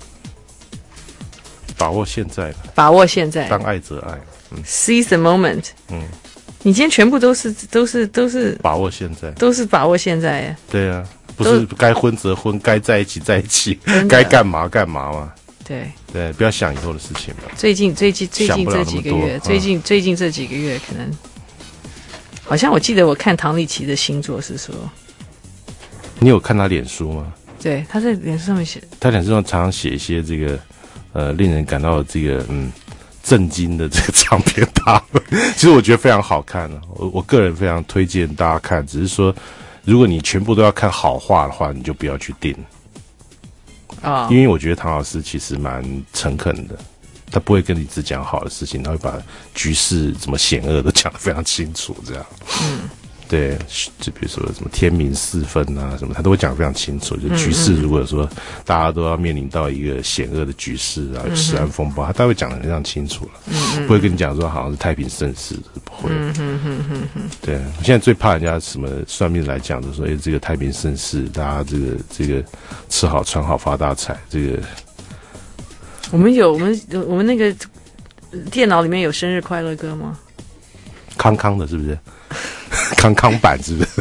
把握现在， 把握现在， 当爱则爱。 嗯 ，Seize the moment。 嗯。 你今天全部都是都是都是把握现在， 都是把握现在耶。 对啊，不是该婚则婚，该在一起在一起，该干嘛干嘛嘛。 对对，不要想以后的事情嘛。 最近最近最近这几个月，最近、嗯、最近这几个月，可能好像我记得我看唐立淇的星座是说， 你有看他脸书吗？ 对，他在脸书上面写， 他脸书上常常写一些这个呃令人感到这个嗯震惊的这个长篇大论，其实我觉得非常好看啊，我我个人非常推荐大家看，只是说如果你全部都要看好话的话，你就不要去订。 啊、oh. 因为我觉得唐老师其实蛮诚恳的，他不会跟你只讲好的事情，他会把局势怎么险恶都讲得非常清楚，这样。嗯，对，就比如说什么天明四分啊，什么他都会讲得非常清楚。就局势如果说大家都要面临到一个险恶的局势啊，有食安风暴，他大概会讲得非常清楚了，嗯、不会跟你讲说好像是太平盛世，不会。 嗯哼哼哼哼。 对，我现在最怕人家什么算命来讲，就说哎、欸，这个太平盛世，大家这个这个吃好穿好发大财，这个。 我们有我们我们那个电脑里面有生日快乐歌吗？ 康康的是不是？康康版是不是？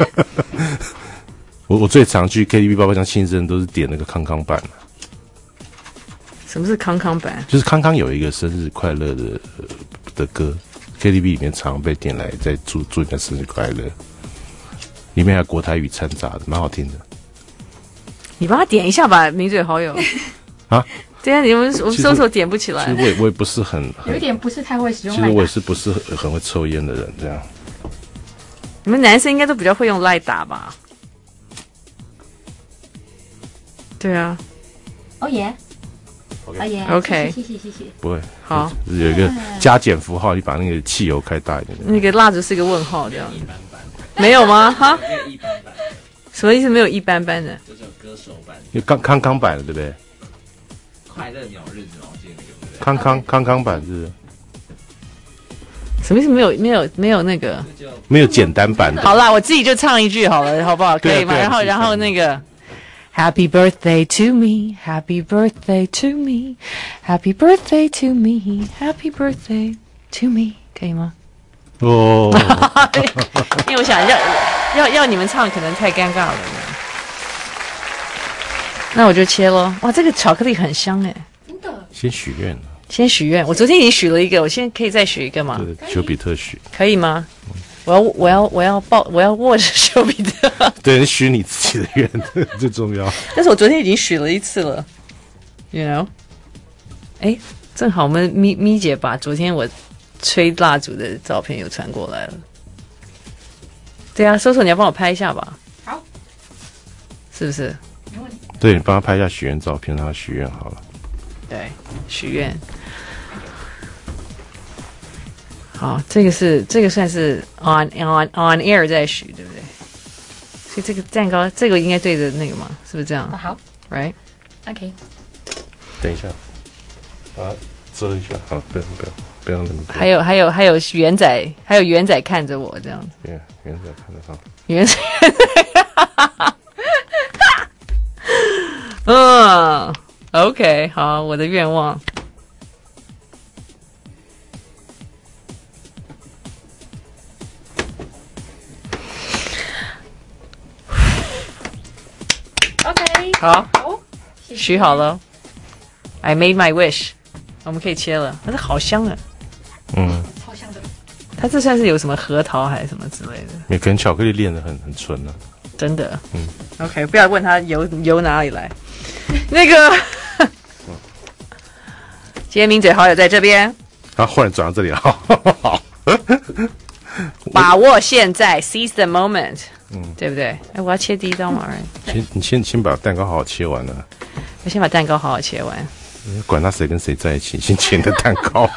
我我最常去 K T V 包厢庆生都是点那个康康版。 什么是康康版？ 就是康康有一个生日快乐的、呃、的歌 ，K T V 里面常被点来在祝祝人家生日快乐，里面还有国台语掺杂的，蛮好听的。 你帮他点一下吧，名嘴好友。 啊？ 对啊，你们我们搜索点不起来。 其实我也我也不是很，很有一点不是太会使用。 其实我也是不是很很会抽烟的人，这样。 你们男生应该都比较会用赖打吧？对啊。 哦耶。哦耶。 OK。 谢谢谢谢。 不会。 好。 有一个加减符号，你把那个汽油开大一点。 那个蜡烛是一个问号，这样。没有吗？哈？什么意思？没有一般般的。 就是有歌手版。 有康康康版的，对不对？ 快乐鸟日子，我记得那个。 康康康康版是。 什么意思？没有没有没有那个。 没有简单版的。 好啦，我自己就唱一句好了，好不好？可以吗？然后然后那个。Happy birthday to me, Happy birthday to me, Happy birthday to me, Happy birthday to me， 可以吗？ 哦， 因为我想要要要你们唱，可能太尴尬了。那我就切咯。哇，这个巧克力很香哎。 真的。 先许愿了。 先许愿，我昨天已经许了一个，我现在可以再许一个吗？ 对，丘比特许。 可以吗？我要我要我要抱我要握着丘比特。 对，你许你自己的愿最重要。 但是我昨天已经许了一次了 ，you know？ 哎，正好我们咪咪姐把昨天我吹蜡烛的照片又传过来了。对啊，搜索你要帮我拍一下吧？ 好， 是不是？ 没问题。 对，你帮他拍一下许愿照片，让他许愿好了。 对，许愿。好，这个是这个算是 on on on air 在许，对不对？所以这个蛋糕，这个应该对着那个嘛，是不是这样？ 啊、好 ，right？ OK。 等一下，啊，遮一下，好，不要不要不要那么多。 还有还有还有圆仔，还有圆仔看着我这样子。 对，圆仔看得到。 圆仔，嗯 ，OK， 好，我的愿望。 OK， 好， 好， 许好了。I made my wish， 我们可以切了。但是好香啊！ 嗯， 超香的。 它这算是有什么核桃还是什么之类的？ 也可能巧克力炼得很很纯呢、啊。 真的。 嗯。 OK， 不要问他由由哪里来。那个，今天名嘴好友在这边。 啊，忽然转到这里了，好。 把握现在 ，seize the moment。嗯，对不对？哎，我要切第一刀嘛， 先你先先把蛋糕好好切完了。 我先把蛋糕好好切完。 管他谁跟谁在一起，先切你的蛋糕。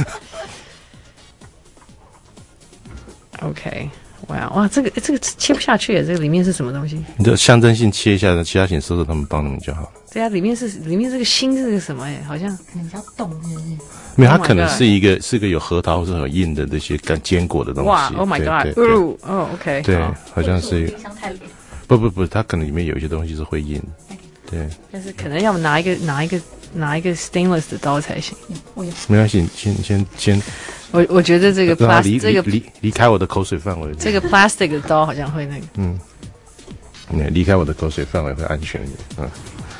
OK， 哇哇，这个这个切不下去耶，这个里面是什么东西？ 你就象征性切一下，其他请叔叔他们帮你们就好了。 对啊，里面是里面这个心是个什么？哎，好像你要动是不是？ 没有，它可能是一个、oh、是个有核桃或者很硬的这些干坚果的东西。 哇 ，Oh my God！ 哦哦 ，OK， 对，好像是。 冰箱太冷。 不不不，它可能里面有一些东西是会硬的。对。 但是可能要拿一个拿一个拿一个 stainless 的刀才行。 我有。 没关系，先先先。 我我觉得这个 plastic 这个离离开我的口水范围。 这个 plastic 的刀好像会那个。 嗯。离开我的口水范围会安全一点。嗯。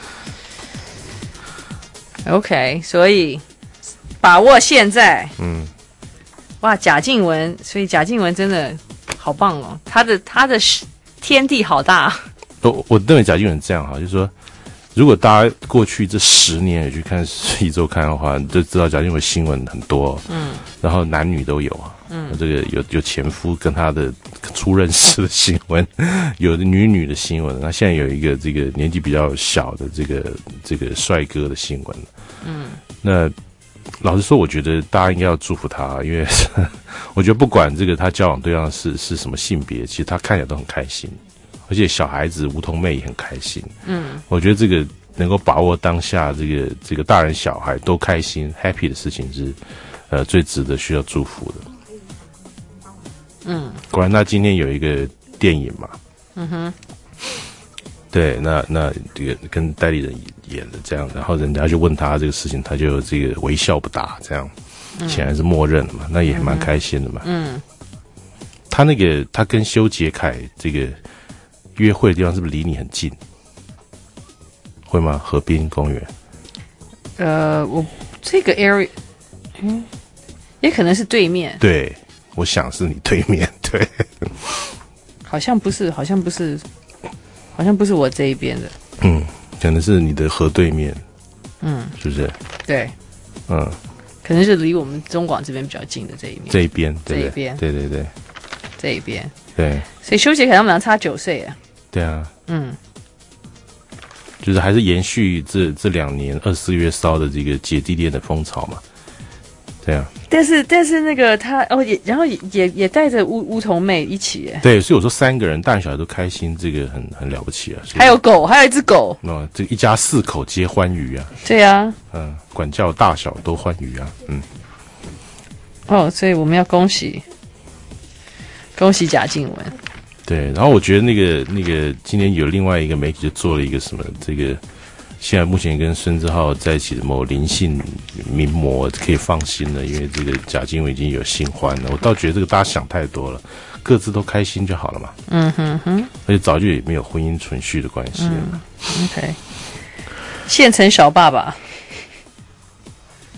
OK， 所以把握现在。 嗯。 哇，贾静雯，所以贾静雯真的好棒哦，她的她的天地好大。 我我认为贾静雯这样哈，就是说，如果大家过去这十年也去看《一周刊》的话，你就知道贾静雯新闻很多，嗯，然后男女都有啊，嗯，这个有有前夫跟他的初认识的新闻，有的女女的新闻，那现在有一个这个年纪比较小的这个这个帅哥的新闻，嗯，那老实说，我觉得大家应该要祝福他，因为我觉得不管这个他交往对象是是什么性别，其实他看起来都很开心。而且小孩子梧桐妹也很开心，嗯，我觉得这个能够把握当下这个这个大人小孩都开心 happy 的事情是，呃，最值得需要祝福的。嗯，果然，那今天有一个电影嘛，嗯哼，对，那那这个跟代理人演的这样，然后人家就问他这个事情，他就这个微笑不答，这样，显然是默认了嘛，那也蛮开心的嘛，嗯，他那个他跟修杰楷这个。约会的地方是不是离你很近？会吗？河滨公园？ 呃，我这个 area， 嗯，也可能是对面。 对，我想是你对面。对， 好像不是，好像不是，好像不是我这一边的。 嗯，可能是你的河对面。嗯，是不是？ 对。 嗯， 可能是离我们中广这边比较近的这一面。 这一边， 对这一边， 对对对， 这一边。 对。 所以修杰楷他们俩差九岁啊。 对啊， 嗯， 就是还是延续这这两年二十四月烧的这个姐弟恋的风潮嘛，对啊。 但是但是那个他哦也然后也也也带着梧梧桐妹一起耶。 对，所以我说三个人大人小孩都开心，这个很很了不起啊。 还有狗，还有一只狗。 哦，这一家四口皆欢愉啊。 对啊。 嗯，管教大小都欢愉啊。嗯。 哦，所以我们要恭喜恭喜贾静雯。 对，然后我觉得那个那个今天有另外一个媒体就做了一个什么，这个现在目前跟孙志浩在一起的某灵性名模可以放心了，因为这个贾静雯已经有新欢了。我倒觉得这个大家想太多了，各自都开心就好了嘛。 嗯哼哼， 而且早就也没有婚姻存续的关系了。 嗯、OK， 现成小爸爸。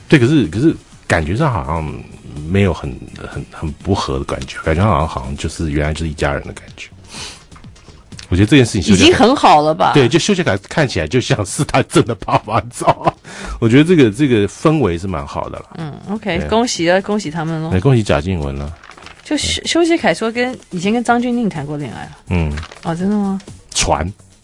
对，可是可是感觉上好像没有很很很不合的感觉，感觉好像好像就是原来就是一家人的感觉。我觉得这件事情已经很好了吧？ 对，就修杰楷看起来就像是他真的爸爸照。我觉得这个这个氛围是蛮好的了。 嗯 ，OK， 恭喜了，恭喜他们喽！ 恭喜贾静雯了。 就修修杰楷说跟以前跟张钧甯谈过恋爱了。 嗯， 哦，真的吗？ 传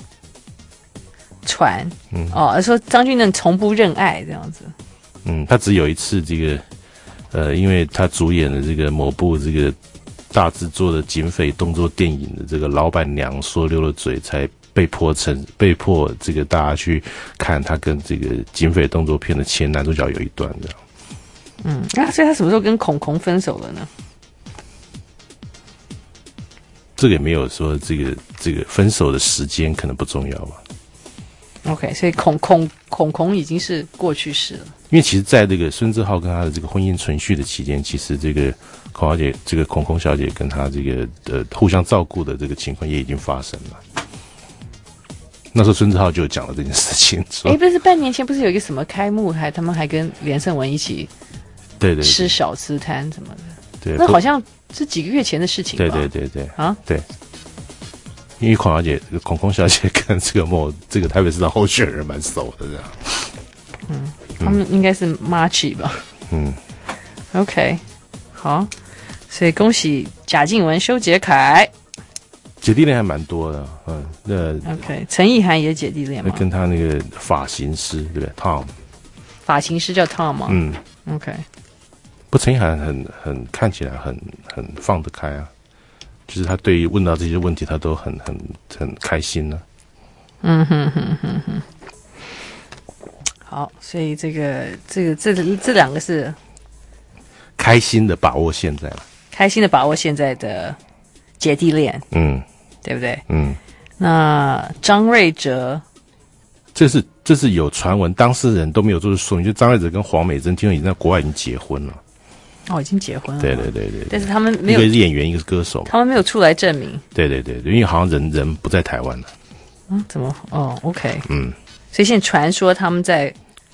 传， 嗯， 哦，说张钧甯从不认爱这样子。 嗯，他只有一次这个，呃，因为他主演了这个某部这个大制作的警匪动作电影的这个老板娘说溜了嘴，才被迫成被迫这个大家去看他跟这个警匪动作片的前男主角有一段这样。 嗯，那、啊、所以他什么时候跟孔孔分手了呢？ 这个也没有说这个这个分手的时间可能不重要吧。 OK， 所以孔孔孔孔已经是过去式了。 因为其实在这个孙志浩跟他的这个婚姻存续的期间，其实这个孔小姐这个孔孔小姐跟他这个呃互相照顾的这个情况也已经发生了。那时候孙志浩就讲了这件事情。 哎，不是半年前不是有一个什么开幕，还他们还跟连胜文一起对对吃小吃摊什么的。 对， 那好像是几个月前的事情吧。 对对对对啊， 对。因为孔小姐、孔孔小姐跟这个某这个台北市的候选人蛮熟的，这样。 嗯，他们应该是 Marchi 吧。 嗯 ，OK， 好，所以恭喜贾静雯、修杰楷。 姐弟恋还蛮多的，嗯，那 OK， 陈意涵也姐弟恋吗？ 跟他那个发型师对不对 ？Tom， 发型师叫 Tom 吗？ 嗯 ，OK。 不，陈意涵很很看起来很很放得开啊。就是他对于问到这些问题，他都很很很开心呢、 啊。嗯哼哼哼哼。好，所以这个这个这这两个是开心的把握现在了， 开心的把握现在的姐弟恋， 嗯， 对不对？ 嗯。 那张瑞哲， 这是这是有传闻，当事人都没有做出说明，就张瑞哲跟黄美珍听说已经在国外已经结婚了。 哦，已经结婚了。 对对对 对, 对。 但是他们没有， 一个是演员，一个是歌手， 他们没有出来证明。 对对对对，因为好像人人不在台湾了。 嗯，怎么？哦 ，OK。 嗯。 所以现在传说他们在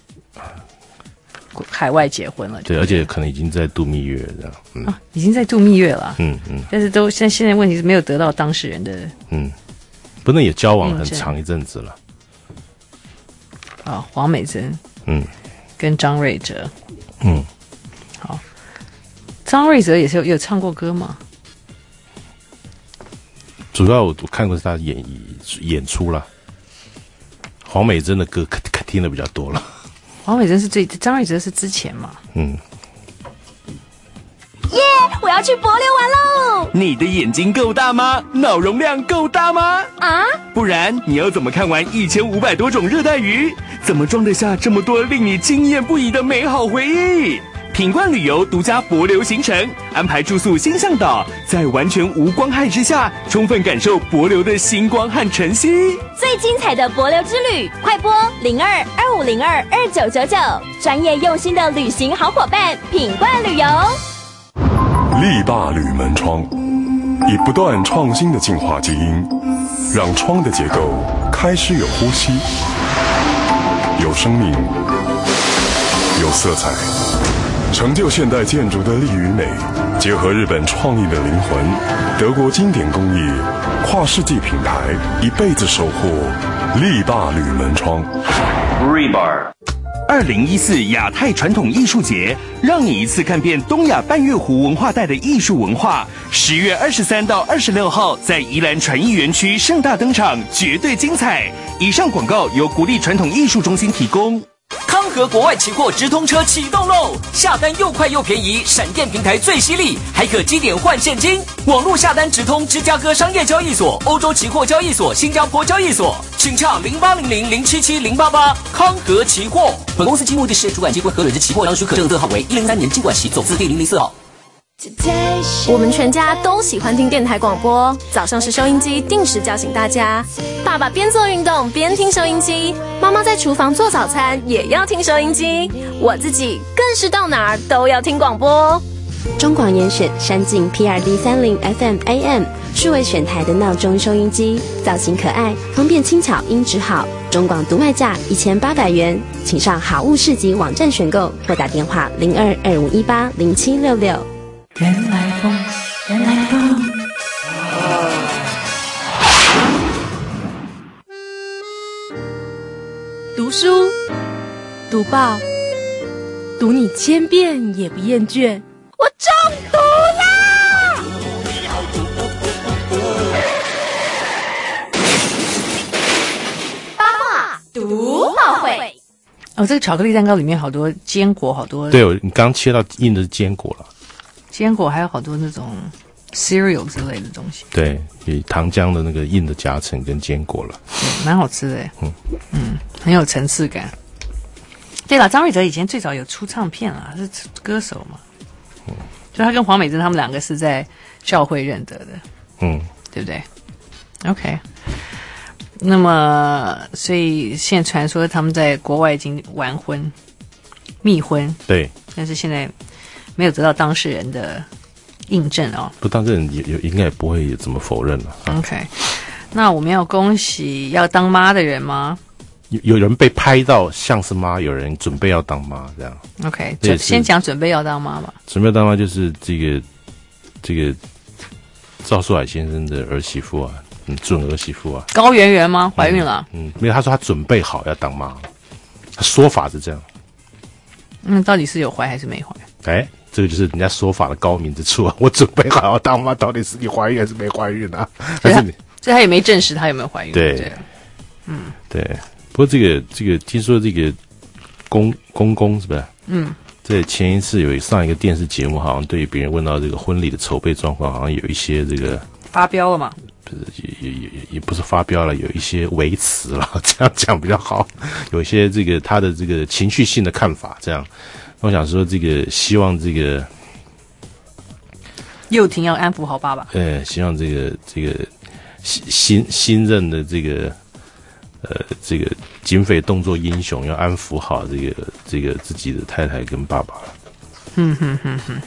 海外结婚了。 对，而且可能已经在度蜜月这样。嗯、 啊，已经在度蜜月了。 嗯嗯。 但是都现在现在问题是没有得到当事人的。 嗯。不，那也交往很长一阵子了。 啊，黄美珍。 嗯。 跟张瑞哲。 嗯。 好。张瑞哲也是有有唱过歌吗？ 主要我看过是他演演出了。黄美珍的歌听的比较多了。 黄美珍是最，张瑞哲是之前嘛？ 嗯。 耶！ Yeah, 我要去帛琉玩喽！ 你的眼睛够大吗？脑容量够大吗？ 啊！ 不然你要怎么看完一千五百多种热带鱼？怎么装得下这么多令你惊艳不已的美好回忆？品冠旅游独家帛琉行程，安排住宿星象岛，在完全无光害之下，充分感受帛琉的星光和晨曦。 最精彩的帛琉之旅，快拨零二二五零二二九九九，专业用心的旅行好伙伴，品冠旅游。 力霸铝门窗，以不断创新的进化基因，让窗的结构开始有呼吸，有生命，有色彩。成就现代建筑的力与美，结合日本创意的灵魂，德国经典工艺，跨世纪品牌，一辈子守护力霸铝门窗。 Rebar 二零一四亚太传统艺术节，让你一次看遍东亚半月湖文化带的艺术文化。十月二十三到二十六号，在宜兰传艺园区盛大登场，绝对精彩。以上广告由国立传统艺术中心提供。 康和国外期货直通车启动喽！下单又快又便宜，闪电平台最犀利，还可积点换现金。网络下单直通芝加哥商业交易所、欧洲期货交易所、新加坡交易所，请洽零八零零零七七零八八。康和期货。本公司经目的事业主管机关核准之期货商许可证字号为一零三年经管期总字第零零四号。 我们全家都喜欢听电台广播，早上是收音机定时叫醒大家。爸爸边做运动边听收音机，妈妈在厨房做早餐也要听收音机，我自己更是到哪儿都要听广播。 中广严选山境 P R D 三零 F M A M 数位选台的闹钟收音机，造型可爱，方便轻巧，音质好。中广独卖价一千八百元，请上好物市集网站选购，或打电话零二二五一八零七六六。 人来疯，人来疯。 读书，读报，读你千遍也不厌倦。我中毒啦！ 八卦读报会。 哦，这个巧克力蛋糕里面好多坚果，好多。 对，你刚切到印的是坚果了。 坚果还有好多那种 cereal 之类的东西。 对，有糖浆的那个印的夹层跟坚果了。 对，蛮好吃的。 嗯嗯，很有层次感。对了，张瑞哲以前最早有出唱片啊，是歌手嘛。嗯，就他跟黄美珍他们两个是在教会认得的。 嗯， 对不对 ？OK。那么，所以现在传说他们在国外已经完婚、密婚。 对。 但是现在没有得到当事人的印证哦。 不，当事人也应该也不会怎么否认了。啊、 OK。那我们要恭喜要当妈的人吗？ 有有人被拍到像是妈，有人准备要当妈，这样。 OK， 就先讲准备要当妈吧。 准备要当妈就是这个这个赵树海先生的儿媳妇啊，嗯，准儿媳妇啊。 高圆圆吗？怀孕了？ 嗯，没有，他说他准备好要当妈，他说法是这样。 嗯，到底是有怀还是没怀？ 哎，这个就是人家说法的高明之处啊！我准备好要当妈，到底是你怀孕还是没怀孕啊？还是你？ 所以他也没证实他有没有怀孕。 对， 对嗯， 对。不过这个这个，听说这个公公公是不是？ 嗯， 在前一次有上一个电视节目，好像对于别人问到这个婚礼的筹备状况，好像有一些这个发飙了嘛？ 不是，也也也也不是发飙了，有一些维持了，这样讲比较好。有一些这个他的这个情绪性的看法，这样。我想说，这个希望这个幼婷要安抚好爸爸。 呃，希望这个这个新新新任的这个呃这个警匪动作英雄要安抚好这个这个自己的太太跟爸爸了。 嗯哼哼哼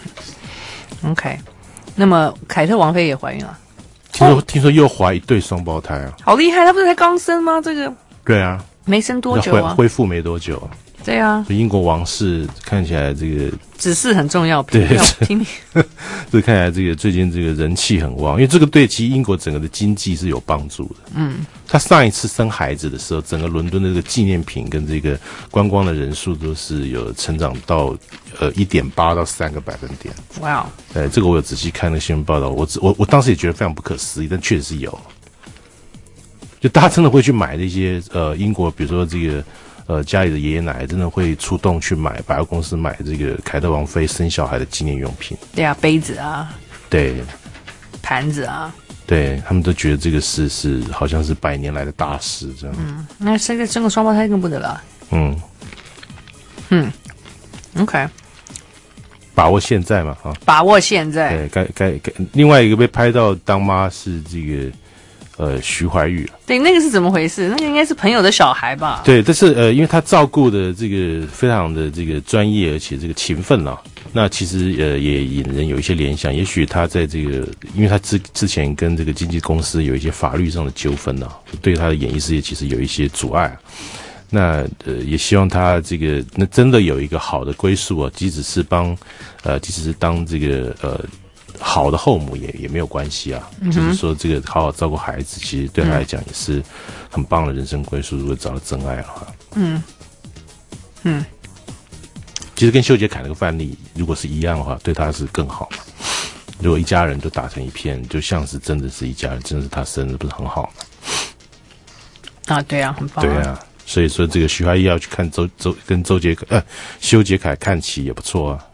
OK， 那么凯特王妃也怀孕了， 听说、哦、听说又怀一对双胞胎啊， 好厉害！她不是才刚生吗？这个对啊， 没生多久啊， 恢复没多久。 对啊， 英国王室看起来这个指示很重要， 对， 拼命。 这看起来这个最近这个人气很旺，因为这个对其实英国整个的经济是有帮助的。 嗯， 他上一次生孩子的时候，整个伦敦的这个纪念品跟这个观光的人数都是有成长到呃一点八到三个百分点。 哇哦！ 呃，这个我有仔细看那个新闻报道，我我我当时也觉得非常不可思议，但确实是有。就大家真的会去买这些呃英国，比如说这个。呃，家里的爷爷奶奶真的会出动去买百货公司买这个凯特王妃生小孩的纪念用品。 对啊，杯子啊， 对， 盘子啊， 对他们都觉得这个事是好像是百年来的大事这样。 嗯，那生个生个双胞胎更不得了。 嗯嗯 ，OK， 把握现在嘛，啊， 把握现在。 对，该该该，另外一个被拍到当妈是这个。呃，徐怀钰啊， 对，那个是怎么回事？那个应该是朋友的小孩吧？ 对，但是呃，因为他照顾的这个非常的这个专业，而且这个勤奋啊，那其实呃也引人有一些联想，也许他在这个，因为他之之前跟这个经纪公司有一些法律上的纠纷啊，对他的演艺事业其实有一些阻碍、啊。那呃，也希望他这个那真的有一个好的归宿啊，即使是帮呃，即使是当这个呃。好的后母也也没有关系啊，嗯、就是说这个好好照顾孩子，其实对他来讲也是很棒的人生归宿。如果找到真爱的话， 嗯嗯， 其实跟修杰楷那个范例如果是一样的话，对他是更好嘛。如果一家人都打成一片，就像是真的是一家人，真的是他生日，不是很好吗？ 啊，对啊，很棒、啊。 对啊，所以说这个徐怀钰要去看周周跟周杰呃修杰楷看齐也不错啊。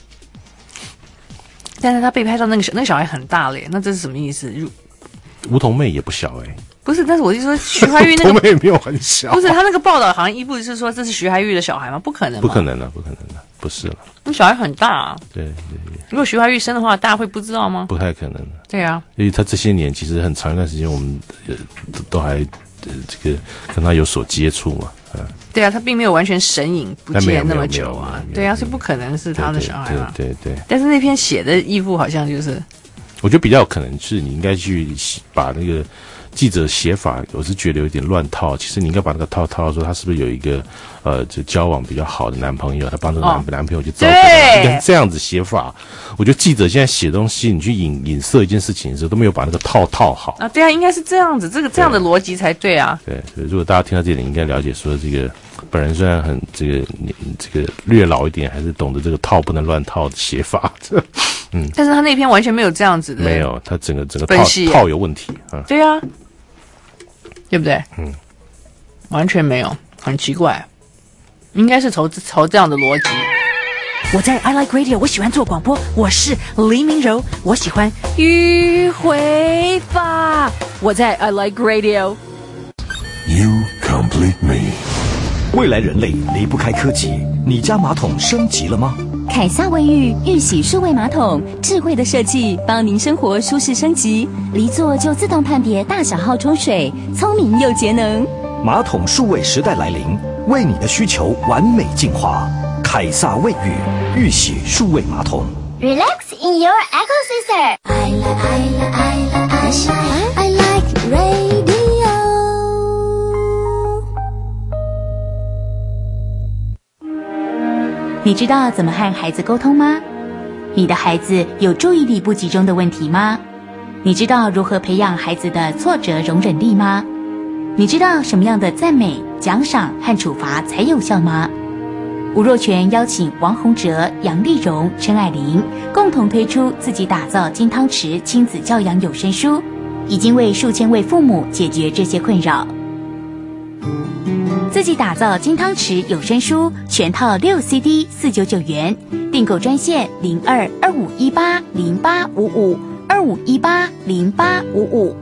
但是他被拍到那个小那个小孩很大了耶，那这是什么意思？ 梧桐妹也不小哎、欸， 不是，但是我就说徐怀钰那个梧桐妹也没有很小、啊， 不是他那个报道好像一部是说这是徐怀钰的小孩吗？不可能， 不可能的，不可能的，不是了。 那小孩很大啊， 对对对。 如果徐怀钰生的话，大家会不知道吗？ 不太可能。 对啊， 因为他这些年其实很长一段时间，我们呃都还呃这个跟他有所接触嘛，嗯。 对啊，他并没有完全神隐不见那么久啊，对啊，是不可能是他的小孩嘛。 对对 对, 对。 但是那篇写的义父好像就是， 我觉得比较有可能是你应该去把那个记者写法，我是觉得有点乱套。其实你应该把那个套套说他是不是有一个呃，就交往比较好的男朋友，他帮这个男、哦、男朋友去照顾他，应该这样子写法。我觉得记者现在写东西，你去影影射一件事情的时候，都没有把那个套套好啊。对啊，应该是这样子，这个这样的逻辑才对啊。 对，所以如果大家听到这里，应该了解说这个。本人虽然很这个这个略老一点，还是懂得这个套不能乱套的写法。嗯， 但是他那篇完全没有这样子的， 没有，他整个整个套套有问题啊。 对啊，对不对？ 嗯， 完全没有，很奇怪，应该是朝朝这样的逻辑。 我在 I Like Radio， 我喜欢做广播，我是黎明柔，我喜欢迂回法。我在 I Like Radio。You complete me。未来人类离不开科技，你家马桶升级了吗？ 凯撒卫浴预洗数位马桶，智慧的设计帮您生活舒适升级，离座就自动判别大小号冲水，聪明又节能。 马桶数位时代来临，为你的需求完美进化。凯撒卫浴预洗数位马桶。 Relax in your ecosystem. I like, I like, I like, I like radio. 你知道怎么和孩子沟通吗？你的孩子有注意力不集中的问题吗？你知道如何培养孩子的挫折容忍力吗？你知道什么样的赞美、奖赏和处罚才有效吗？吴若权邀请王洪哲、杨丽蓉、陈蔼玲共同推出自己打造金汤匙亲子教养有声书，已经为数千位父母解决这些困扰。自己打造金汤匙有声书全套六 C D 四九九元，订购专线零二二五一八零八五五二五一八零八五五。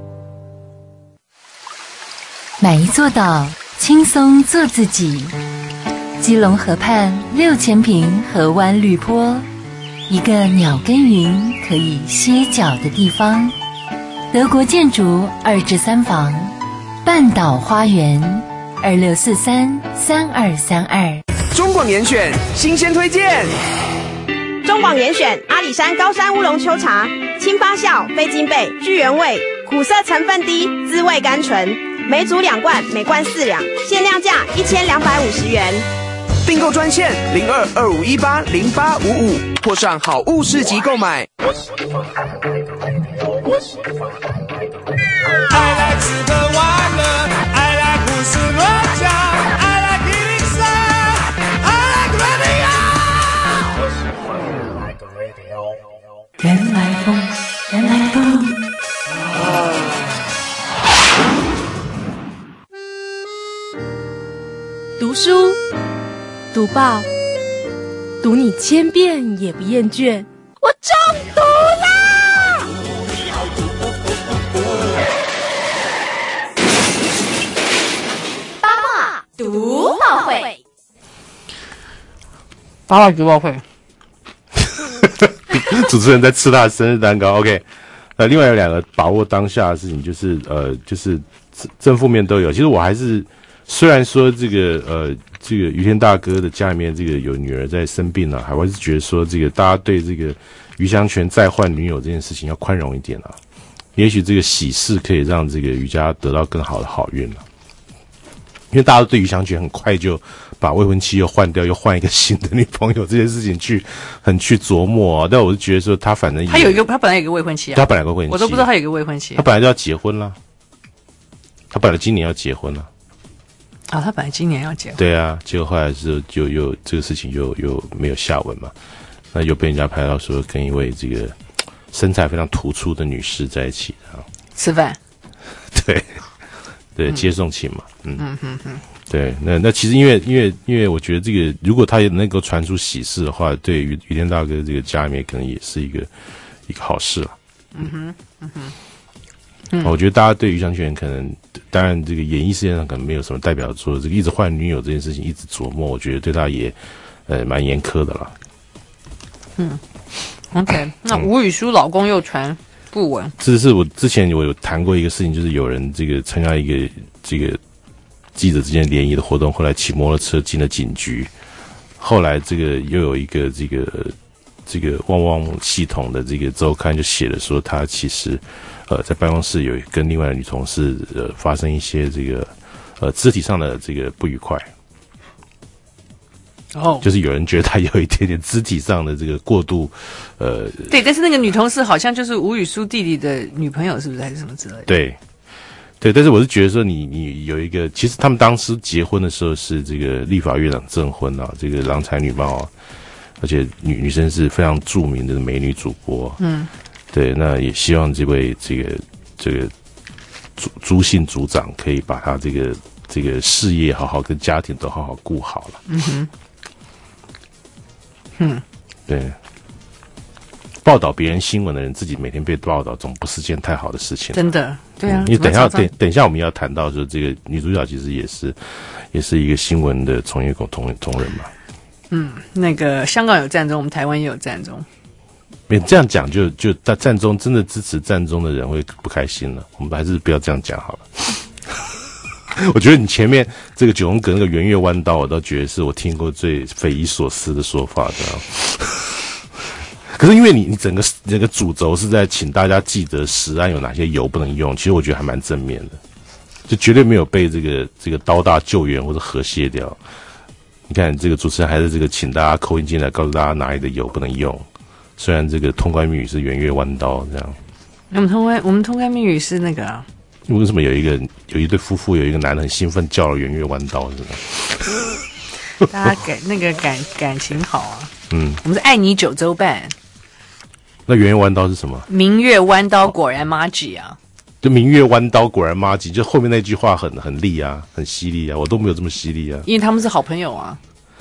买一座岛，轻松做自己。基隆河畔六千坪河湾绿坡，一个鸟耕耘可以歇脚的地方。德国建筑二至三房，半岛花园。二六四三三二三二。 中广严选新鲜推荐。 中广严选阿里山高山乌龙秋茶，轻发酵，非精焙，具原味，苦涩成分低，滋味甘醇。每组两罐，每罐四两，限量价一千两百五十元。 订购专线零二二五一八零八五五，或上好物市集购买。 I like 吃喝玩乐 I like 胡思乱想 I like 一零三 I like radio 人来疯，人来疯。读书，读报，读你千遍也不厌倦。我中毒啦！ 八卦读报会， 八卦读报会。 主持人在吃他的生日蛋糕。OK， 呃，另外有两个把握当下的事情，就是呃，就是正负面都有。其实我还是。虽然说这个呃，这个于天大哥的家里面这个有女儿在生病了、啊，还是觉得说这个大家对这个于香泉再换女友这件事情要宽容一点啊。也许这个喜事可以让这个于家得到更好的好运了、啊。因为大家都对于香泉很快就把未婚妻又换掉，又换一个新的女朋友这件事情去很去琢磨、啊。但我是觉得说他反正他有一个他本来有一个未婚妻啊， 他本来有个未婚妻， 我都不知道他有一个未婚妻、啊， 他本来就要结婚了，他本来今年要结婚了。 啊、哦，他本来今年要结婚， 对啊，结果后来是就又这个事情又又没有下文嘛，那又被人家拍到说跟一位这个身材非常突出的女士在一起啊， 吃饭， 对对，接送亲嘛，嗯嗯嗯嗯， 对，那那其实因为因为因为我觉得这个如果他也能够传出喜事的话，对于于天大哥这个家里面可能也是一个一个好事了， 嗯哼嗯哼。 嗯、我觉得大家对于香泉可能，当然这个演艺事件上可能没有什么代表作，这个一直换女友这件事情一直琢磨，我觉得对他也呃蛮严苛的啦。 嗯 ，OK， 那吴宇舒老公又传顾问。 这是我之前我有谈过一个事情，就是有人这个参加一个这个记者之间联谊的活动，后来骑摩托车进了警局，后来这个又有一个这个这个旺旺系统的这个周刊就写了说，他其实呃在办公室有跟另外的女同事呃发生一些这个呃肢体上的这个不愉快。 哦， 就是有人觉得他有一点点肢体上的这个过度，呃， 对，但是那个女同事好像就是吴宇舒弟弟的女朋友，是不是还是什么之类的？ 对，对，但是我是觉得说你，你你有一个，其实他们当时结婚的时候是这个立法院长证婚啊，这个郎才女貌啊，而且女女生是非常著名的美女主播， 嗯， 对，那也希望这位这个这个朱朱姓组长可以把他这个这个事业好好跟家庭都好好顾好了， 嗯哼。嗯， 对，报道别人新闻的人，自己每天被报道，总不是件太好的事情。 真的，对啊。 嗯、因为等一下，等等一下，我们要谈到说，这个女主角其实也是，也是一个新闻的从业工同同仁嘛。 嗯，那个香港有战争，我们台湾也有战争。 你这样讲就就在战中真的支持战中的人会不开心了。我们还是不要这样讲好了。我觉得你前面这个九宫格那个圆月弯刀，我倒觉得是我听过最匪夷所思的说法的。可是因为你你整个整个主轴是在请大家记得食安有哪些油不能用，其实我觉得还蛮正面的，就绝对没有被这个这个刀大救援或者和谐掉。你看这个主持人还是这个请大家扣音进来，告诉大家哪里的油不能用。虽然这个通关密语是圆月弯刀这样。 我们通关我们通关密语是那个啊。 为什么有一个有一对夫妇有一个男的很兴奋叫了圆月弯刀是吧？ 大家感那个感感情好啊。 嗯， 我们是爱你九州办。 那圆月弯刀是什么？ 明月弯刀果然麻吉啊。 就明月弯刀果然麻吉，就后面那句话很很利啊，很犀利啊，我都没有这么犀利啊。 因为他们是好朋友啊。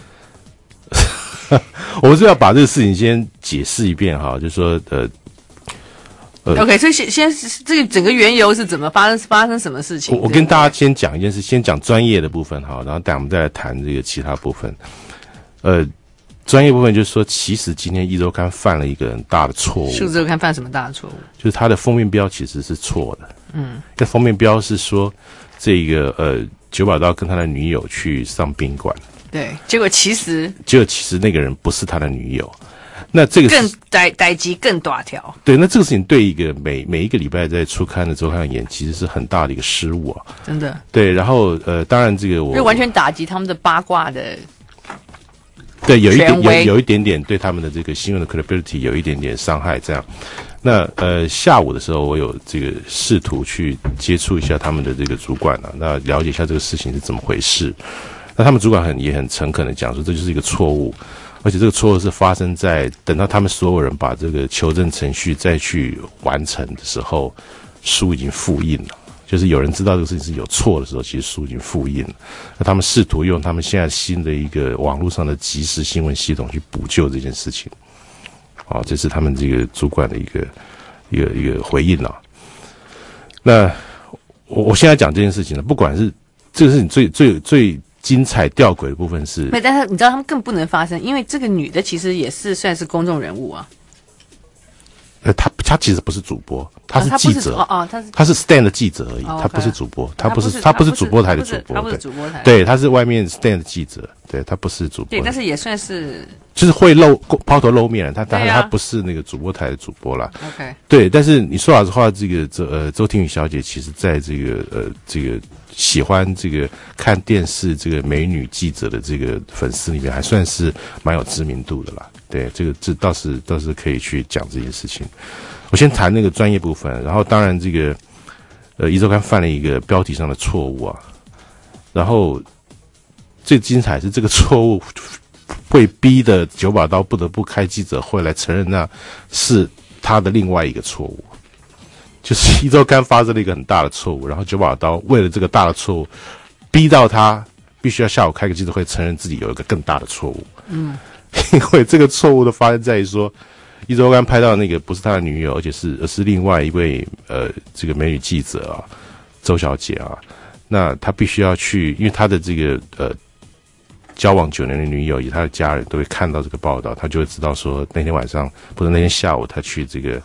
我们是要把这个事情先解释一遍哈，就是说呃。 呃、OK， 所以先先这个整个缘由是怎么发生？发生什么事情？ 我我跟大家先讲一件事，先讲专业的部分哈，然后等我们再来谈这个其他部分。呃，专业部分就是说，其实今天一周刊犯了一个很大的错误。 数字周刊犯什么大的错误？ 就是它的封面标其实是错的。 嗯， 那封面标是说这个呃九把刀跟他的女友去上宾馆。 对，结果其实结果其实那个人不是他的女友。那这个更逮逮级更大条。 对，那这个事情对一个每每一个礼拜在出刊的周刊而言，其实是很大的一个失误啊。 真的。 对，然后呃，当然这个我就完全打击他们的八卦的。 对，有一点有有一点点对他们的这个新闻的 credibility 有一点点伤害。这样，那呃下午的时候，我有这个试图去接触一下他们的这个主管啊，那了解一下这个事情是怎么回事。那他们主管很也很诚恳的讲说，这就是一个错误。而且这个错误是发生在等到他们所有人把这个求证程序再去完成的时候，书已经复印了。就是有人知道这个事情是有错的时候，其实书已经复印了。那他们试图用他们现在新的一个网络上的即时新闻系统去补救这件事情。啊，这是他们这个主管的一个一个一个回应啊。那我我现在讲这件事情呢，不管是这个事情最最最。精彩吊诡的部分是， 对，但是你知道他们更不能发生，因为这个女的其实也是算是公众人物啊。 呃，她她其实不是主播，她是记者， 哦哦，她是她是 Stand 的记者而已， 哦、 她不是主播，她不是她不是主播台的主播， 她不是主播台， 对，她是外面 Stand 的记者，对，她不是主播， 对，但是也算是， 就是会露抛头露面，她当然啊、 她不是那个主播台的主播啦。 OK， 对，但是你说老实话，这个周呃周庭宇小姐，其实在这个呃这个。喜欢这个看电视这个美女记者的这个粉丝里面，还算是蛮有知名度的啦。对，这个这倒是倒是可以去讲这件事情。我先谈那个专业部分，然后当然这个呃一周刊犯了一个标题上的错误啊，然后最精彩是这个错误会逼的九把刀不得不开记者会来承认那是他的另外一个错误。就是一周刊发生了一个很大的错误，然后九把刀为了这个大的错误，逼到他必须要下午开个记者会，承认自己有一个更大的错误。 嗯， 因为这个错误的发生在于说，一周刊拍到那个不是他的女友，而且是而是另外一位呃这个美女记者啊，周小姐啊，那他必须要去，因为他的这个呃交往九年的女友以及他的家人都会看到这个报道，他就会知道说那天晚上或者那天下午他去这个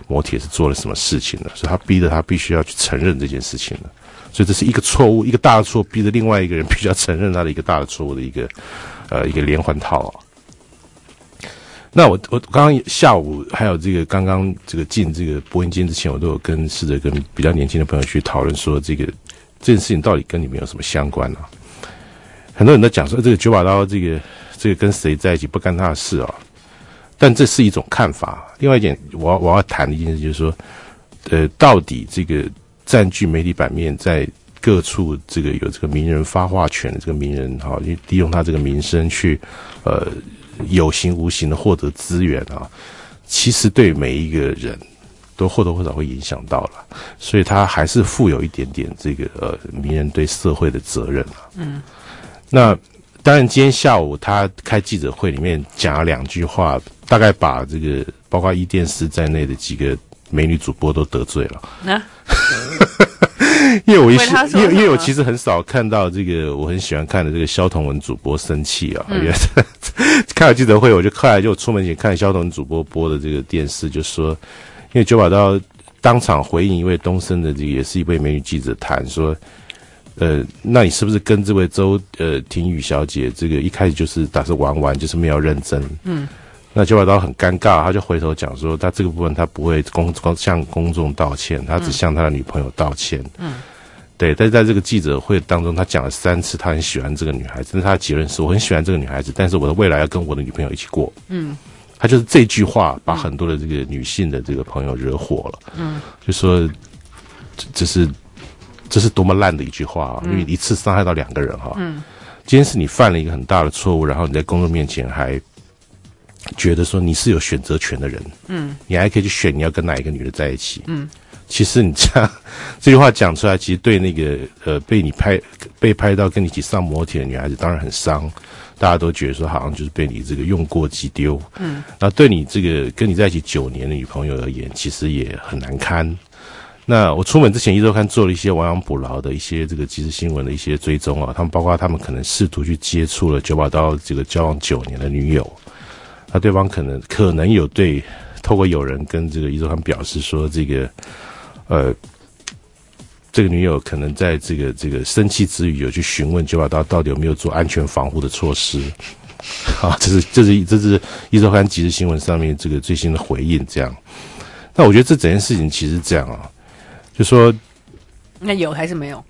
摩铁是做了什么事情的，所以他逼着他必须要去承认这件事情的。所以这是一个错误，一个大的错误，逼着另外一个人必须要承认他的一个大的错误的一个呃一个连环套啊。那我我刚刚下午还有这个刚刚这个进这个播音间之前，我都有跟试着跟比较年轻的朋友去讨论说，这个这件事情到底跟你们有什么相关啊？很多人都讲说，这个九把刀这个这个跟谁在一起不干他的事啊。但这是一种看法。另外一点，我要我要谈的一件事就是说，呃，到底这个占据媒体版面，在各处这个有这个名人发话权的这个名人哈，利用他这个名声去呃有形无形的获得资源啊，其实对每一个人都或多或少会影响到了，所以他还是负有一点点这个呃名人对社会的责任啊。嗯，那当然今天下午他开记者会里面讲了两句话，大概把这个包括伊电视在内的几个美女主播都得罪了。啊因为我一因为因为我其实很少看到这个我很喜欢看的这个萧同文主播生气啊，嗯、因为开了记者会，我就后来就出门前看萧同文主播播的这个电视，就说，因为九把刀当场回应一位东森的这个也是一位美女记者谈说，呃，那你是不是跟这位周呃婷宇小姐这个一开始就是打算玩玩，就是没有认真？嗯。那九把刀很尴尬，他就回头讲说，他这个部分他不会公向公众道歉，他只向他的女朋友道歉。嗯，对。但是在这个记者会当中，他讲了三次，他很喜欢这个女孩子，但是他的结论是我很喜欢这个女孩子，但是我的未来要跟我的女朋友一起过。嗯，他就是这句话把很多的这个女性的这个朋友惹火了。嗯，就说这是这是多么烂的一句话啊！因为一次伤害到两个人哈。嗯，今天是你犯了一个很大的错误，然后你在公众面前还觉得说你是有选择权的人，嗯，你还可以去选你要跟哪一个女的在一起，嗯，其实你这样这句话讲出来，其实对那个呃被你拍被拍到跟你一起上摩铁的女孩子当然很伤，大家都觉得说好像就是被你这个用过即丢，嗯，那对你这个跟你在一起九年的女朋友而言，其实也很难堪。那我出门之前，一周刊做了一些亡羊补牢的一些这个即时新闻的一些追踪啊，他们包括他们可能试图去接触了九把刀这个交往九年的女友。那对方可能可能有对透过有人跟这个一周刊表示说，这个呃这个女友可能在这个这个生气之余有去询问九把刀到底有没有做安全防护的措施。好，这是这是这是一周刊即时新闻上面这个最新的回应。这样，那我觉得这整件事情其实这样啊，就说那有还是没有？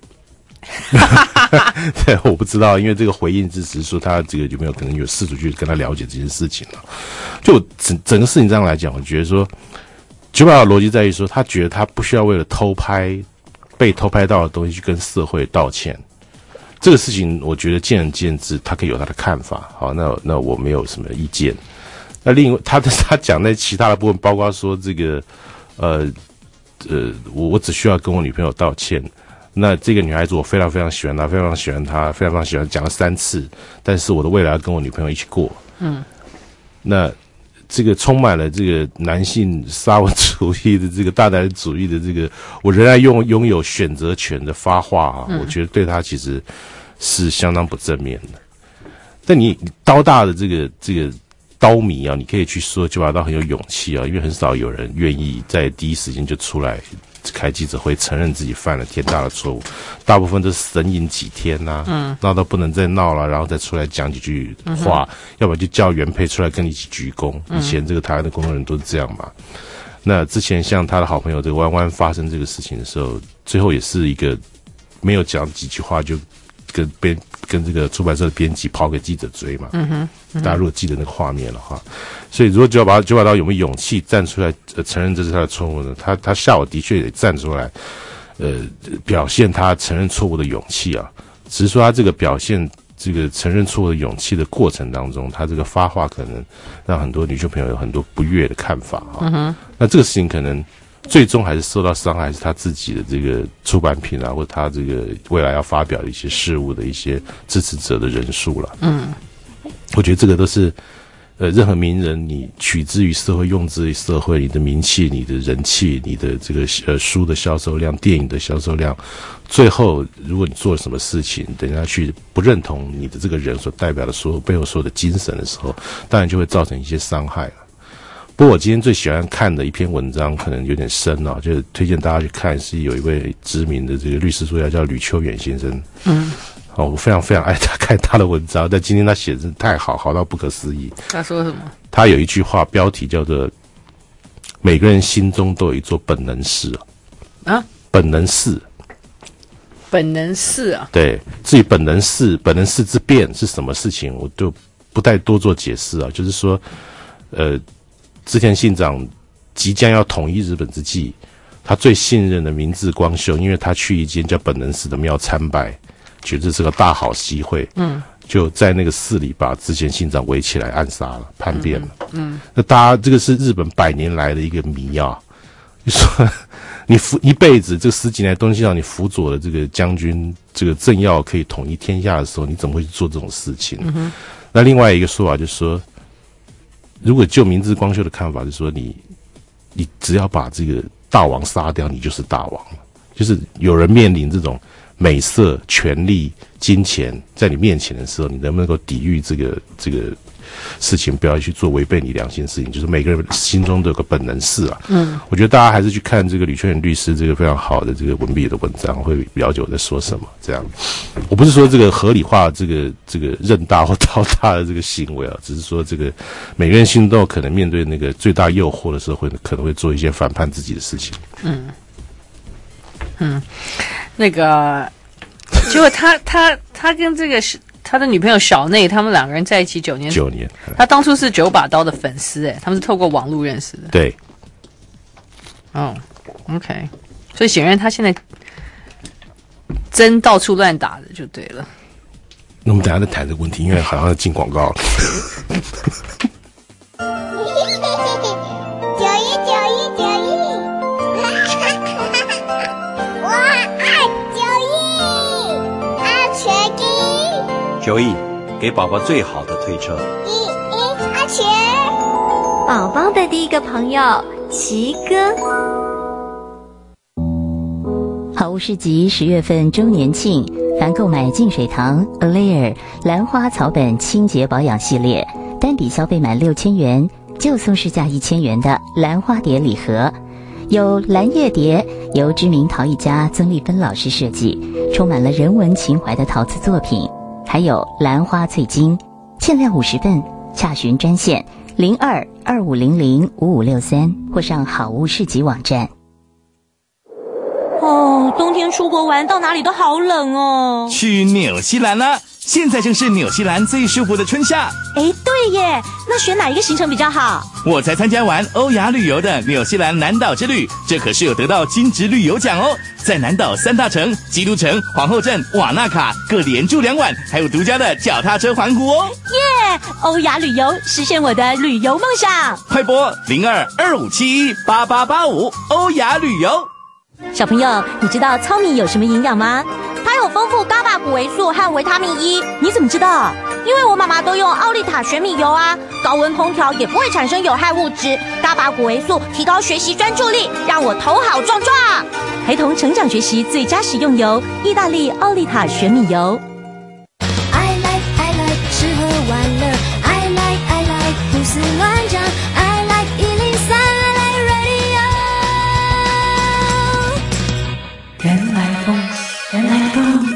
对，我不知道，因为这个回应只是说他这个有没有可能有试图去跟他了解这件事情了。就整整个事情这样来讲，我觉得说九把刀的逻辑在于说，他觉得他不需要为了偷拍被偷拍到的东西去跟社会道歉。这个事情我觉得见仁见智，他可以有他的看法。好，那那我没有什么意见。那另外他他讲在其他的部分，包括说这个呃呃，我我只需要跟我女朋友道歉。那这个女孩子我非常非常喜欢她，非常喜欢她，非常非常喜欢，讲了三次，但是我的未来要跟我女朋友一起过。嗯，那这个充满了这个男性沙文主义的这个大男人主义的这个，我仍然拥拥有选择权的发话啊，嗯、我觉得对他其实是相当不正面的。但你刀大的这个这个刀迷啊，你可以去说九把刀很有勇气啊，因为很少有人愿意在第一时间就出来开记者会承认自己犯了天大的错误，大部分都是神隐几天呐、啊，嗯，闹到不能再闹了，然后再出来讲几句话，嗯、要不然就叫原配出来跟你一起鞠躬。嗯、以前这个台湾的工作人都是这样嘛。那之前像他的好朋友这个弯弯发生这个事情的时候，最后也是一个没有讲几句话就跟编跟这个出版社的编辑跑给记者追嘛。嗯哼，嗯大家如果记得那个画面的话，所以如果九把九把刀有没有勇气站出来、呃、承认这是他的错误呢？他他下午的确也站出来，呃，表现他承认错误的勇气啊。只是说他这个表现这个承认错误的勇气的过程当中，他这个发话可能让很多女性朋友有很多不悦的看法啊。嗯哼，那这个事情可能最终还是受到伤害是他自己的这个出版品啊，或者他这个未来要发表的一些事物的一些支持者的人数了。嗯，我觉得这个都是呃任何名人你取之于社会，用之于社会，你的名气、你的人气、你的这个呃书的销售量、电影的销售量，最后如果你做了什么事情，等下去不认同你的这个人所代表的所有背后所有的精神的时候，当然就会造成一些伤害了。 不过我今天最喜欢看的一篇文章，可能有点深啊，就是推荐大家去看，是有一位知名的这个律师作家叫吕秋远先生。嗯，哦，我非常非常爱他看他的文章，但今天他写的真的太好，好到不可思议。 他说什么？ 他有一句话，标题叫做“每个人心中都有一座本能寺”啊，本能寺。 本能寺啊， 对，至于本能寺、本能寺之变是什么事情，我就不再多做解释啊。就是说，呃，织田信长即将要统一日本之际，他最信任的明智光秀，因为他去一间叫本能寺的庙参拜，觉得这是个大好机会，嗯，就在那个寺里把织田信长围起来暗杀了，叛变了。嗯，嗯那大家这个是日本百年来的一个谜啊，就说。你辅一辈子这十几年东西让你辅佐的这个将军，这个政要可以统一天下的时候，你怎么会去做这种事情？嗯、那另外一个说法就是说，如果就明智光秀的看法，就是说你你只要把这个大王杀掉，你就是大王了。就是有人面临这种美色、权力、金钱在你面前的时候，你能不能够抵御这个这个？事情不要去做违背你良心的事情，就是每个人心中都有个本能寺啊。嗯，我觉得大家还是去看这个吕秋远律师这个非常好的这个文笔的文章，会了解我在说什么。这样，我不是说这个合理化这个这个任大或刀大的这个行为啊，只是说这个每个人心中都有可能面对那个最大诱惑的时候，会可能会做一些反叛自己的事情。嗯嗯，那个结果他他他跟这个是。他的女朋友小内，他们两个人在一起九年。 九年， 他当初是九把刀的粉丝，哎，他们是透过网络认识的。 对。 哦 ，OK， 所以显然他现在针到处乱打的就对了。 那我们等一下再谈这个问题，因为好像要进广告了。 九一九一九一，我爱九一，阿全一。 九亿，给宝宝最好的推车。 一一阿全， 宝宝的第一个朋友奇哥。好物市集十月份周年庆，凡购买净水堂 Alair 兰花草本清洁保养系列，单笔消费满六千元就送市价一千元的兰花碟礼盒，有兰叶碟，由知名陶艺家曾丽芬老师设计，充满了人文情怀的陶瓷作品。还有兰花翠金，限量五十份，洽询专线零二二五零零五五六三或上好物市集网站。 哦，冬天出国玩到哪里都好冷哦。 去纽西兰啦！现在正是纽西兰最舒服的春夏。 哎，对耶，那选哪一个行程比较好？ 我才参加完欧亚旅游的纽西兰南岛之旅，这可是有得到金质旅游奖哦。在南岛三大城基督城、皇后镇、瓦纳卡各连住两晚，还有独家的脚踏车环湖哦。 耶！欧亚旅游实现我的旅游梦想。 快拨零二二五七一八八八五，欧亚旅游。 小朋友，你知道糙米有什么营养吗？ 它有丰富伽马谷维素和维他命 E。 你怎么知道？ 因为我妈妈都用奥利塔玄米油啊，高温烹调也不会产生有害物质。伽马谷维素提高学习专注力，让我头好壮壮。 孩童成长学习最佳食用油，意大利奥利塔玄米油。 I like I like 吃喝玩乐 I like I like 胡思乱想 I like 一零三 I like radio。 原来风，原来风。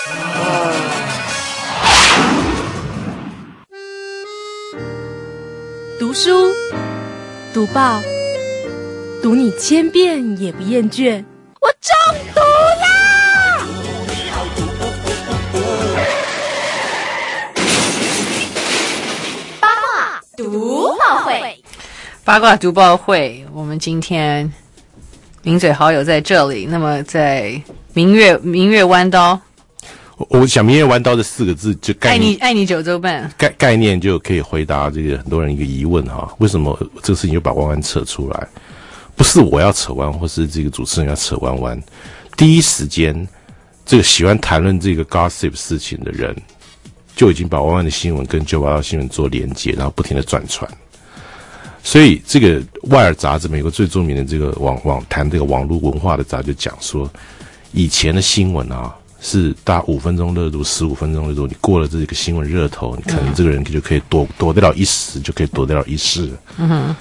读书，读报，读你千遍也不厌倦。我中毒啦！ 八卦读报会， 八卦读报会，我们今天名嘴好友在这里。那么在明月明月弯刀， 我我想明月弯刀这四个字就概念， 爱你爱你九州半概概念就可以回答这个很多人一个疑问哈，为什么这个事情就把弯弯扯出来？不是我要扯弯，或是这个主持人要扯弯弯，第一时间这个喜欢谈论这个 gossip 事情的人，就已经把弯弯的新闻跟九八八新闻做连结，然后不停的转传。所以这个《外尔》杂志，美国最著名的这个网网谈这个网络文化的杂志，就讲说，以前的新闻啊，是大概五分钟热度、十五分钟热度，你过了这个新闻热头，你可能这个人就可以躲躲得了一时，就可以躲得了一世。嗯哼。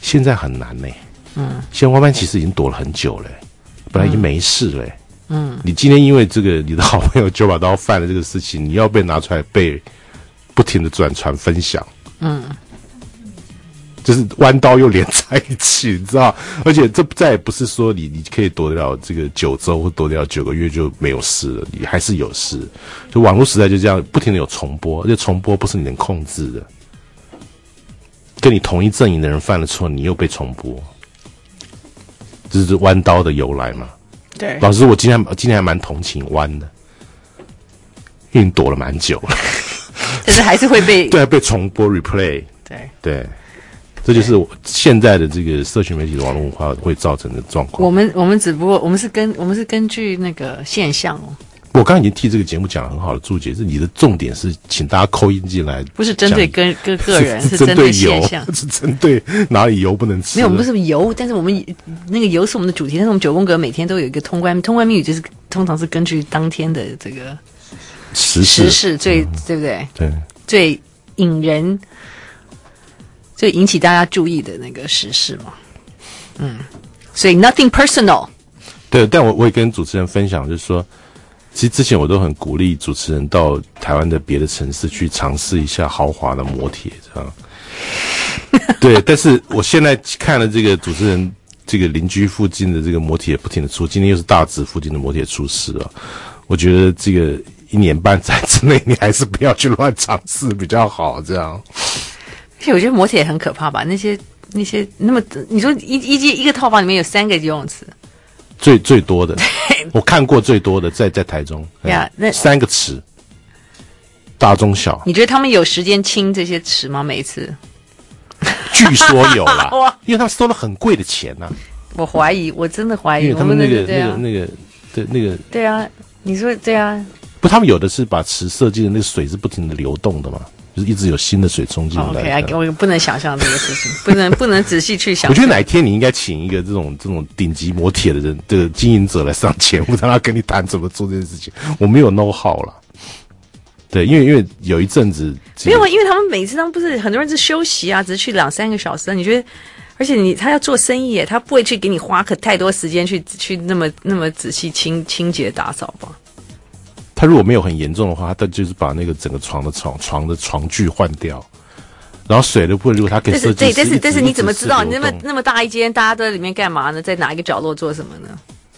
现在很难呢、欸。 嗯， 现在外班其实已经躲了很久了、欸，本来已经没事了、欸。 嗯， 你今天因为这个你的好朋友九把刀犯了这个事情，你要被拿出来被不停的转传分享。 嗯。 就是弯刀又连在一起，你知道？而且这再也不是说你你可以躲得了这个九周或躲得了九个月就没有事了，你还是有事。就网络时代就这样不停的有重播，而且重播不是你能控制的。跟你同一阵营的人犯了错，你又被重播，这是弯刀的由来嘛？ 对。 老师，我今天今天还蛮同情弯的，因为你躲了蛮久了， 但是还是会被对被重播 replay。 对对。这就是现在的这个社群媒体的网络文化会造成的状况。 我们我们只不过我们是根我们是根据那个现象哦。 我刚刚已经替这个节目讲了很好的注解，是你的重点是请大家扣音进来， 不是针对个个个人， 是针对油现象， 是针对哪里油不能吃。 没有，我们不是油，但是我们那个油是我们的主题，但是我们九宫格每天都有一个通关通关密语，就是通常是根据当天的这个时事时事最、嗯、对不对？ 对， 最引人。最引起大家注意的那个时事嘛，嗯，所以 nothing personal。 对，但我我也跟主持人分享，就是说，其实之前我都很鼓励主持人到台湾的别的城市去尝试一下豪华的摩铁，这样。对，但是我现在看了这个主持人这个邻居附近的这个摩铁不停的出，今天又是大直附近的摩铁出事了，我觉得这个一年半载之内，你还是不要去乱尝试比较好，这样。 而且我觉得摩铁也很可怕吧，那些那些那么你说一一一个套房里面有三个游泳池， 最最多的，我看过最多的在在台中， 呀，那三个池，大中小。 你觉得他们有时间清这些池吗？每一次？ 据说有啦，因为他们收了很贵的钱呐、啊。 我怀疑，我真的怀疑， 因为他们那个、 那个、那个、对那个， 对啊，你说对啊， 不，他们有的是把池设计的那个水是不停的流动的嘛。就是一直有新的水冲进来。 OK， 我不能想象这个事情，不能不能仔细去想。 我觉得哪一天你应该请一个这种这种顶级摩铁的人的、这个、经营者来上节目，让他跟你谈怎么做这件事情。我没有 know how 了。对，因为因为有一阵子、 这个、没有，因为他们每次他们不是很多人是休息啊，只是去两三个小时。你觉得？而且你他要做生意耶，他不会去给你花可太多时间去去那么那么仔细清清洁打扫吧？ 他如果没有很严重的话，他就是把那个整个床的床床的床具换掉，然后水的部分如果他可以设计， 对，但是但是你怎么知道你那么那么大一间，大家都在里面干嘛呢？在哪一个角落做什么呢？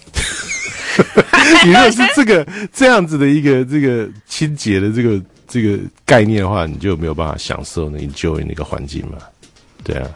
你如果是这个这样子的一个这个清洁的这个这个概念的话，你就没有办法享受那 enjoy 那个环境嘛？对啊。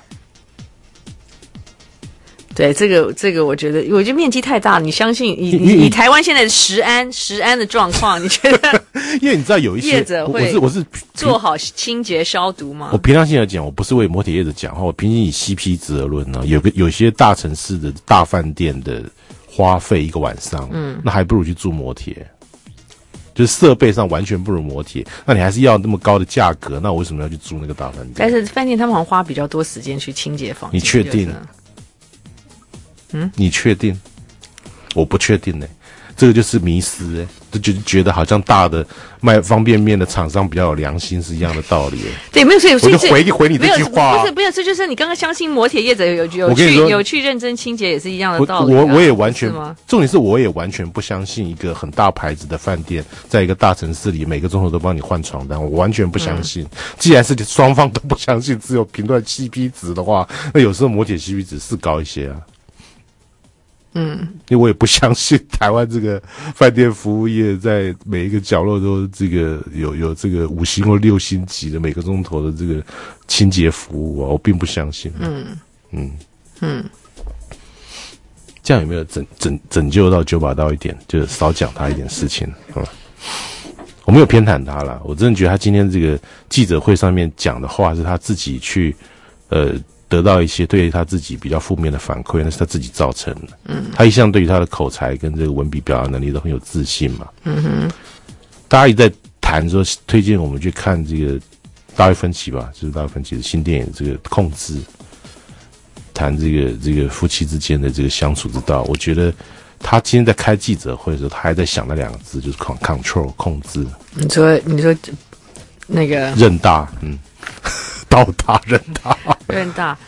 对，这个这个，我觉得，我觉得面积太大，你相信以以台湾现在的食安食安的状况，你觉得？ 因为你知道有一些业者会， 我是我是做好清洁消毒吗？ 我平常心来讲，我不是为摩铁业者讲话，我平均以 C P 值而论呢。有个有些大城市的大饭店的花费一个晚上，嗯，那还不如去住摩铁。就是设备上完全不如摩铁，那你还是要那么高的价格，那我为什么要去住那个大饭店？ 但是饭店他们好像花比较多时间去清洁房间。 你确定？嗯，你确定？我不确定呢、欸，这个就是迷思哎、欸，就觉觉得好像大的卖方便面的厂商比较有良心是一样的道理、欸。 对，没有，所以我就回回你这句话、啊， 不是不是，这就是你刚刚相信摩铁业者有有去有去认真清洁也是一样的道理、啊。 我我也完全，重点是我也完全不相信一个很大牌子的饭店，在一个大城市里每个钟头都帮你换床单，我完全不相信。嗯、既然是双方都不相信，只有评断 C P 值的话，那有时候摩铁 C P 值是高一些啊。嗯，因为我也不相信台湾这个饭店服务业在每一个角落都这个有有这个五星或六星级的每个钟头的这个清洁服务啊，我并不相信。嗯嗯嗯，这样有没有拯拯拯救到九把刀一点？就是少讲他一点事情啊、嗯。我没有偏袒他啦，我真的觉得他今天这个记者会上面讲的话是他自己去呃。得到一些对他自己比较负面的反馈，那是他自己造成的。嗯，他一向对于他的口才跟这个文笔表达能力都很有自信嘛。嗯哼，大家一直在谈说推荐我们去看这个大卫芬奇吧，就是大卫芬奇的新电影这个控制，谈这个这个夫妻之间的这个相处之道。我觉得他今天在开记者会的时候，他还在想那两个字，就是 control 控制。 你说你说那个任大，嗯。刀大人大， 人大，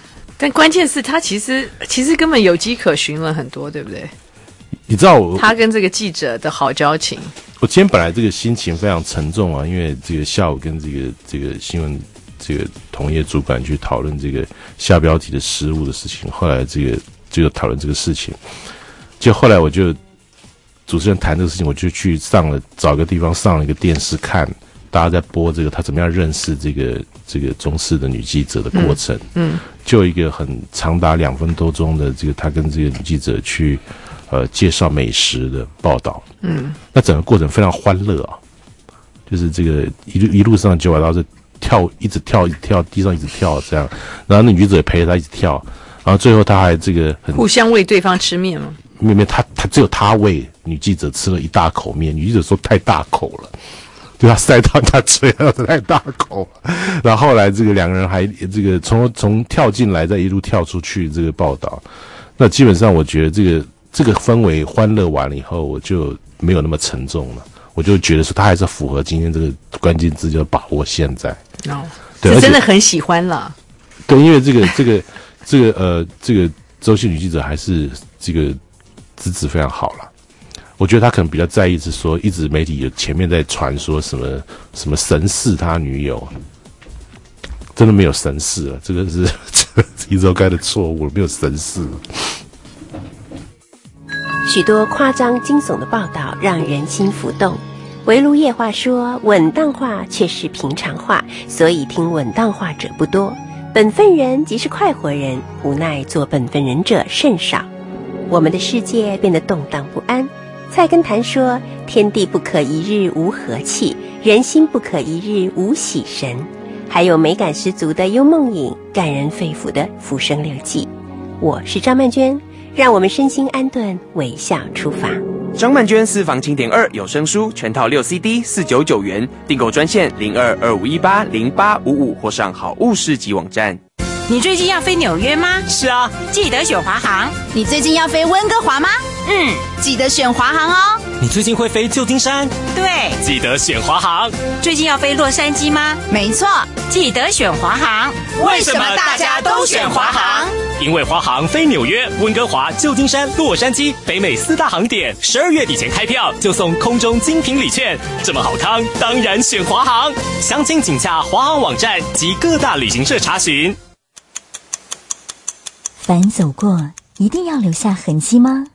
但关键是他其实其实根本有迹可循了很多，对不对？ 你知道我他跟这个记者的好交情。 我今天本来这个心情非常沉重啊，因为这个下午跟这个这个新闻这个同业主管去讨论这个下标题的失误的事情，后来这个就讨论这个事情，就后来我就主持人谈这个事情，我就去上了找个地方上了一个电视看，大家在播这个他怎么样认识这个这个中视的女记者的过程，嗯，嗯就一个很长达两分多钟的这个他跟这个女记者去呃介绍美食的报道，嗯，那整个过程非常欢乐啊，就是这个一路一路上九把刀是跳一直跳一直跳地上一直跳这样，然后那女记者也陪着他一直跳，然后最后他还这个很互相喂对方吃面吗？ 没有没有，他他只有他喂女记者吃了一大口面，女记者说太大口了。对他塞到他嘴上太大口，然后后来这个两个人还这个从从跳进来再一路跳出去这个报道，那基本上我觉得这个这个氛围欢乐完了以后，我就没有那么沉重了，我就觉得说他还是符合今天这个关键字，叫把握现在。 哦，对，真的很喜欢了。 对，因为这个这个这个呃这个周姓女记者还是这个资质非常好了。我觉得他可能比较在意是说，一直媒体有前面在传说什么什么神似他女友，真的没有神似了，这个是这个一周该的错误，没有神似。 许多夸张惊悚的报道让人心浮动，围炉夜话说稳当话却是平常话，所以听稳当话者不多。本分人即是快活人，无奈做本分人者甚少。我们的世界变得动荡不安。菜根谭说，天地不可一日无和气，人心不可一日无喜神。还有美感十足的幽梦影，感人肺腑的浮生六记。我是张曼娟，让我们身心安顿，微笑出发。 张曼娟私房经典二有声书全套六 C D 四九九元，订购专线零二二五一八零八五五或上好物市集网站。 你最近要飞纽约吗？ 是啊， 记得选华航。 你最近要飞温哥华吗？ 嗯， 记得选华航哦。 你最近会飞旧金山？ 对， 记得选华航。 最近要飞洛杉矶吗？ 没错， 记得选华航。 为什么大家都选华航？因为华航飞纽约、温哥华、旧金山、洛杉矶北美四大航点，十二月底前开票就送空中精品礼券，这么好康，当然选华航。详情请洽华航网站及各大旅行社查询。 凡走过，一定要留下痕迹吗？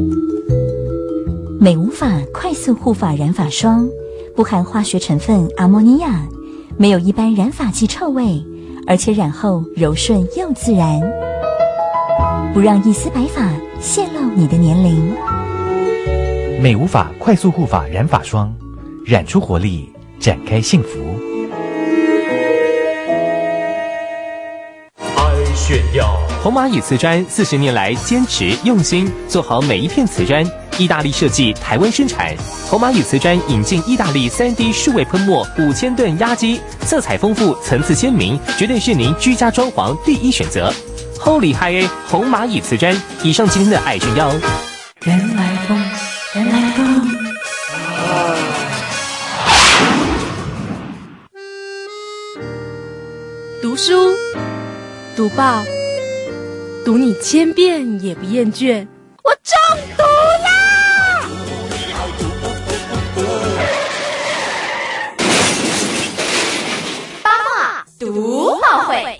美无法快速护发染发霜，不含化学成分阿莫尼亚，没有一般染发剂臭味，而且染后柔顺又自然，不让一丝白发泄露你的年龄。 美无法快速护发染发霜，染出活力，展开幸福。 炫耀红蚂蚁瓷砖四十年来坚持用心做好每一片瓷砖，意大利设计，台湾生产。红蚂蚁瓷砖引进意大利 三 D 数位喷墨五千吨压机，色彩丰富，层次鲜明，绝对是您居家装潢第一选择。Holy High A 红蚂蚁瓷砖。以上今天的爱炫耀。 人来疯，人来疯。读书。读报，读你千遍也不厌倦。 我中毒啦！八卦读报会。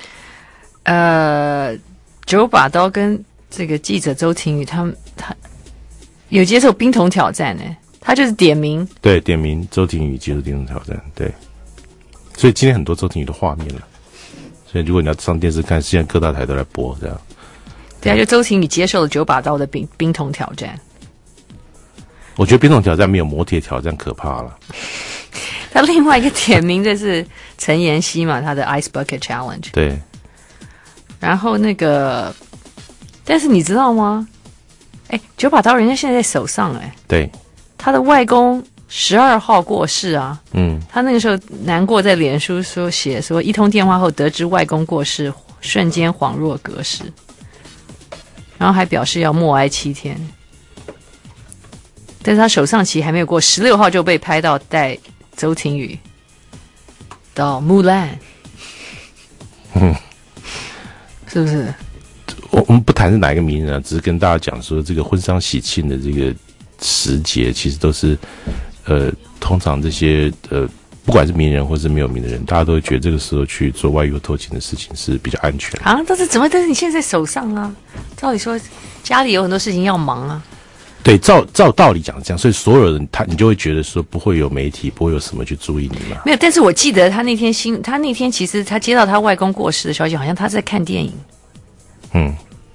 呃，九把刀跟这个记者周庭宇，他们他有接受冰桶挑战呢，他就是点名， 对，点名周庭宇接受冰桶挑战，对，所以今天很多周庭宇的画面了。所以如果你要上电视看，现在各大台都在播这样。 对啊，就周庭宇接受了九把刀的冰冰桶挑战。 我觉得冰桶挑战没有摩铁挑战可怕了。 他另外一个点名的是陈妍希嘛，他的 Ice Bucket Challenge。 对。 然后那个，但是你知道吗？哎，九把刀人家现在在手上哎。 对。 他的外公十二号过世啊， 嗯， 他那个时候难过，在脸书说写说一通电话后得知外公过世，瞬间恍若隔世，然后还表示要默哀七天。但是他首相期还没有过，十六号就被拍到带周庭宇到木兰。 嗯， 是不是？ 我我们不谈是哪一个名人啊，只是跟大家讲说，这个婚丧喜庆的这个时节，其实都是呃，通常这些呃。不管是名人或是没有名的人，大家都会觉得这个时候去做外遇或偷情的事情是比较安全的。 啊，但是怎么？但是你现在手上啊，照理说家里有很多事情要忙啊。 对，照照道理讲这样，所以所有人他你就会觉得说不会有媒体，不会有什么去注意你嘛。 没有，但是我记得他那天新，他那天其实他接到他外公过世的消息，好像他在看电影。 嗯，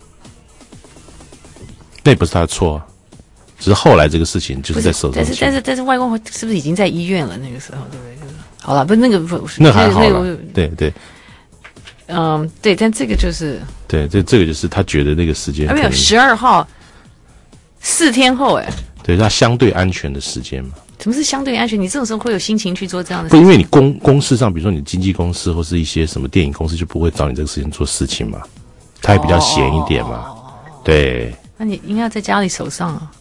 那也不是他的错啊。只是后来这个事情就是在手上， 但是但是但是外公是不是已经在医院了？那个时候对不对？好了，不是那个不那还好了，对对， 嗯对，但这个就是对这这个就是他觉得那个时间没有十二号四天后哎， 对他相对安全的时间嘛。 什么是相对安全？你这种时候会有心情去做这样的事情？不，因为你公公司上，比如说你经纪公司或是一些什么电影公司，就不会找你这个时间做事情嘛，他也比较闲一点嘛，哦、对。 那你应该在家里手上啊。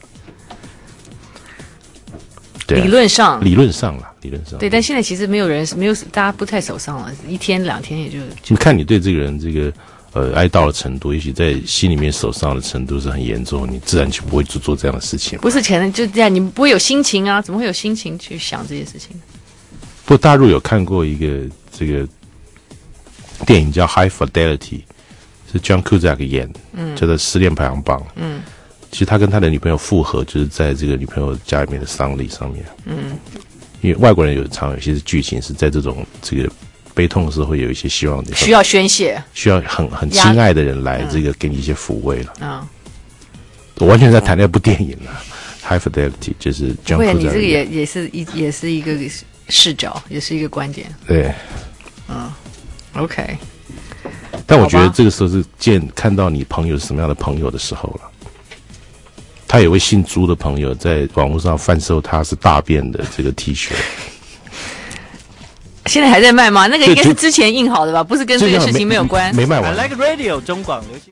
对啊、 理论上， 理论上啦，理论上。 对，但现在其实没有人，没有大家不太手上了，一天两天也就。 你看你对这个人这个呃哀悼的程度，也许在心里面手上的程度是很严重，你自然就不会去做这样的事情。 不是可能就这样，你不会有心情啊？怎么会有心情去想这些事情？ 不过大陆有看过一个这个电影叫《High Fidelity》，是 John Cusack 演，嗯，叫做《失恋排行榜》，嗯。其实他跟他的女朋友复合，就是在这个女朋友家里面的丧礼上面。嗯，因为外国人有常有些剧情是在这种这个悲痛的时候，会有一些希望的需要宣泄， 需要很很亲爱的人来这个给你一些抚慰了。啊、嗯， 我完全在谈那部电影了，《High Fidelity》就是 John Cusack。 会，你这个也也是一也是一个视角，也是一个观点。 对， 嗯 ，OK。 但我觉得这个时候是见看到你朋友是什么样的朋友的时候了。他有位姓朱的朋友在网络上贩售他是大便的这个 T 恤， 现在还在卖吗？那个应该是之前印好的吧，不是跟这个事情没有关。 没卖完。 I like radio 中广流行。